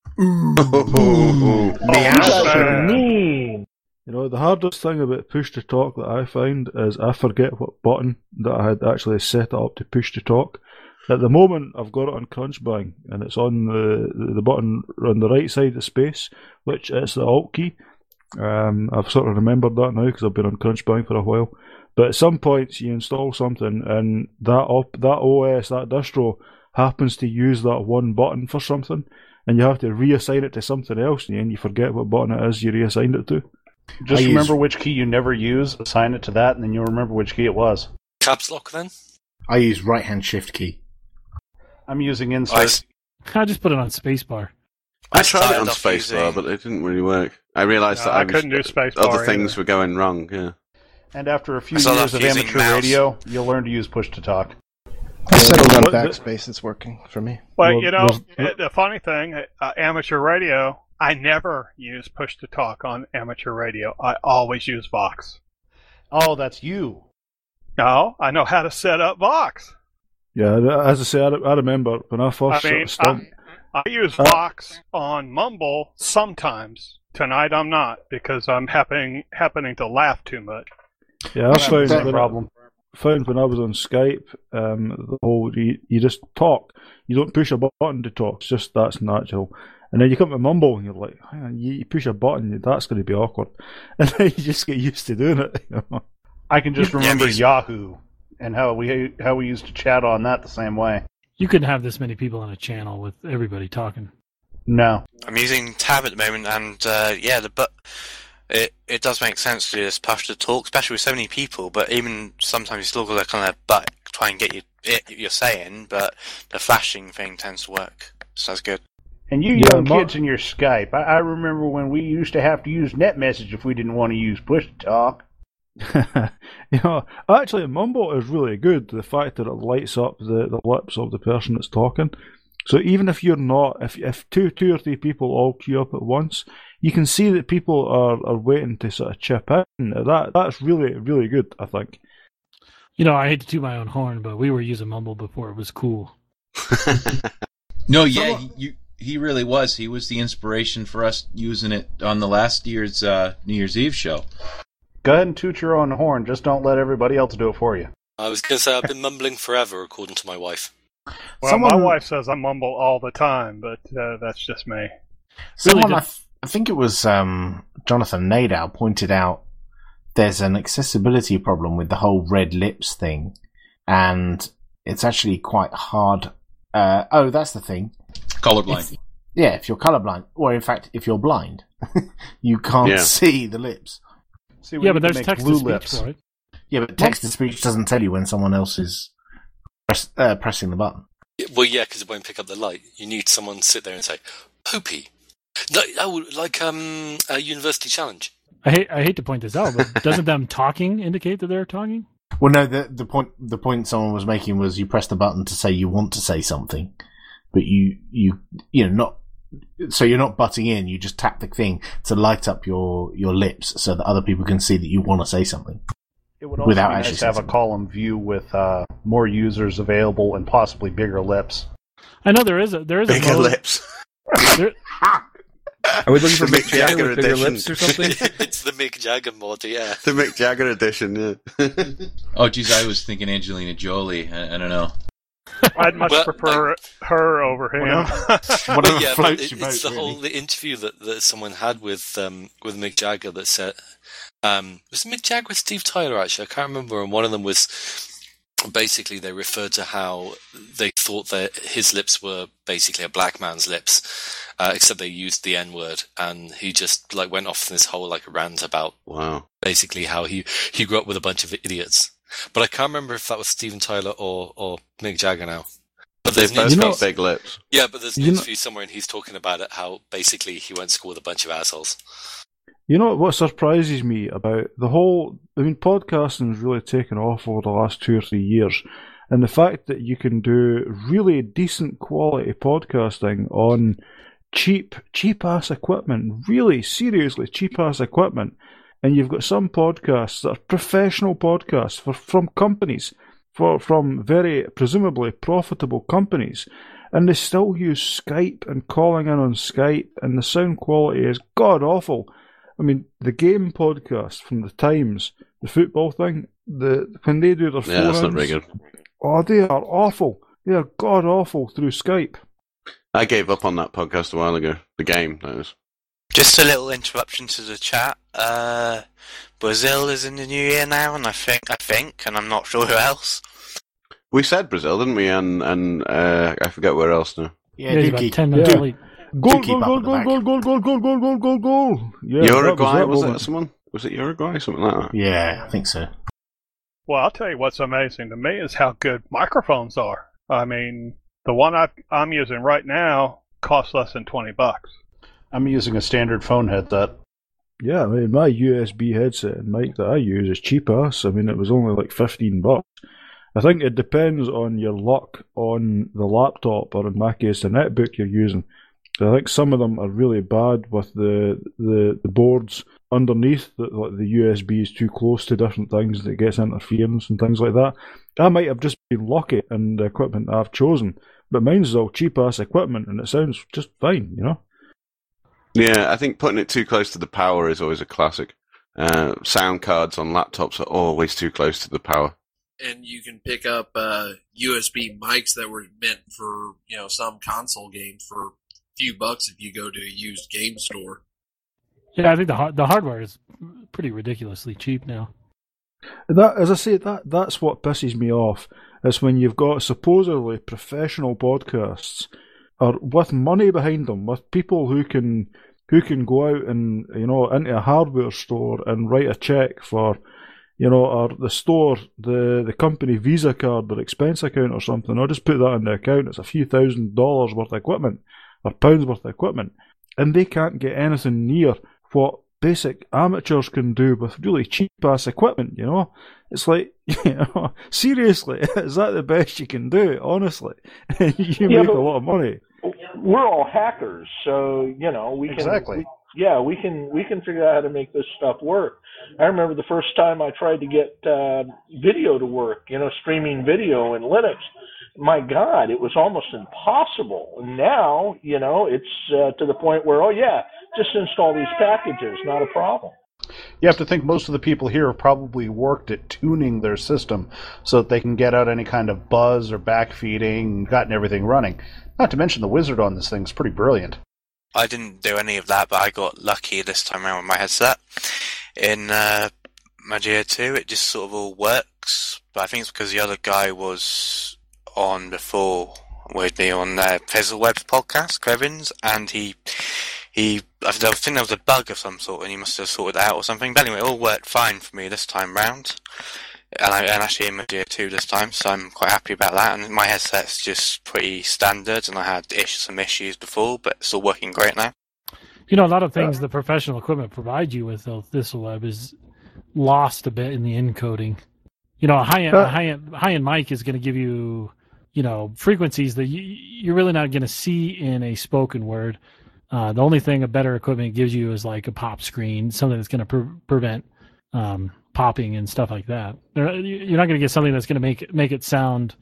Meow. Mean. You know, the hardest thing about push to talk that I find is I forget what button that I had actually set it up to push to talk. At the moment, I've got it on Crunchbang, and it's on the the button on the right side of space, which is the Alt key. Um, I've sort of remembered that now because I've been on Crunchbang for a while. But at some points, you install something, and that op, that O S, that distro, happens to use that one button for something, and you have to reassign it to something else, and then you forget what button it is you reassigned it to. Just I remember use- which key you never use, assign it to that, and then you'll remember which key it was. caps lock then? I use right hand shift key. I'm using I, insert. s- I just put it on spacebar. I I tried it on started off spacebar, using- but it didn't really work. I realised No, that I, I was, couldn't do spacebar other things either. were going wrong. Yeah. And after a few I started years off of using amateur mouse. radio, you'll learn to use push to talk. I settled on What the- backspace. It's working for me. Well, Well, you know, there's- uh, the funny thing, uh, amateur radio, I never use push to talk on amateur radio. I always use Vox. Oh, that's you. No, I know how to set up Vox. Yeah, as I say, I, I remember when I I first sort mean, of started. I, I use Uh, Vox on Mumble sometimes. Tonight I'm not because I'm happening happening to laugh too much. Yeah, I found Same when, problem. I, found when I was on Skype, um, the whole you, you just talk. You don't push a button to talk. It's just that's natural. And then you come to Mumble and you're like, hang on, you, you push a button, that's going to be awkward. And then you just get used to doing it. You know? I can just Yeah, remember these- Yahoo and how we how we used to chat on that the same way. You couldn't have this many people on a channel with everybody talking. No. I'm using Tab at the moment, and uh, yeah, the but it it does make sense to do this push to talk, especially with so many people. But even sometimes you still got to kind of butt try and get you it you're saying, but the flashing thing tends to work, so that's good. And you Yeah, young Mar- kids in your Skype, I, I remember when we used to have to use NetMessage if we didn't want to use push to talk. You know, actually, Mumble is really good. The fact that it lights up the, the lips of the person that's talking. So even if you're not, if if two two or three people all queue up at once, you can see that people are, are waiting to sort of chip in. That that's really really good, I think. You know, I hate to toot my own horn, but we were using Mumble before it was cool. No, yeah, he, you, he really was. He was the inspiration for us using it on the last year's uh, New Year's Eve show. Go ahead and toot your own horn. Just don't let everybody else do it for you. I was going to say I've been mumbling forever, according to my wife. Well, Someone- my wife says I mumble all the time, but uh, that's just me. Someone, I, th- I think it was um, Jonathan Nadow, pointed out there's an accessibility problem with the whole red lips thing, and it's actually quite hard. Uh, oh, that's the thing. Colorblind. If, yeah, if you're colorblind, or in fact, if you're blind, you can't Yeah. see the lips. See, Yeah, but there's text-to-speech for it. Yeah, but text to speech doesn't tell you when someone else is press, uh, pressing the button. Well, yeah, because it won't pick up the light. You need someone to sit there and say, "Poopy." No, oh, like um, a university challenge. I hate I hate to point this out, but doesn't them talking indicate that they're talking? Well, no, the the point the point someone was making was you press the button to say you want to say something, but you you you know not so you're not butting in. You just tap the thing to light up your your lips so that other people can see that you want to say something. It would also Without be actually nice to have a saying column view with uh, more users available and possibly bigger lips. I know there is a there is a Bigger mode- lips. There, Are we looking for The Mick Jagger with bigger lips or something? It's the Mick Jagger mod, yeah. The Mick Jagger edition, yeah. Oh, geez, I was thinking Angelina Jolie. I, I don't know. I'd much Well, prefer her over him. Whatever yeah, but floats it, your it's boat, the really. whole the interview that, that someone had with um, with Mick Jagger that said um, was it Mick Jagger with Steve Tyler actually? I can't remember. And one of them was basically they referred to how they thought that his lips were basically a black man's lips, uh, except they used the N word, and he just like went off in this whole like rant about wow basically how he he grew up with a bunch of idiots. But I can't remember if that was Steven Tyler or or Mick Jagger now. But They've there's an both interview- got big lips. Yeah, but there's an You know- interview somewhere and he's talking about it, how basically he went to school with a bunch of assholes. You know what surprises me about the whole? I mean, podcasting's really taken off over the last two or three years, and the fact that you can do really decent quality podcasting on cheap, cheap ass equipment, really seriously cheap ass equipment, and you've got some podcasts that are professional podcasts for from companies, for from very presumably profitable companies, and they still use Skype and calling in on Skype, and the sound quality is god awful. I mean, the game podcast from the Times, the football thing, the when they do their Yeah, that's not forums, very good. oh, they are awful. They are god awful through Skype. I gave up on that podcast a while ago. The game, that is. Just a little interruption to the chat. Uh, Brazil is in the new year now, and I think, I think, and I'm not sure who else. We said Brazil, didn't we? And and uh, I forget where else now. Yeah, Yeah, he's do about keep, ten do minutes keep- late. Goal, keep goal, up goal, at the goal, back. goal, goal, goal, goal, goal, goal, goal, goal. Yeah, that Uruguay, that was moment. it someone? Was it Uruguay? Something like that. Yeah, I think so. Well, I'll tell you what's amazing to me is how good microphones are. I mean, the one I, I'm using right now costs less than twenty bucks. I'm using a standard phone headset. Yeah, I mean, my U S B headset and mic that I use is cheap ass. I mean, it was only like fifteen bucks. I think it depends on your luck on the laptop, or in my case, the netbook you're using. I think some of them are really bad with the the, the boards underneath, that like the U S B is too close to different things, that gets interference and things like that. I might have just been lucky in the equipment I've chosen, but mine's all cheap ass equipment and it sounds just fine, you know? Yeah, I think putting it too close to the power is always a classic. Uh, sound cards on laptops are always too close to the power. And you can pick up uh, U S B mics that were meant for, you know, some console games for a few bucks if you go to a used game store. Yeah, I think the har- the hardware is pretty ridiculously cheap now. That, as I say, that that's what pisses me off. Is when you've got supposedly professional podcasts, or with money behind them, with people who can who can go out and, you know, into a hardware store and write a check for, you know, or the store, the the company Visa card or expense account or something. I'll just put that in the account. It's a few thousand dollars worth of equipment, or pounds worth of equipment, and they can't get anything near what basic amateurs can do with really cheap ass equipment. You know, it's like, you know, seriously, is that the best you can do? Honestly, you Yeah, make but- a lot of money. We're all hackers, so you know we can. Exactly. we- yeah, we can we can figure out how to make this stuff work. I remember the first time I tried to get uh, video to work, you know, streaming video in Linux. My God, it was almost impossible. And now, you know, it's uh, to the point where, oh yeah, just install these packages, not a problem. You have to think most of the people here have probably worked at tuning their system so that they can get out any kind of buzz or backfeeding, gotten everything running. Not to mention the wizard on this thing's pretty brilliant. I didn't do any of that, but I got lucky this time around with my headset. In uh, Magia two, it just sort of all works, but I think it's because the other guy was on before with me on uh, Fizzleweb's podcast, Krevins, and he, he, I think there was a bug of some sort, and he must have sorted it out or something. But anyway, it all worked fine for me this time round, and I and actually in Magia two this time, so I'm quite happy about that. And my headset's just pretty standard, and I had ish, some issues before, but it's all working great now. You know, a lot of things the professional equipment provides you with, though, Thistleweb is lost a bit in the encoding. You know, a high-end, uh, high-end, high-end mic is going to give you, you know, frequencies that you, you're really not going to see in a spoken word. Uh, the only thing a better equipment gives you is like a pop screen, something that's going to pre- prevent um, popping and stuff like that. You're not going to get something that's going to make it, make it sound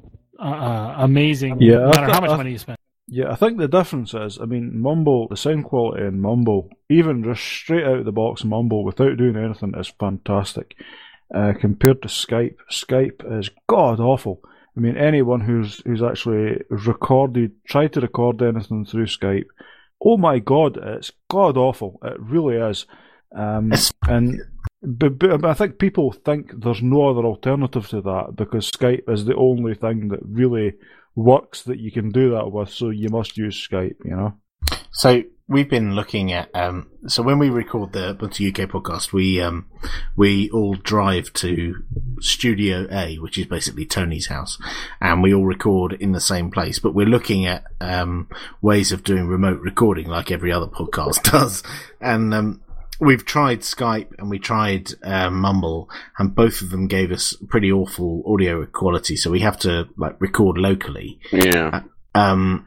uh, amazing, yeah, no matter th- how much I, money you spend. Yeah, I think the difference is, I mean, Mumble, the sound quality in Mumble, even just straight out of the box Mumble without doing anything, is fantastic. Uh, compared to Skype, Skype is god awful. I mean, anyone who's who's actually recorded, tried to record anything through Skype, oh my god, it's god awful. It really is. Um, and but, but I think people think there's no other alternative to that because Skype is the only thing that really works that you can do that with, so you must use Skype, you know? So we've been looking at, um, so when we record the Ubuntu U K podcast, we, um, we all drive to Studio A, which is basically Tony's house, and we all record in the same place, but we're looking at, um, ways of doing remote recording like every other podcast does. And, um, we've tried Skype and we tried uh, Mumble, and both of them gave us pretty awful audio quality. So we have to like record locally. Yeah. Uh, um,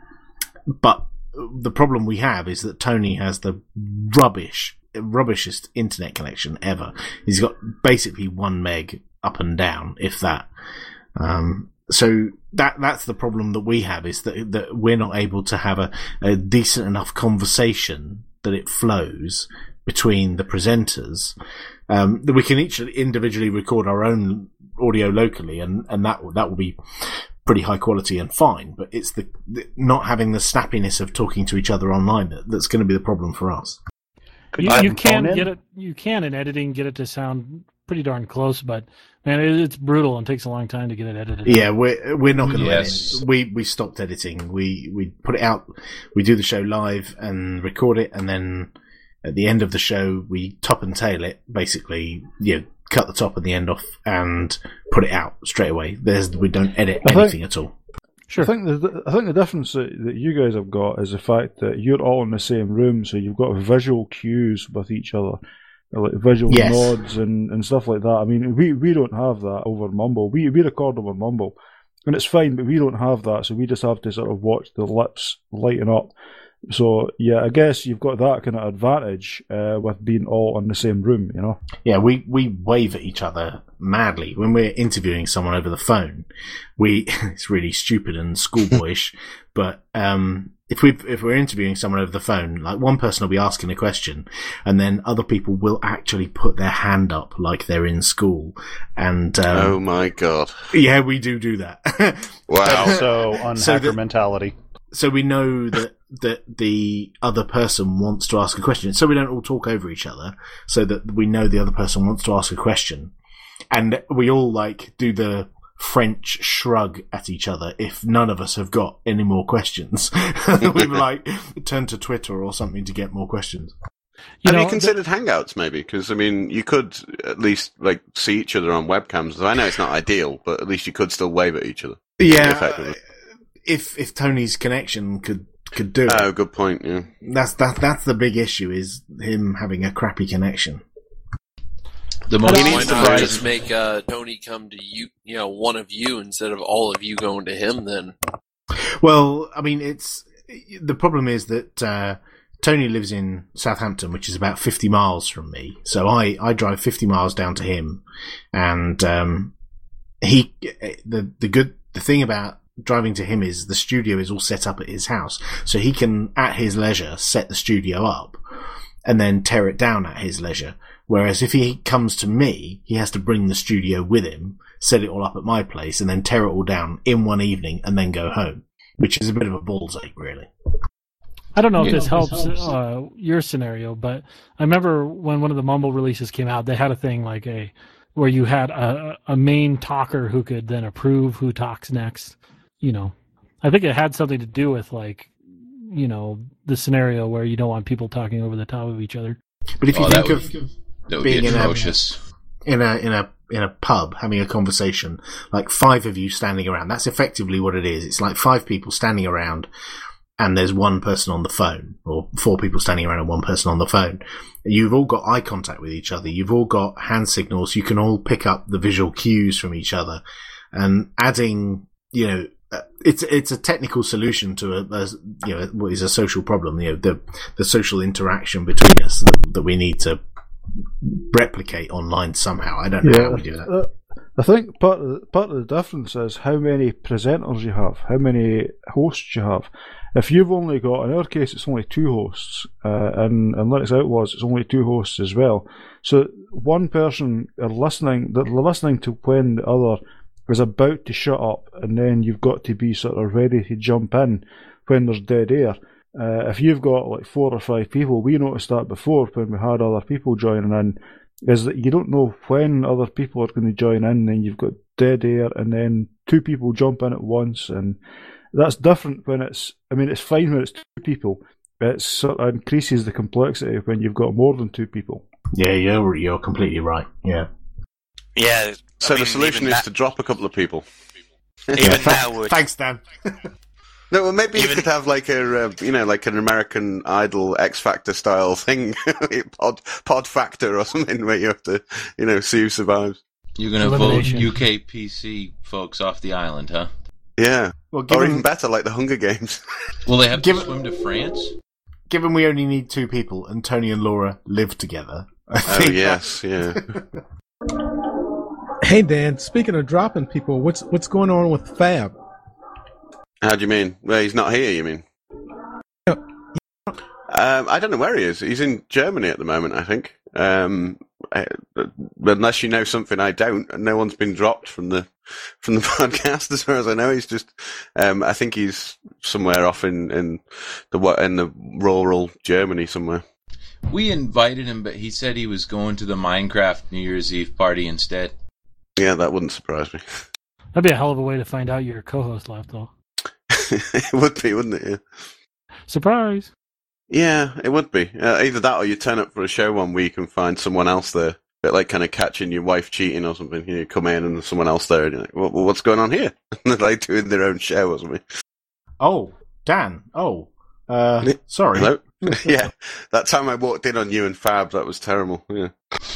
but the problem we have is that Tony has the rubbish, rubbishest internet connection ever. He's got basically one meg up and down, if that. Um, so that that's the problem that we have, is that that we're not able to have a, a decent enough conversation that it flows between the presenters. Um, we can each individually record our own audio locally, and, and that that will be pretty high quality and fine. But it's the, the not having the snappiness of talking to each other online that, that's going to be the problem for us. You, you can get it. You can in editing get it to sound pretty darn close, but man, it, it's brutal and takes a long time to get it edited. Yeah, we're we're not going to yes. edit. We we stopped editing. We we put it out. We do the show live and record it, and then at the end of the show, we top and tail it, basically, you know, cut the top and the end off and put it out straight away. There's, we don't edit I anything think, at all. Sure. I think the I think the difference that, that you guys have got is the fact that you're all in the same room, so you've got visual cues with each other, like visual yes. nods and, and stuff like that. I mean, we, we don't have that over Mumble. We we record over Mumble, and it's fine, but we don't have that, so we just have to sort of watch the lips lighten up. So, yeah, I guess you've got that kind of advantage uh, with being all in the same room, you know? Yeah, we, we wave at each other madly. When we're interviewing someone over the phone, we, it's really stupid and schoolboyish, but, um, if we if we're interviewing someone over the phone, like one person will be asking a question, and then other people will actually put their hand up like they're in school. And um, oh my god, yeah, we do do that. Wow, so on so hacker that, mentality. So we know that that the other person wants to ask a question, so we don't all talk over each other. So that we know the other person wants to ask a question, and we all like do the French shrug at each other if none of us have got any more questions. We've like turned to Twitter or something to get more questions. You Have know, you considered the... Hangouts maybe? Because I mean, you could at least like see each other on webcams. So I know it's not ideal, but at least you could still wave at each other. Yeah, if if Tony's connection could could do it. Oh, good point. Yeah, that's that that's the big issue, is him having a crappy connection. The most why not just make uh, Tony come to you, you know, one of you instead of all of you going to him then? Well, I mean, it's the problem is that uh, Tony lives in Southampton, which is about fifty miles from me. So I, I drive fifty miles down to him, and um, he the the good the thing about driving to him is the studio is all set up at his house, so he can at his leisure set the studio up and then tear it down at his leisure. Whereas if he comes to me, he has to bring the studio with him, set it all up at my place, and then tear it all down in one evening and then go home, which is a bit of a balls ache, really. I don't know if Yeah. this helps uh, your scenario, but I remember when one of the Mumble releases came out, they had a thing like a where you had a, a main talker who could then approve who talks next. You know, I think it had something to do with like, you know, the scenario where you don't want people talking over the top of each other. But if you Oh, think that of would- that would being be in atrocious. a, in a in a in a pub having a conversation, like five of you standing around, that's effectively what it is. It's like five people standing around, and there's one person on the phone, or four people standing around and one person on the phone. You've all got eye contact with each other. You've all got hand signals. You can all pick up the visual cues from each other, and adding, you know. Uh, it's it's a technical solution to a, a you know what is a social problem. You know the the social interaction between us that, that we need to replicate online somehow. I don't know how we do that. uh, I think part of, the, part of the difference is how many presenters you have, how many hosts you have. If you've only got, in our case, it's only two hosts, uh, and in Linux Outlaws, it's only two hosts as well. So one person are listening, they're listening to when the other is about to shut up, and then you've got to be sort of ready to jump in when there's dead air. Uh, if you've got like four or five people, we noticed that before when we had other people joining in, is that you don't know when other people are going to join in, and you've got dead air, and then two people jump in at once, and that's different when it's, I mean, it's fine when it's two people. It sort of increases the complexity when you've got more than two people. Yeah, you're, you're completely right. Yeah. Yeah. So I the mean, solution even is that- to drop a couple of people. Even now would. Thanks, Dan. No, well, maybe you could have like a, uh, you know, like an American Idol X Factor style thing, Pod Pod Factor or something, where you have to, you know, see who survives. You're going to vote U K P C folks off the island, huh? Yeah. Well, or given- even better, like the Hunger Games. Will they have Given- to swim to France? Given we only need two people and Tony and Laura live together, I Oh think yes, yeah. Hey Dan, speaking of dropping people, what's what's going on with Fab? How do you mean? Well, he's not here. You mean? Um, I don't know where he is. He's in Germany at the moment, I think. Um, I, unless you know something I don't, no one's been dropped from the from the podcast, as far as I know. He's just, um, I think he's somewhere off in in the in the rural Germany somewhere. We invited him, but he said he was going to the Minecraft New Year's Eve party instead. Yeah, that wouldn't surprise me. That'd be a hell of a way to find out your co-host left, though. It would be, wouldn't it? Yeah. Surprise. Yeah, it would be. Uh, either that or you turn up for a show one week and find someone else there. Bit like kind of catching your wife cheating or something. You come in and there's someone else there and you're like, well, what's going on here? And they're like doing their own show or something. Oh, Dan. Oh, uh, sorry. Hello? Yeah, that time I walked in on you and Fab, that was terrible. Yeah.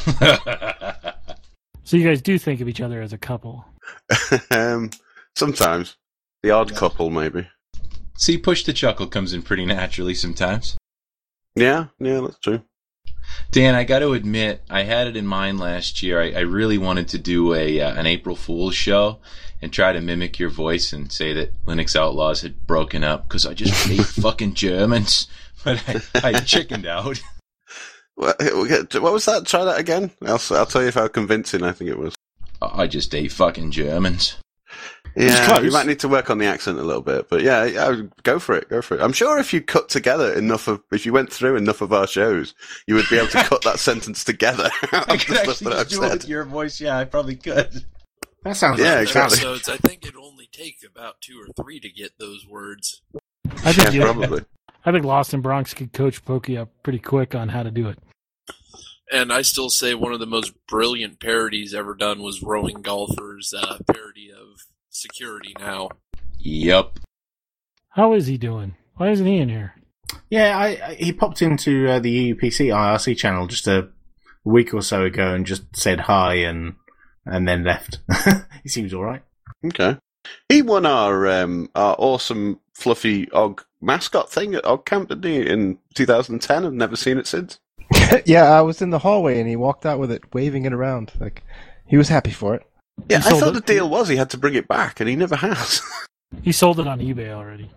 So you guys do think of each other as a couple? um, sometimes. The odd couple, maybe. See, Push the Chuckle comes in pretty naturally sometimes. Yeah, yeah, that's true. Dan, I got to admit, I had it in mind last year. I, I really wanted to do a uh, an April Fool's show and try to mimic your voice and say that Linux Outlaws had broken up because I just hate fucking Germans. But I, I chickened out. What, what was that? Try that again? I'll, I'll tell you how convincing I think it was. I just hate fucking Germans. Yeah, you might need to work on the accent a little bit, but yeah, yeah, go for it, go for it. I'm sure if you cut together enough of, if you went through enough of our shows, you would be able to cut that sentence together. I could actually just do it with your voice. Yeah, I probably could. That sounds yeah, like exactly. Episodes, I think it'd only take about two or three to get those words. I think Yeah, you- probably. I think Lost in Bronx could coach Pokey up pretty quick on how to do it. And I still say one of the most brilliant parodies ever done was Rowing Golfer's uh, parody of Security Now. Yep. How is he doing? Why isn't he in here? Yeah, I, I he popped into uh, the E U P C I R C channel just a week or so ago and just said hi and and then left. He seems all right. Okay. He won our um, our awesome fluffy Og mascot thing at Og Camp, didn't he, in two thousand ten? I've never seen it since. Yeah, I was in the hallway and he walked out with it, waving it around. Like he was happy for it. Yeah, He I sold thought it- the deal was he had to bring it back, and he never has. He sold it on eBay already.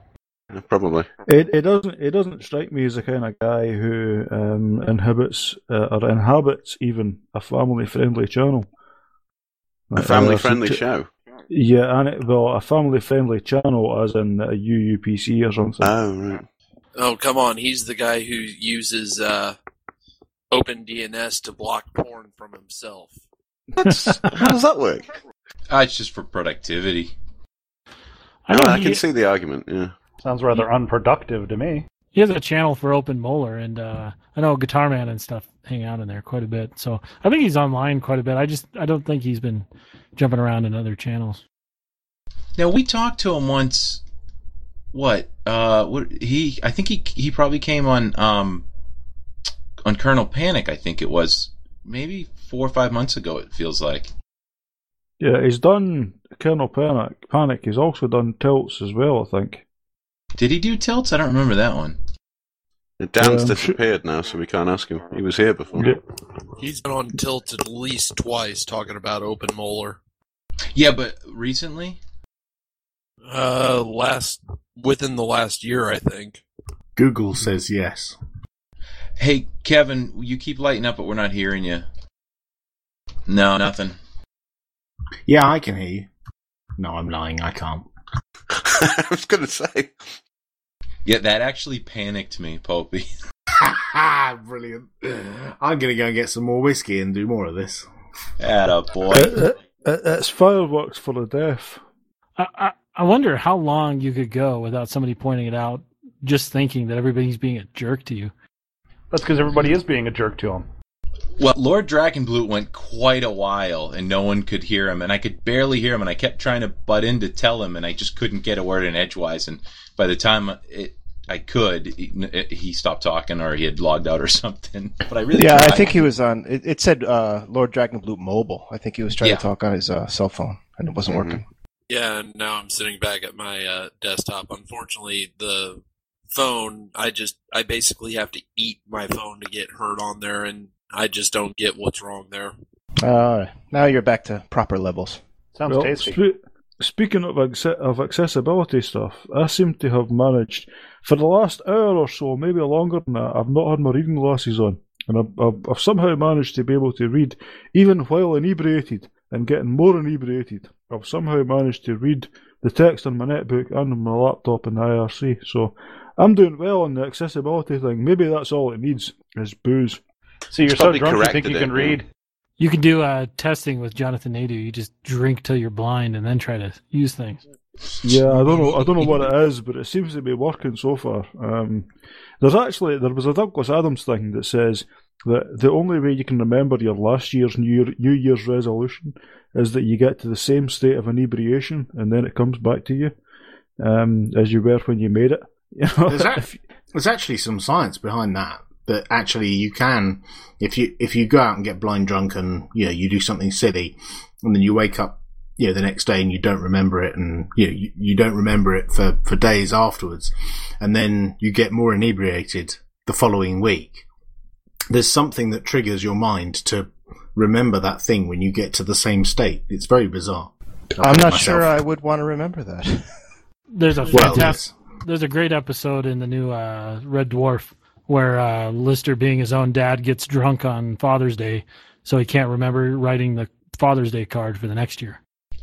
Yeah, probably. It it doesn't it doesn't strike me as the kind of guy who um, inhibits uh, or inhabits even a family friendly channel. A family friendly Uh, show. Yeah, and it, well, a family friendly channel, as in a U U P C or something. Oh right. Oh, come on. He's the guy who uses uh, OpenDNS to block porn from himself. That's, how does that work? Uh, it's just for productivity. I I, know I he- can see the argument. Yeah. Sounds rather unproductive to me. He has a channel for Open Molar, and uh, I know Guitar Man and stuff hang out in there quite a bit. So I think he's online quite a bit. I just I don't think he's been jumping around in other channels. Now we talked to him once. What? Uh, what he? I think he he probably came on um on Colonel Panic. I think it was maybe four or five months ago. It feels like. Yeah, he's done Colonel Panic. Panic. He's also done Tilts as well, I think. Did he do Tilts? I don't remember that one. Dan's Um, disappeared now, so we can't ask him. He was here before. Yeah. He's been on Tilt at least twice talking about Open Molar. Yeah, but recently. Uh, last within the last year, I think. Google says yes. Hey, Kevin, you keep lighting up, but we're not hearing you. No, nothing. Yeah, I can hear you. No, I'm lying. I can't. I was going to say. Yeah, that actually panicked me, Popey. Brilliant. I'm going to go and get some more whiskey and do more of this. Atta boy. It, it, it, it's fireworks for the deaf. I, I I wonder how long you could go without somebody pointing it out, just thinking that everybody's being a jerk to you. That's because everybody is being a jerk to him. Well, Lord Dragonbloot went quite a while, and no one could hear him, and I could barely hear him, and I kept trying to butt in to tell him, and I just couldn't get a word in edgewise, and by the time it, I could, he, he stopped talking, or he had logged out or something. But I really yeah, tried. I think he was on. It, it said uh, Lord Dragonbloot Mobile. I think he was trying Yeah. to talk on his uh, cell phone, and it wasn't Mm-hmm. working. Yeah, and now I'm sitting back at my uh, desktop. Unfortunately, the phone, I just, I basically have to eat my phone to get heard on there, and I just don't get what's wrong there. Uh, now you're back to proper levels. Sounds Well, tasty. spe- speaking of, acce- of accessibility stuff, I seem to have managed, for the last hour or so, maybe longer than that, I've not had my reading glasses on. And I've, I've, I've somehow managed to be able to read, even while inebriated, and getting more inebriated. I've somehow managed to read the text on my netbook and on my laptop in the I R C. So I'm doing well on the accessibility thing. Maybe that's all it needs, is booze. So you're It's so probably drunk you think corrected you it, can yeah. read. You can do uh, testing with Jonathan Nadeau. You just drink till you're blind and then try to use things. Yeah, I don't know. I don't know what it is, but it seems to be working so far. Um, there's actually there was a Douglas Adams thing that says that the only way you can remember your last year's New, Year, New Year's resolution is that you get to the same state of inebriation and then it comes back to you um, as you were when you made it. You know? There's, act- there's actually some science behind that. That actually you can, if you if you go out and get blind drunk and you know you do something silly, and then you wake up, you know, the next day and you don't remember it, and you know you, you don't remember it for, for days afterwards, and then you get more inebriated the following week. There's something that triggers your mind to remember that thing when you get to the same state. It's very bizarre. I'm not Myself. sure I would want to remember that. There's a Well, fantastic, there's a great episode in the new uh, Red Dwarf where uh, Lister, being his own dad, gets drunk on Father's Day, so he can't remember writing the Father's Day card for the next year.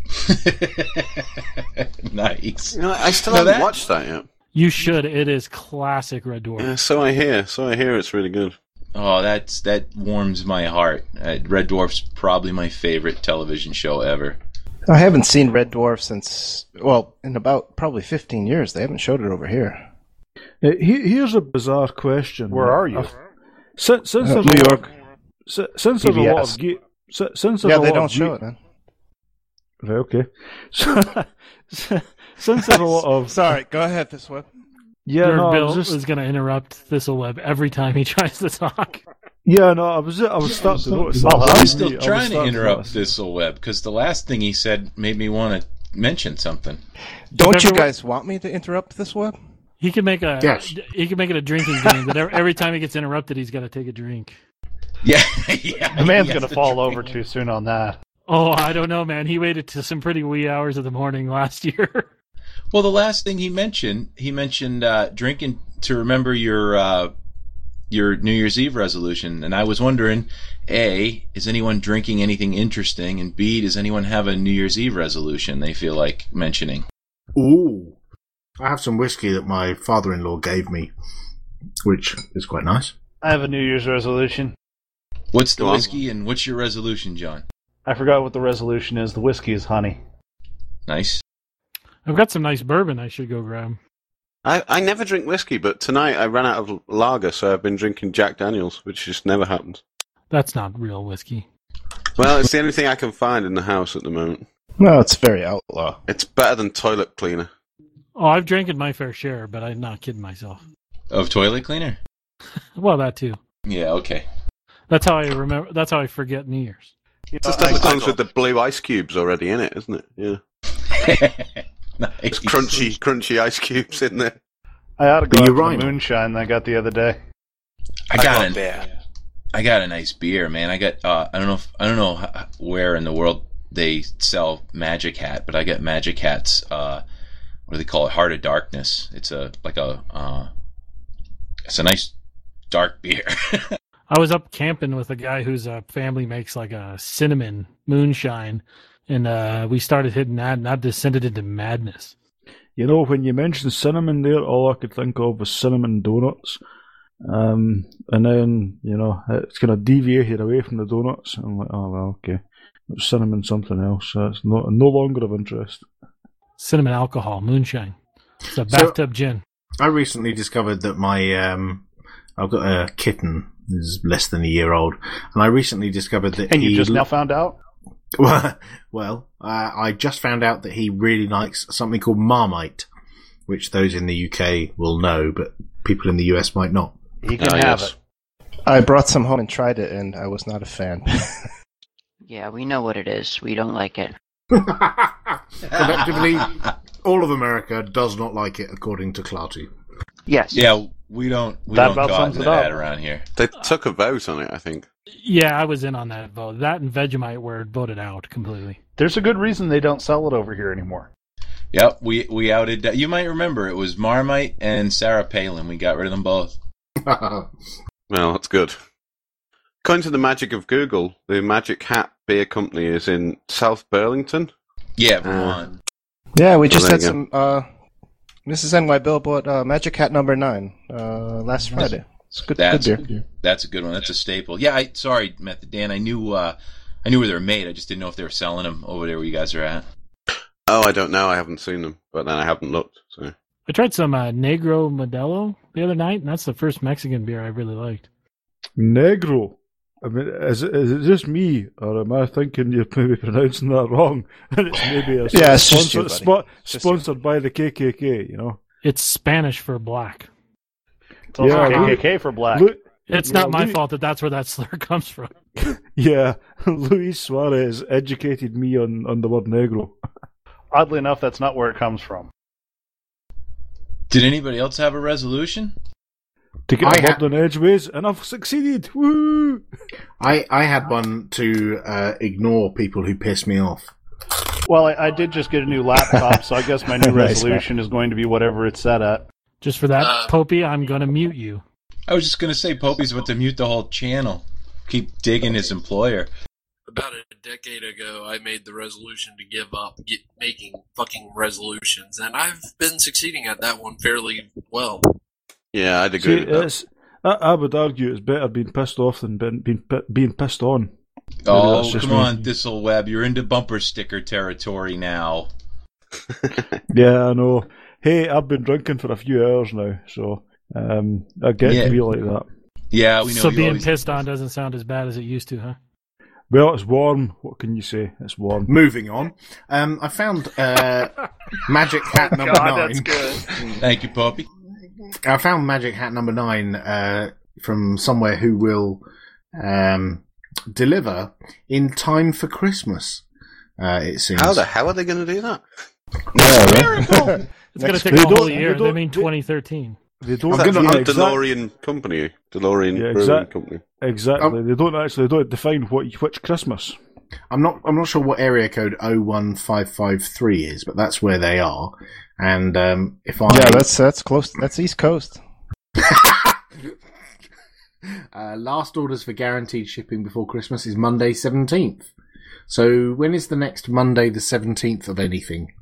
Nice. You know, I still Now haven't that- watched that yet. You should. It is classic Red Dwarf. Yeah, so I hear. So I hear it's really good. Oh, that's that warms my heart. Uh, Red Dwarf's probably my favorite television show ever. I haven't seen Red Dwarf since, well, in about probably fifteen years. They haven't showed it over here. Uh, he- here's a bizarre question. Where are you? I've- Since, since Uh, there's New a lot York. of, si- since there's a lot P B S. of ga- si- since there's Yeah, a they lot don't of show ga- it, man. Right, okay. Since there's a lot of Sorry, go ahead, this one. yeah, Your no, I Bill was just is going to interrupt Thistleweb every time he tries to talk. yeah, no, I was I was starting to notice. Oh, that. I'm I still was trying to starting interrupt notice. Thistleweb because the last thing he said made me want to mention something. Don't you Remember- guys want me to interrupt this web? He can make a Yes. he can make it a drinking game, but every, every time he gets interrupted, he's got to take a drink. Yeah, yeah. The man's he has going to to fall drink. over too soon on that. Oh, I don't know, man. He waited to some pretty wee hours of the morning last year. Well, the last thing he mentioned, he mentioned uh, drinking to remember your uh, your New Year's Eve resolution, and I was wondering, A, is anyone drinking anything interesting, and B, does anyone have a New Year's Eve resolution they feel like mentioning? Ooh. I have some whiskey that my father-in-law gave me, which is quite nice. I have a New Year's resolution. What's the whiskey, and what's your resolution, John? I forgot what the resolution is. The whiskey is honey. Nice. I've got some nice bourbon I should go grab. I, I never drink whiskey, but tonight I ran out of lager, so I've been drinking Jack Daniels, which just never happens. That's not real whiskey. Well, it's the only thing I can find in the house at the moment. No, it's very outlaw. It's better than toilet cleaner. Oh, I've drank it my fair share, but I'm not kidding myself. Of toilet cleaner? Well, that too. Yeah, okay. That's how I remember. That's how I forget New Year's. It's the stuff that comes with the blue ice cubes already in it, isn't it? Yeah. Nice. There's crunchy, crunchy ice cubes in there. I ought to go Are you after right? the moonshine that I got the other day. I got an, I got a nice beer, man. I got uh, I don't know if, I don't know how, where in the world they sell Magic Hat, but I got Magic Hat's uh, what do they call it? Heart of Darkness. It's a like a uh, it's a nice dark beer. I was up camping with a guy whose uh, family makes like a cinnamon moonshine, and uh, we started hitting that, and that descended into madness. You know, when you mentioned cinnamon there, all I could think of was cinnamon donuts. Um, and then, you know, it's kind of deviated away from the donuts. I'm like, oh, well, okay. It was cinnamon something else. So it's no, no longer of interest. Cinnamon alcohol, moonshine. It's a bathtub So, gin. I recently discovered that my um, I've got a kitten who's less than a year old, and I recently discovered that And he you just now found out? Well, well uh, I just found out that he really likes something called Marmite, which those in the U K will know, but people in the U S might not. He can have it. I brought some home and tried it, and I was not a fan. Yeah, we know what it is. We don't like it. Collectively, all of America does not like it, according to Clarty. Yes. Yeah, we don't we That don't about go out sums into it up. that around here. They took a vote on it, I think. Yeah, I was in on that vote. That and Vegemite were voted out completely. There's a good reason they don't sell it over here anymore. Yep, we we outed. You might remember it was Marmite and Sarah Palin. We got rid of them both. Well, that's good. According to the magic of Google, the Magic Hat Beer Company is in South Burlington. Yeah, Vermont. Yeah, we Oh, just there had you go. some. Uh, Missus N Y Bill bought uh, Magic Hat number nine uh, last Friday. It's good, That's good beer. that's a good one. That's a staple. Yeah, I sorry, Method Dan. I knew uh, I knew where they were made. I just didn't know if they were selling them over there where you guys are at. Oh, I don't know. I haven't seen them, but then I haven't looked. So I tried some uh, Negro Modelo the other night, and that's the first Mexican beer I really liked. Negro. I mean, is it, is it just me, or am I thinking you're maybe pronouncing that wrong? And it's maybe a Yeah, it's just sponsor, you, buddy. spo- It's just sponsored by the K K K, you know? It's Spanish for black. It's also Yeah, K K look- K for black. look- It's yeah, not my Louis- fault that that's where that slur comes from. Yeah, Luis Suarez educated me on, on the word negro. Oddly enough, that's not where it comes from. Did anybody else have a resolution? To get I a ha- word on edgeways, and I've succeeded. Woo! I, I had one to uh, ignore people who piss me off. Well, I, I did just get a new laptop, so I guess my new Nice, man. resolution is going to be whatever it's set at. Just for that, Popey, I'm going to mute you. I was just gonna say Popey's about to mute the whole channel. Keep digging his employer. About a decade ago, I made the resolution to give up get, making fucking resolutions, and I've been succeeding at that one fairly well. yeah, I'd agree See, with that. it's, I, I would argue it's better being pissed off than being, being, pi- being pissed on. Maybe Oh, that's just come me. on, Thistleweb. You're into bumper sticker territory now. Yeah, I know. Hey, I've been drinking for a few hours now, so um, I get Yeah. to be like that. Yeah, we know So you being always... pissed on doesn't sound as bad as it used to, huh? Well, it's warm. What can you say? It's warm. Moving on, um, I found uh, Magic Hat number God, nine. that's good. Thank you, Poppy. I found Magic Hat number nine uh, from somewhere who will um, deliver in time for Christmas. Uh, it seems. How the hell are they going to do that? It's going to take They a whole don't- year. they They, don't- mean twenty thirteen. They don't Is that yeah, from exact- DeLorean Company? DeLorean Yeah, Brewing exact- Company. Exactly. Um, they don't actually they don't define what which Christmas. I'm not. I'm not sure what area code oh one five five three is, but that's where they are. And um, if I yeah, that's that's close. That's East Coast. uh, last orders for guaranteed shipping before Christmas is Monday seventeenth. So when is the next Monday the seventeenth of anything?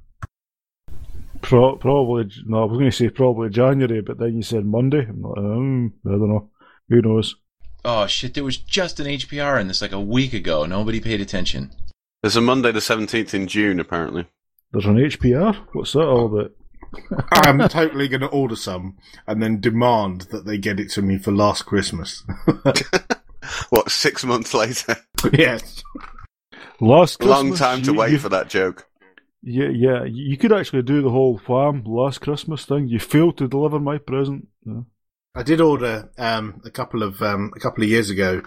Pro- probably. No, I was going to say probably January, but then you said Monday. I'm like, um, I don't know. Who knows? Oh shit! There was just an H P R in this like a week ago. Nobody paid attention. There's a Monday the seventeenth in June, apparently. There's an H P R? What's that all about? I'm totally going to order some and then demand that they get it to me for last Christmas. What, six months later? Yes. Last Christmas. Long time to you, wait you, for that joke. Yeah, yeah. You could actually do the whole wham last Christmas thing. You failed to deliver my present. Yeah. I did order um, a couple of um, a couple of years ago.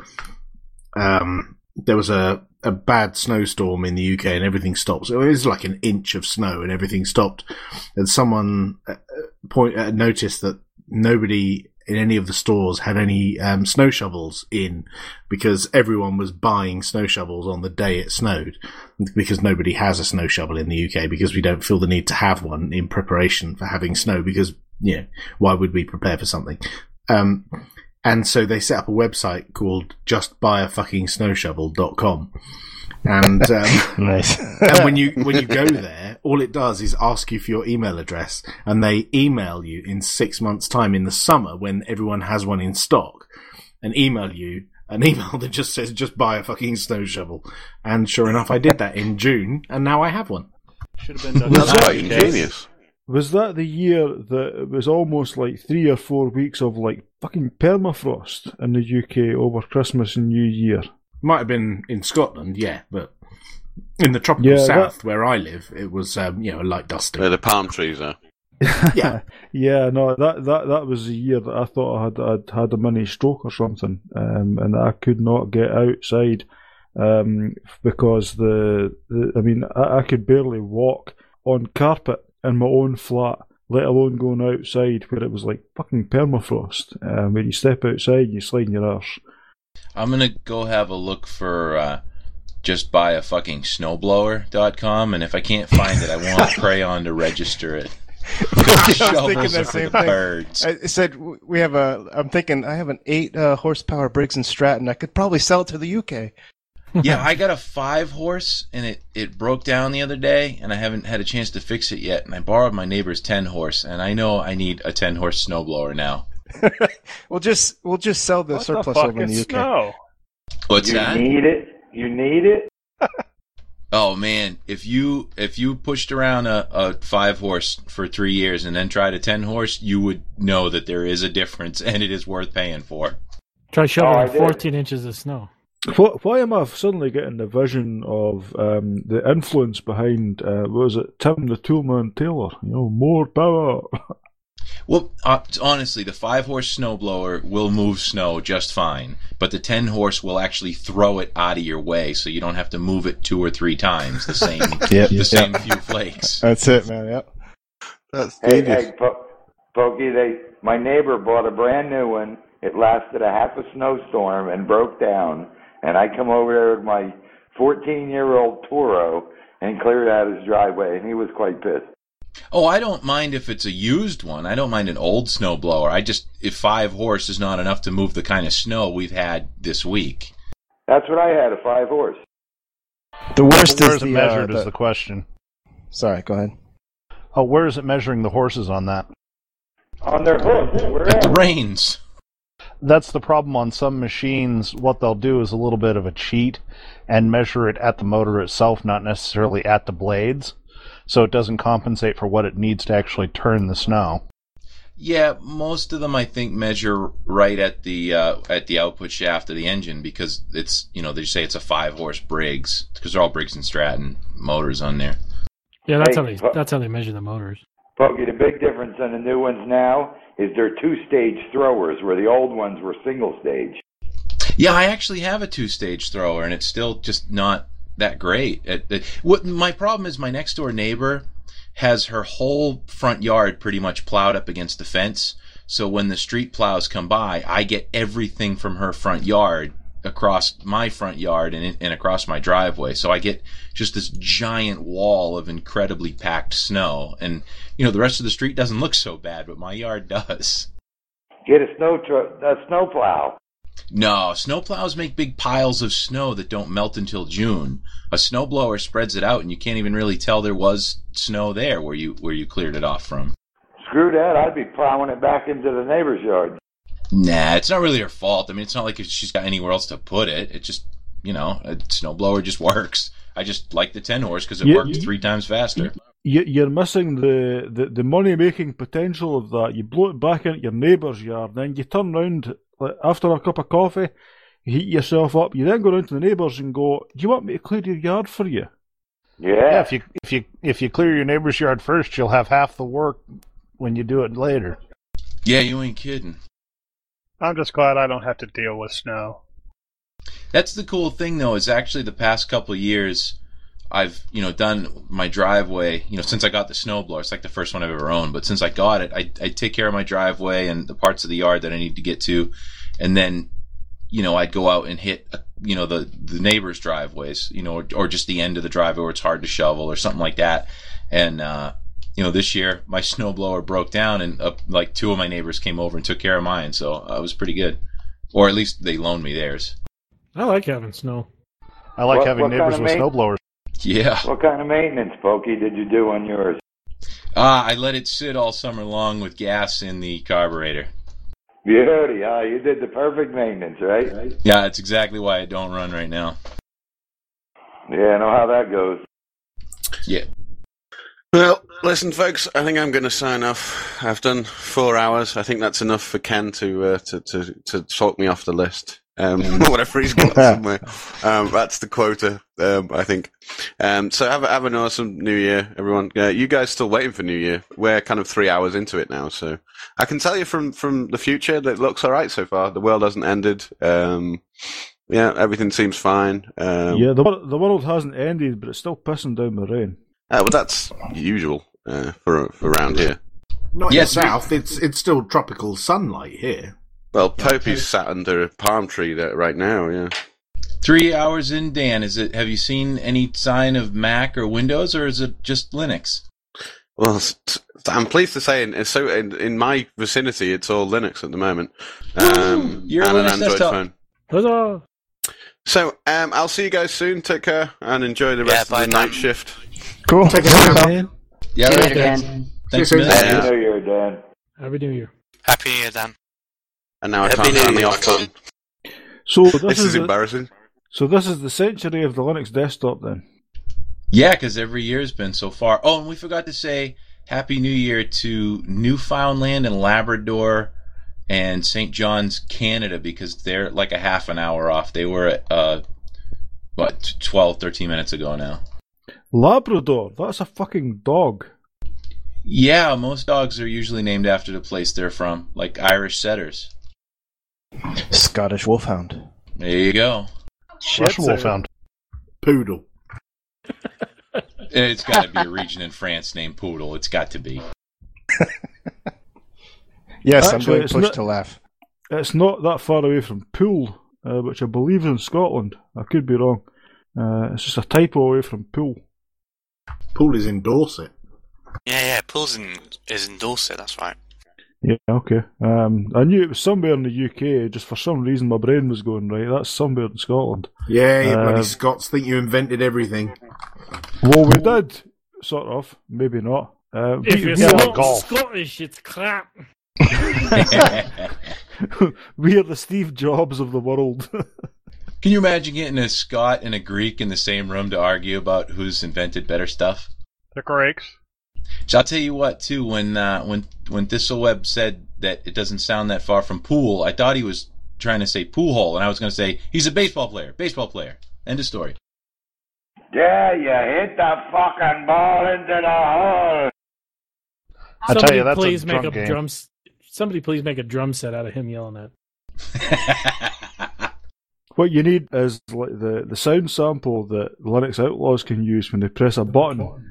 Um, there was a, a bad snowstorm in the U K and everything stopped. So it was like an inch of snow and everything stopped. And someone uh, point uh, noticed that nobody in any of the stores had any um, snow shovels in, because everyone was buying snow shovels on the day it snowed, because nobody has a snow shovel in the U K, because we don't feel the need to have one in preparation for having snow, because, you know, why would we prepare for something? Um, and so they set up a website called just buy a fucking snow shovel dot com. And, um, nice. and when you, when you go there, all it does is ask you for your email address, and they email you in six months' time in the summer when everyone has one in stock, and email you an email that just says, just buy a fucking snow shovel. And sure enough, I did that in June, and now I have one. Should have been done. That's quite ingenious. Was that the year that it was almost like three or four weeks of like fucking permafrost in the U K over Christmas and New Year? Might have been in Scotland, yeah, but in the tropical Yeah, south that- where I live, it was, um, you know, light dusting. Where the palm trees are. Yeah. Yeah, no, that, that, that was the year that I thought I had I'd had a mini stroke or something, um, and I could not get outside um, because the, the I mean I, I could barely walk on carpet in my own flat, let alone going outside where it was like fucking permafrost. Um, when you step outside, you slide in your arse. I'm gonna go have a look for uh, just buy a fucking snowblower dot com, and if I can't find it, I want Crayon to register it. I was Shovels thinking are that for same the thing. birds. I said we have a. I'm thinking I have an eight uh, horsepower Briggs and Stratton. I could probably sell it to the U K. Yeah, I got a five horse, and it, it broke down the other day, and I haven't had a chance to fix it yet. And I borrowed my neighbor's ten horse, and I know I need a ten horse snowblower now. We'll just we'll just sell the What surplus the fuck over in the is U K. snow? What's you that? need it. You need it. Oh man, if you if you pushed around a, a five horse for three years and then tried a ten horse, you would know that there is a difference, and it is worth paying for. Try Oh, I shoveling did. fourteen inches of snow. Why, why am I suddenly getting the vision of um, the influence behind, uh, what was it, Tim the Toolman Taylor? You know, more power. Well, uh, honestly, the five horse snowblower will move snow just fine, but the ten horse will actually throw it out of your way, so you don't have to move it two or three times the same Yep, the yep. same few flakes. That's it, man. Yep. That's Hey, genius. hey, po- Pokey, they, my neighbor bought a brand new one. It lasted a half a snowstorm and broke down. And I come over there with my fourteen-year-old Toro and cleared out his driveway, and he was quite pissed. Oh, I don't mind if it's a used one. I don't mind an old snowblower. I just, if five horse is not enough to move the kind of snow we've had this week. That's what I had, a five horse. The worst Where is is it the, measured uh, is the- the question. Sorry, go ahead. Oh, where is it measuring the horses on that? On their hooves. Where At the at? reins. That's the problem on some machines. What they'll do is a little bit of a cheat and measure it at the motor itself, not necessarily at the blades. So it doesn't compensate for what it needs to actually turn the snow. Yeah, most of them I think measure right at the uh, at the output shaft of the engine, because it's, you know, they say it's a five horse Briggs, because they're all Briggs and Stratton motors on there. Yeah, that's Hey, how they po- that's how they measure the motors. Pokey, the big difference on the new ones now is they're two-stage throwers, where the old ones were single-stage. Yeah, I actually have a two-stage thrower, and it's still just not that great. It, it, what my problem is, my next door neighbor has her whole front yard pretty much plowed up against the fence. So when the street plows come by, I get everything from her front yard across my front yard and, and across my driveway. So I get just this giant wall of incredibly packed snow. And, you know, the rest of the street doesn't look so bad, but my yard does. Get a snow tr- a snow plow. No, snowplows make big piles of snow that don't melt until June. A snowblower spreads it out, and you can't even really tell there was snow there where you where you cleared it off from. Screw that, I'd be plowing it back into the neighbor's yard. Nah, it's not really her fault. I mean, it's not like she's got anywhere else to put it. It just, you know, a snowblower just works. I just like the ten horse because it Yeah, worked you- three times faster. You, you're missing the, the, the money-making potential of that. You blow it back into your neighbour's yard, then you turn round like, after a cup of coffee, you heat yourself up, you then go round to the neighbours and go, do you want me to clear your yard for you? Yeah. if you if you if you clear your neighbor's yard first, you'll have half the work when you do it later. Yeah, you ain't kidding. I'm just glad I don't have to deal with snow. That's the cool thing, though, is actually the past couple of years, I've, you know, done my driveway, you know, since I got the snowblower. It's like the first one I've ever owned, but since I got it, I, I take care of my driveway and the parts of the yard that I need to get to, and then, you know, I'd go out and hit, you know, the, the neighbors' driveways, you know, or, or just the end of the driveway where it's hard to shovel or something like that. And, uh, you know, this year my snowblower broke down and uh, like two of my neighbors came over and took care of mine, so uh, it was pretty good. Or at least they loaned me theirs. I like having snow. I like What- having what kind neighbors of with main- snowblowers. Yeah. What kind of maintenance, Pokey, did you do on yours? Ah, I let it sit all summer long with gas in the carburetor. Beauty, ah, you did the perfect maintenance, right? Yeah, that's exactly why I don't run right now. Yeah, I know how that goes. Yeah. Well, listen, folks. I think I'm going to sign off. I've done four hours. I think that's enough for Ken to uh, to, to to talk me off the list. Um, whatever he's got somewhere. Um, that's the quota. Um, I think. Um, so have a, have an awesome New Year, everyone. Uh, you guys still waiting for New Year? We're kind of three hours into it now, so I can tell you from from the future that it looks all right so far. The world hasn't ended. Um, yeah, everything seems fine. Um, Yeah, the, wor- the world hasn't ended, but it's still pissing down the rain. Uh, well, that's usual uh, for for around here. Not Yes, in we- the south. It's it's still tropical sunlight here. Well, Popey's sat under a palm tree there right now. Yeah. Three hours in, Dan. Is it? Have you seen any sign of Mac or Windows, or is it just Linux? Well, s- s- I'm pleased to say, in so in, in my vicinity, it's all Linux at the moment, um, You're a and an Linux Android desktop. phone. Huzzah! So, um, I'll see you guys soon. Take care and enjoy the rest Yeah, bye of the now. night shift. Cool. Take it out, man. Yeah, See you right, later, guys. Dan. Thanks, See you man. soon. Yeah. Happy New Year, Dan. Happy New Year. Happy New Year, Dan. And now I Happy can't New turn the Year, off Tom. button. So this, This is the- embarrassing. So this is the century of the Linux desktop, then. Yeah, because every year's been so far. Oh, and we forgot to say Happy New Year to Newfoundland and Labrador and Saint John's, Canada, because they're like a half an hour off. They were at, uh, what, twelve, thirteen minutes ago now. Labrador. That's a fucking dog. Yeah, most dogs are usually named after the place they're from, like Irish setters. Scottish Wolfhound. There you go. Russian Wolfhound. Poodle. It's got to be a region in France named Poodle. It's got to be. Yes, I'm Actually, doing it's push not- to laugh. It's not that far away from Poole, uh, which I believe is in Scotland. I could be wrong. Uh, it's just a typo away from Poole. Pool is in Dorset. Yeah, yeah. Pool's in is in Dorset. That's right. Yeah, okay. Um, I knew it was somewhere in the U K, just for some reason my brain was going, right, that's somewhere in Scotland. Yeah, you Uh, bloody Scots think you invented everything. Well, we did, sort of. Maybe not. Uh, If we, it's we, not are golf. Scottish, it's crap. We are the Steve Jobs of the world. Can you imagine getting a Scot and a Greek in the same room to argue about who's invented better stuff? The Greeks. So I'll tell you what, too. When uh, when when Thistleweb said that it doesn't sound that far from pool, I thought he was trying to say pool hole, and I was going to say he's a baseball player. Baseball player. End of story. Yeah, you hit the fucking ball into the hole. I Somebody tell you, that's please a make drunk a game. drums. Somebody please make a drum set out of him yelling that. What you need is like the, the sound sample that Linux Outlaws can use when they press a button.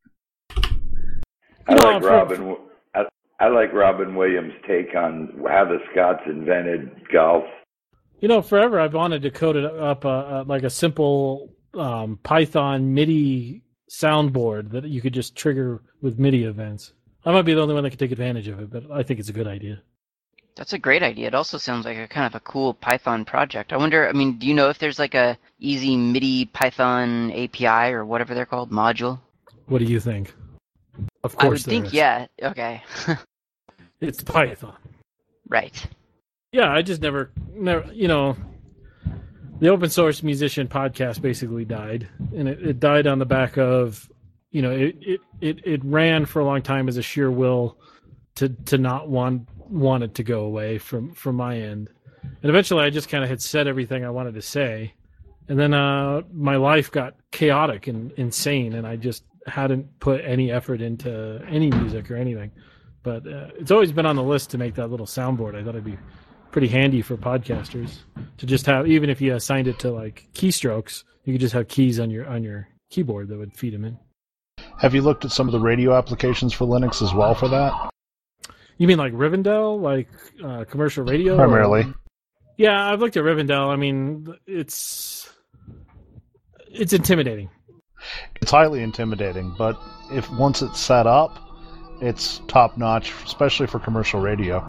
I You know, like for- Robin. I, I like Robin Williams' take on how the Scots invented golf. You know, forever I've wanted to code it up uh, uh, like a simple um, Python MIDI soundboard that you could just trigger with MIDI events. I might be the only one that can take advantage of it, but I think it's a good idea. That's a great idea. It also sounds like a kind of a cool Python project. I wonder, I mean, do you know if there's like a easy MIDI Python A P I or whatever they're called, module? What do you think? Of course I would there think, is. yeah. Okay. It's Python. Right. Yeah, I just never, never, you know, the open source musician podcast basically died, and it, it died on the back of, you know, it, it, it, it ran for a long time as a sheer will to to not want want it to go away from, from my end. And eventually I just kind of had said everything I wanted to say. And then uh, my life got chaotic and insane, and I just hadn't put any effort into any music or anything. But uh, it's always been on the list to make that little soundboard. I thought it'd be pretty handy for podcasters to just have, even if you assigned it to like keystrokes, you could just have keys on your on your keyboard that would feed them in. Have you looked at some of the radio applications for Linux as well for that? You mean like Rivendell, like uh, commercial radio? Primarily. Or... Yeah, I've looked at Rivendell. I mean, it's it's intimidating. It's highly intimidating, but if once it's set up, it's top notch, especially for commercial radio.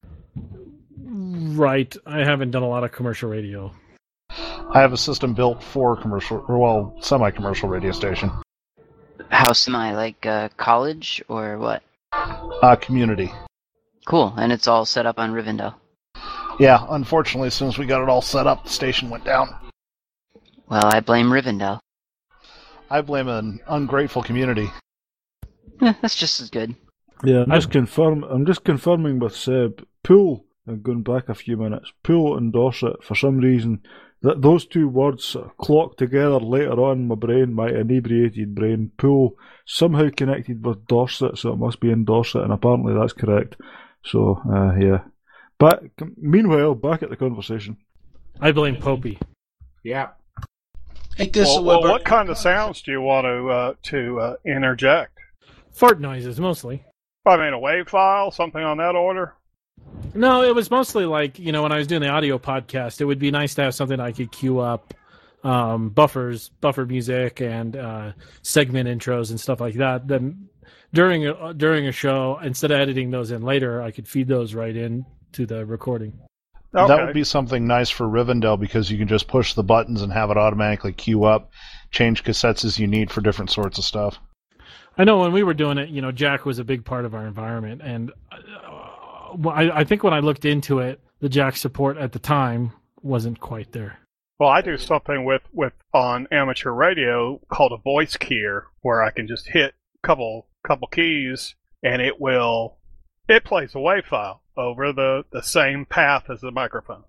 Right. I haven't done a lot of commercial radio. I have a system built for commercial, or well, semi-commercial radio station. How semi? Like uh, college or what? Uh, community. Cool, and it's all set up on Rivendell. Yeah, unfortunately, as soon as we got it all set up, the station went down. Well, I blame Rivendell. I blame an ungrateful community. Yeah, that's just as good. Yeah, I'm just confirm. I'm just confirming with Seb. Pool, and going back a few minutes. Pool and Dorset. For some reason, that those two words clocked together later on in my brain, my inebriated brain. Pool somehow connected with Dorset, so it must be in Dorset, and apparently that's correct. So uh, yeah. But meanwhile, back at the conversation. I blame Popey. Yeah. Hey, well, well, what kind of sounds do you want to uh, to uh, interject? Fart noises, mostly. I mean, a wave file, something on that order? No, it was mostly like, you know, when I was doing the audio podcast, it would be nice to have something I could queue up, um, buffers, buffer music, and uh, segment intros and stuff like that. Then during a, during a show, instead of editing those in later, I could feed those right in to the recording. Okay. That would be something nice for Rivendell because you can just push the buttons and have it automatically queue up, change cassettes as you need for different sorts of stuff. I know when we were doing it, you know, Jack was a big part of our environment, and uh, I, I think when I looked into it, the Jack support at the time wasn't quite there. Well, I do something with, with on amateur radio called a voice keyer, where I can just hit a couple couple keys, and it will it plays a wave file over the, the same path as the microphone.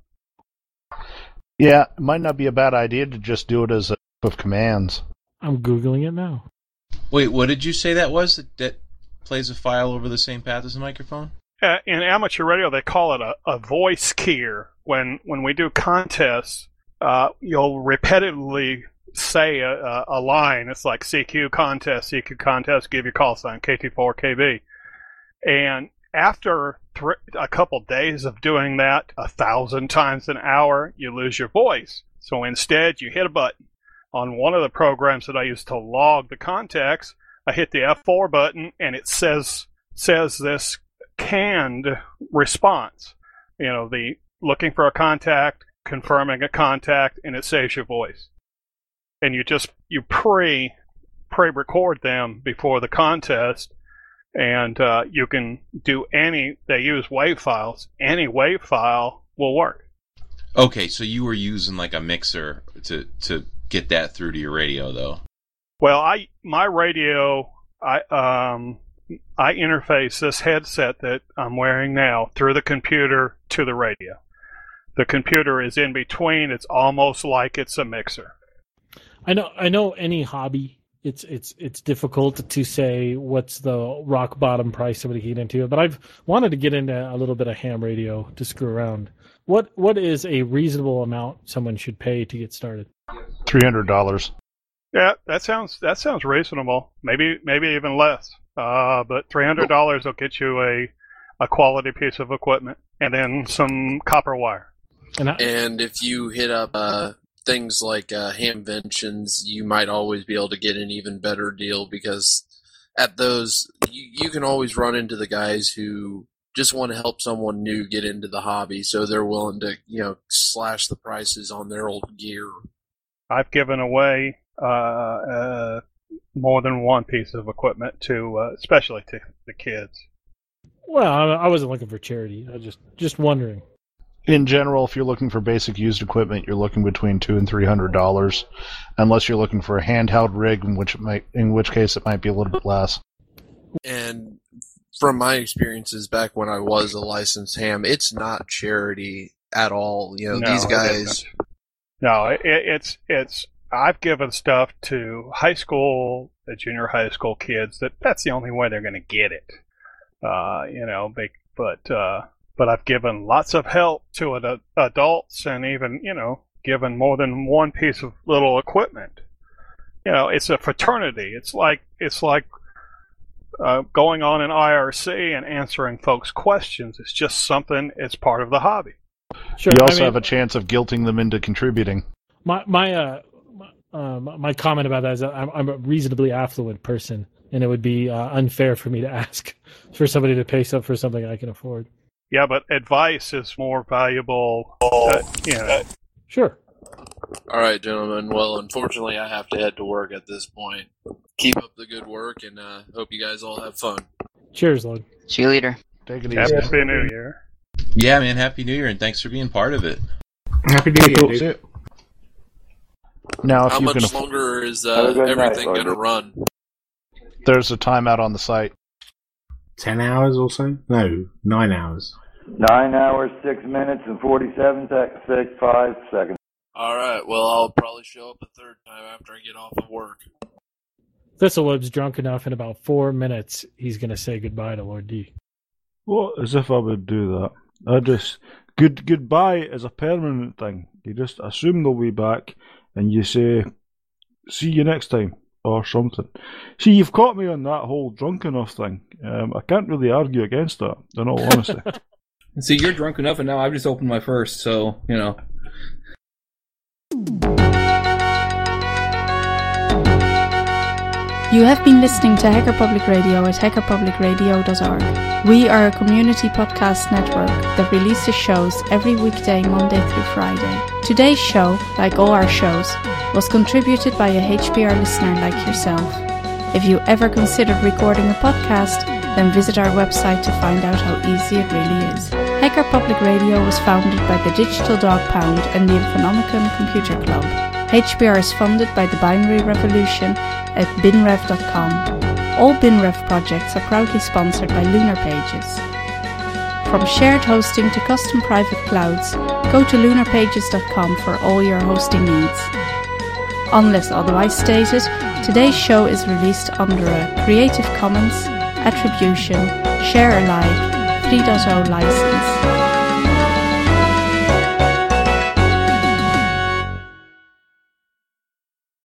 Yeah, it might not be a bad idea to just do it as a of commands. I'm Googling it now. Wait, what did you say that was? That, that plays a file over the same path as the microphone? Uh, in amateur radio, they call it a, a voice keyer. When when we do contests, uh, you'll repetitively say a, a line. It's like C Q contest, C Q contest, give your call sign, K T four K B. And after th- a couple days of doing that a thousand times an hour, you lose your voice. So instead, you hit a button. On one of the programs that I used to log the contacts, I hit the F four button, and it says says this canned response. You know, the looking for a contact, confirming a contact, and it saves your voice. And you just you pre pre record them before the contest, and uh, you can do any. They use WAV files. Any WAV file will work. Okay, so you were using like a mixer to to get that through to your radio, though. Well, I my radio, I um I interface this headset that I'm wearing now through the computer to the radio. The computer is in between. It's almost like it's a mixer. I know. I know. Any hobby, it's it's it's difficult to say what's the rock bottom price somebody can get into. But I've wanted to get into a little bit of ham radio to screw around. What what is a reasonable amount someone should pay to get started? Three hundred dollars. Yeah, that sounds that sounds reasonable. Maybe maybe even less. Uh, but three hundred dollars will get you a a quality piece of equipment and then some copper wire. And, I, and if you hit up uh, things like uh, Hamventions, you might always be able to get an even better deal, because at those, you, you can always run into the guys who just want to help someone new get into the hobby, so they're willing to, you know, slash the prices on their old gear. I've given away uh, uh, more than one piece of equipment to, uh, especially to the kids. Well, I, I wasn't looking for charity. I was just just wondering. In general, if you're looking for basic used equipment, you're looking between two and three hundred dollars, unless you're looking for a handheld rig, in which it might, in which case it might be a little bit less. And from my experiences back when I was a licensed ham, it's not charity at all. You know, No, these it guys. isn't. No, it, it's it's. I've given stuff to high school, the junior high school kids. That that's the only way they're going to get it. Uh, you know, they, but uh, but I've given lots of help to ad- adults, and even, you know, given more than one piece of little equipment. You know, it's a fraternity. It's like it's like uh, going on an I R C and answering folks' questions. It's just something. It's part of the hobby. Sure, You also I mean, have a chance of guilting them into contributing. My my uh, uh my comment about that is that I'm, I'm a reasonably affluent person, and it would be uh, unfair for me to ask for somebody to pay some for something I can afford. Yeah, but advice is more valuable. Uh, you know. Sure. All right, gentlemen. Well, unfortunately, I have to head to work at this point. Keep up the good work, and uh, hope you guys all have fun. Cheers, Lord. See you later. Take it Happy easy. New Year. Yeah, man. Happy New Year, and thanks for being part of it. Happy New Year, dude. Now, if How you much can, aff- longer is Have uh, a good night, everything Lord. going to run? there's a timeout on the site. Ten hours or so? No, nine hours. Nine hours, six minutes, and forty-seven sec- six, five seconds. All right. Well, I'll probably show up a third time after I get off of work. Thistleweb's drunk enough in about four minutes. He's going to say goodbye to Lord D. What? As if I would do that. I just good goodbye is a permanent thing. You just assume they'll be back, and you say, "See you next time," or something. See, you've caught me on that whole drunk enough thing. Um, I can't really argue against that, in all honesty. See, you're drunk enough, and now I've just opened my first, so, you know. You have been listening to Hacker Public Radio at hacker public radio dot org. We are a community podcast network that releases shows every weekday, Monday through Friday. Today's show, like all our shows, was contributed by a H P R listener like yourself. If you ever considered recording a podcast, then visit our website to find out how easy it really is. Hacker Public Radio was founded by the Digital Dog Pound and the Infonomicon Computer Club. H P R is funded by the Binary Revolution at binrev dot com. All BinRev projects are proudly sponsored by Lunar Pages. From shared hosting to custom private clouds, go to lunar pages dot com for all your hosting needs. Unless otherwise stated, today's show is released under a Creative Commons Attribution Share Alike three point oh license.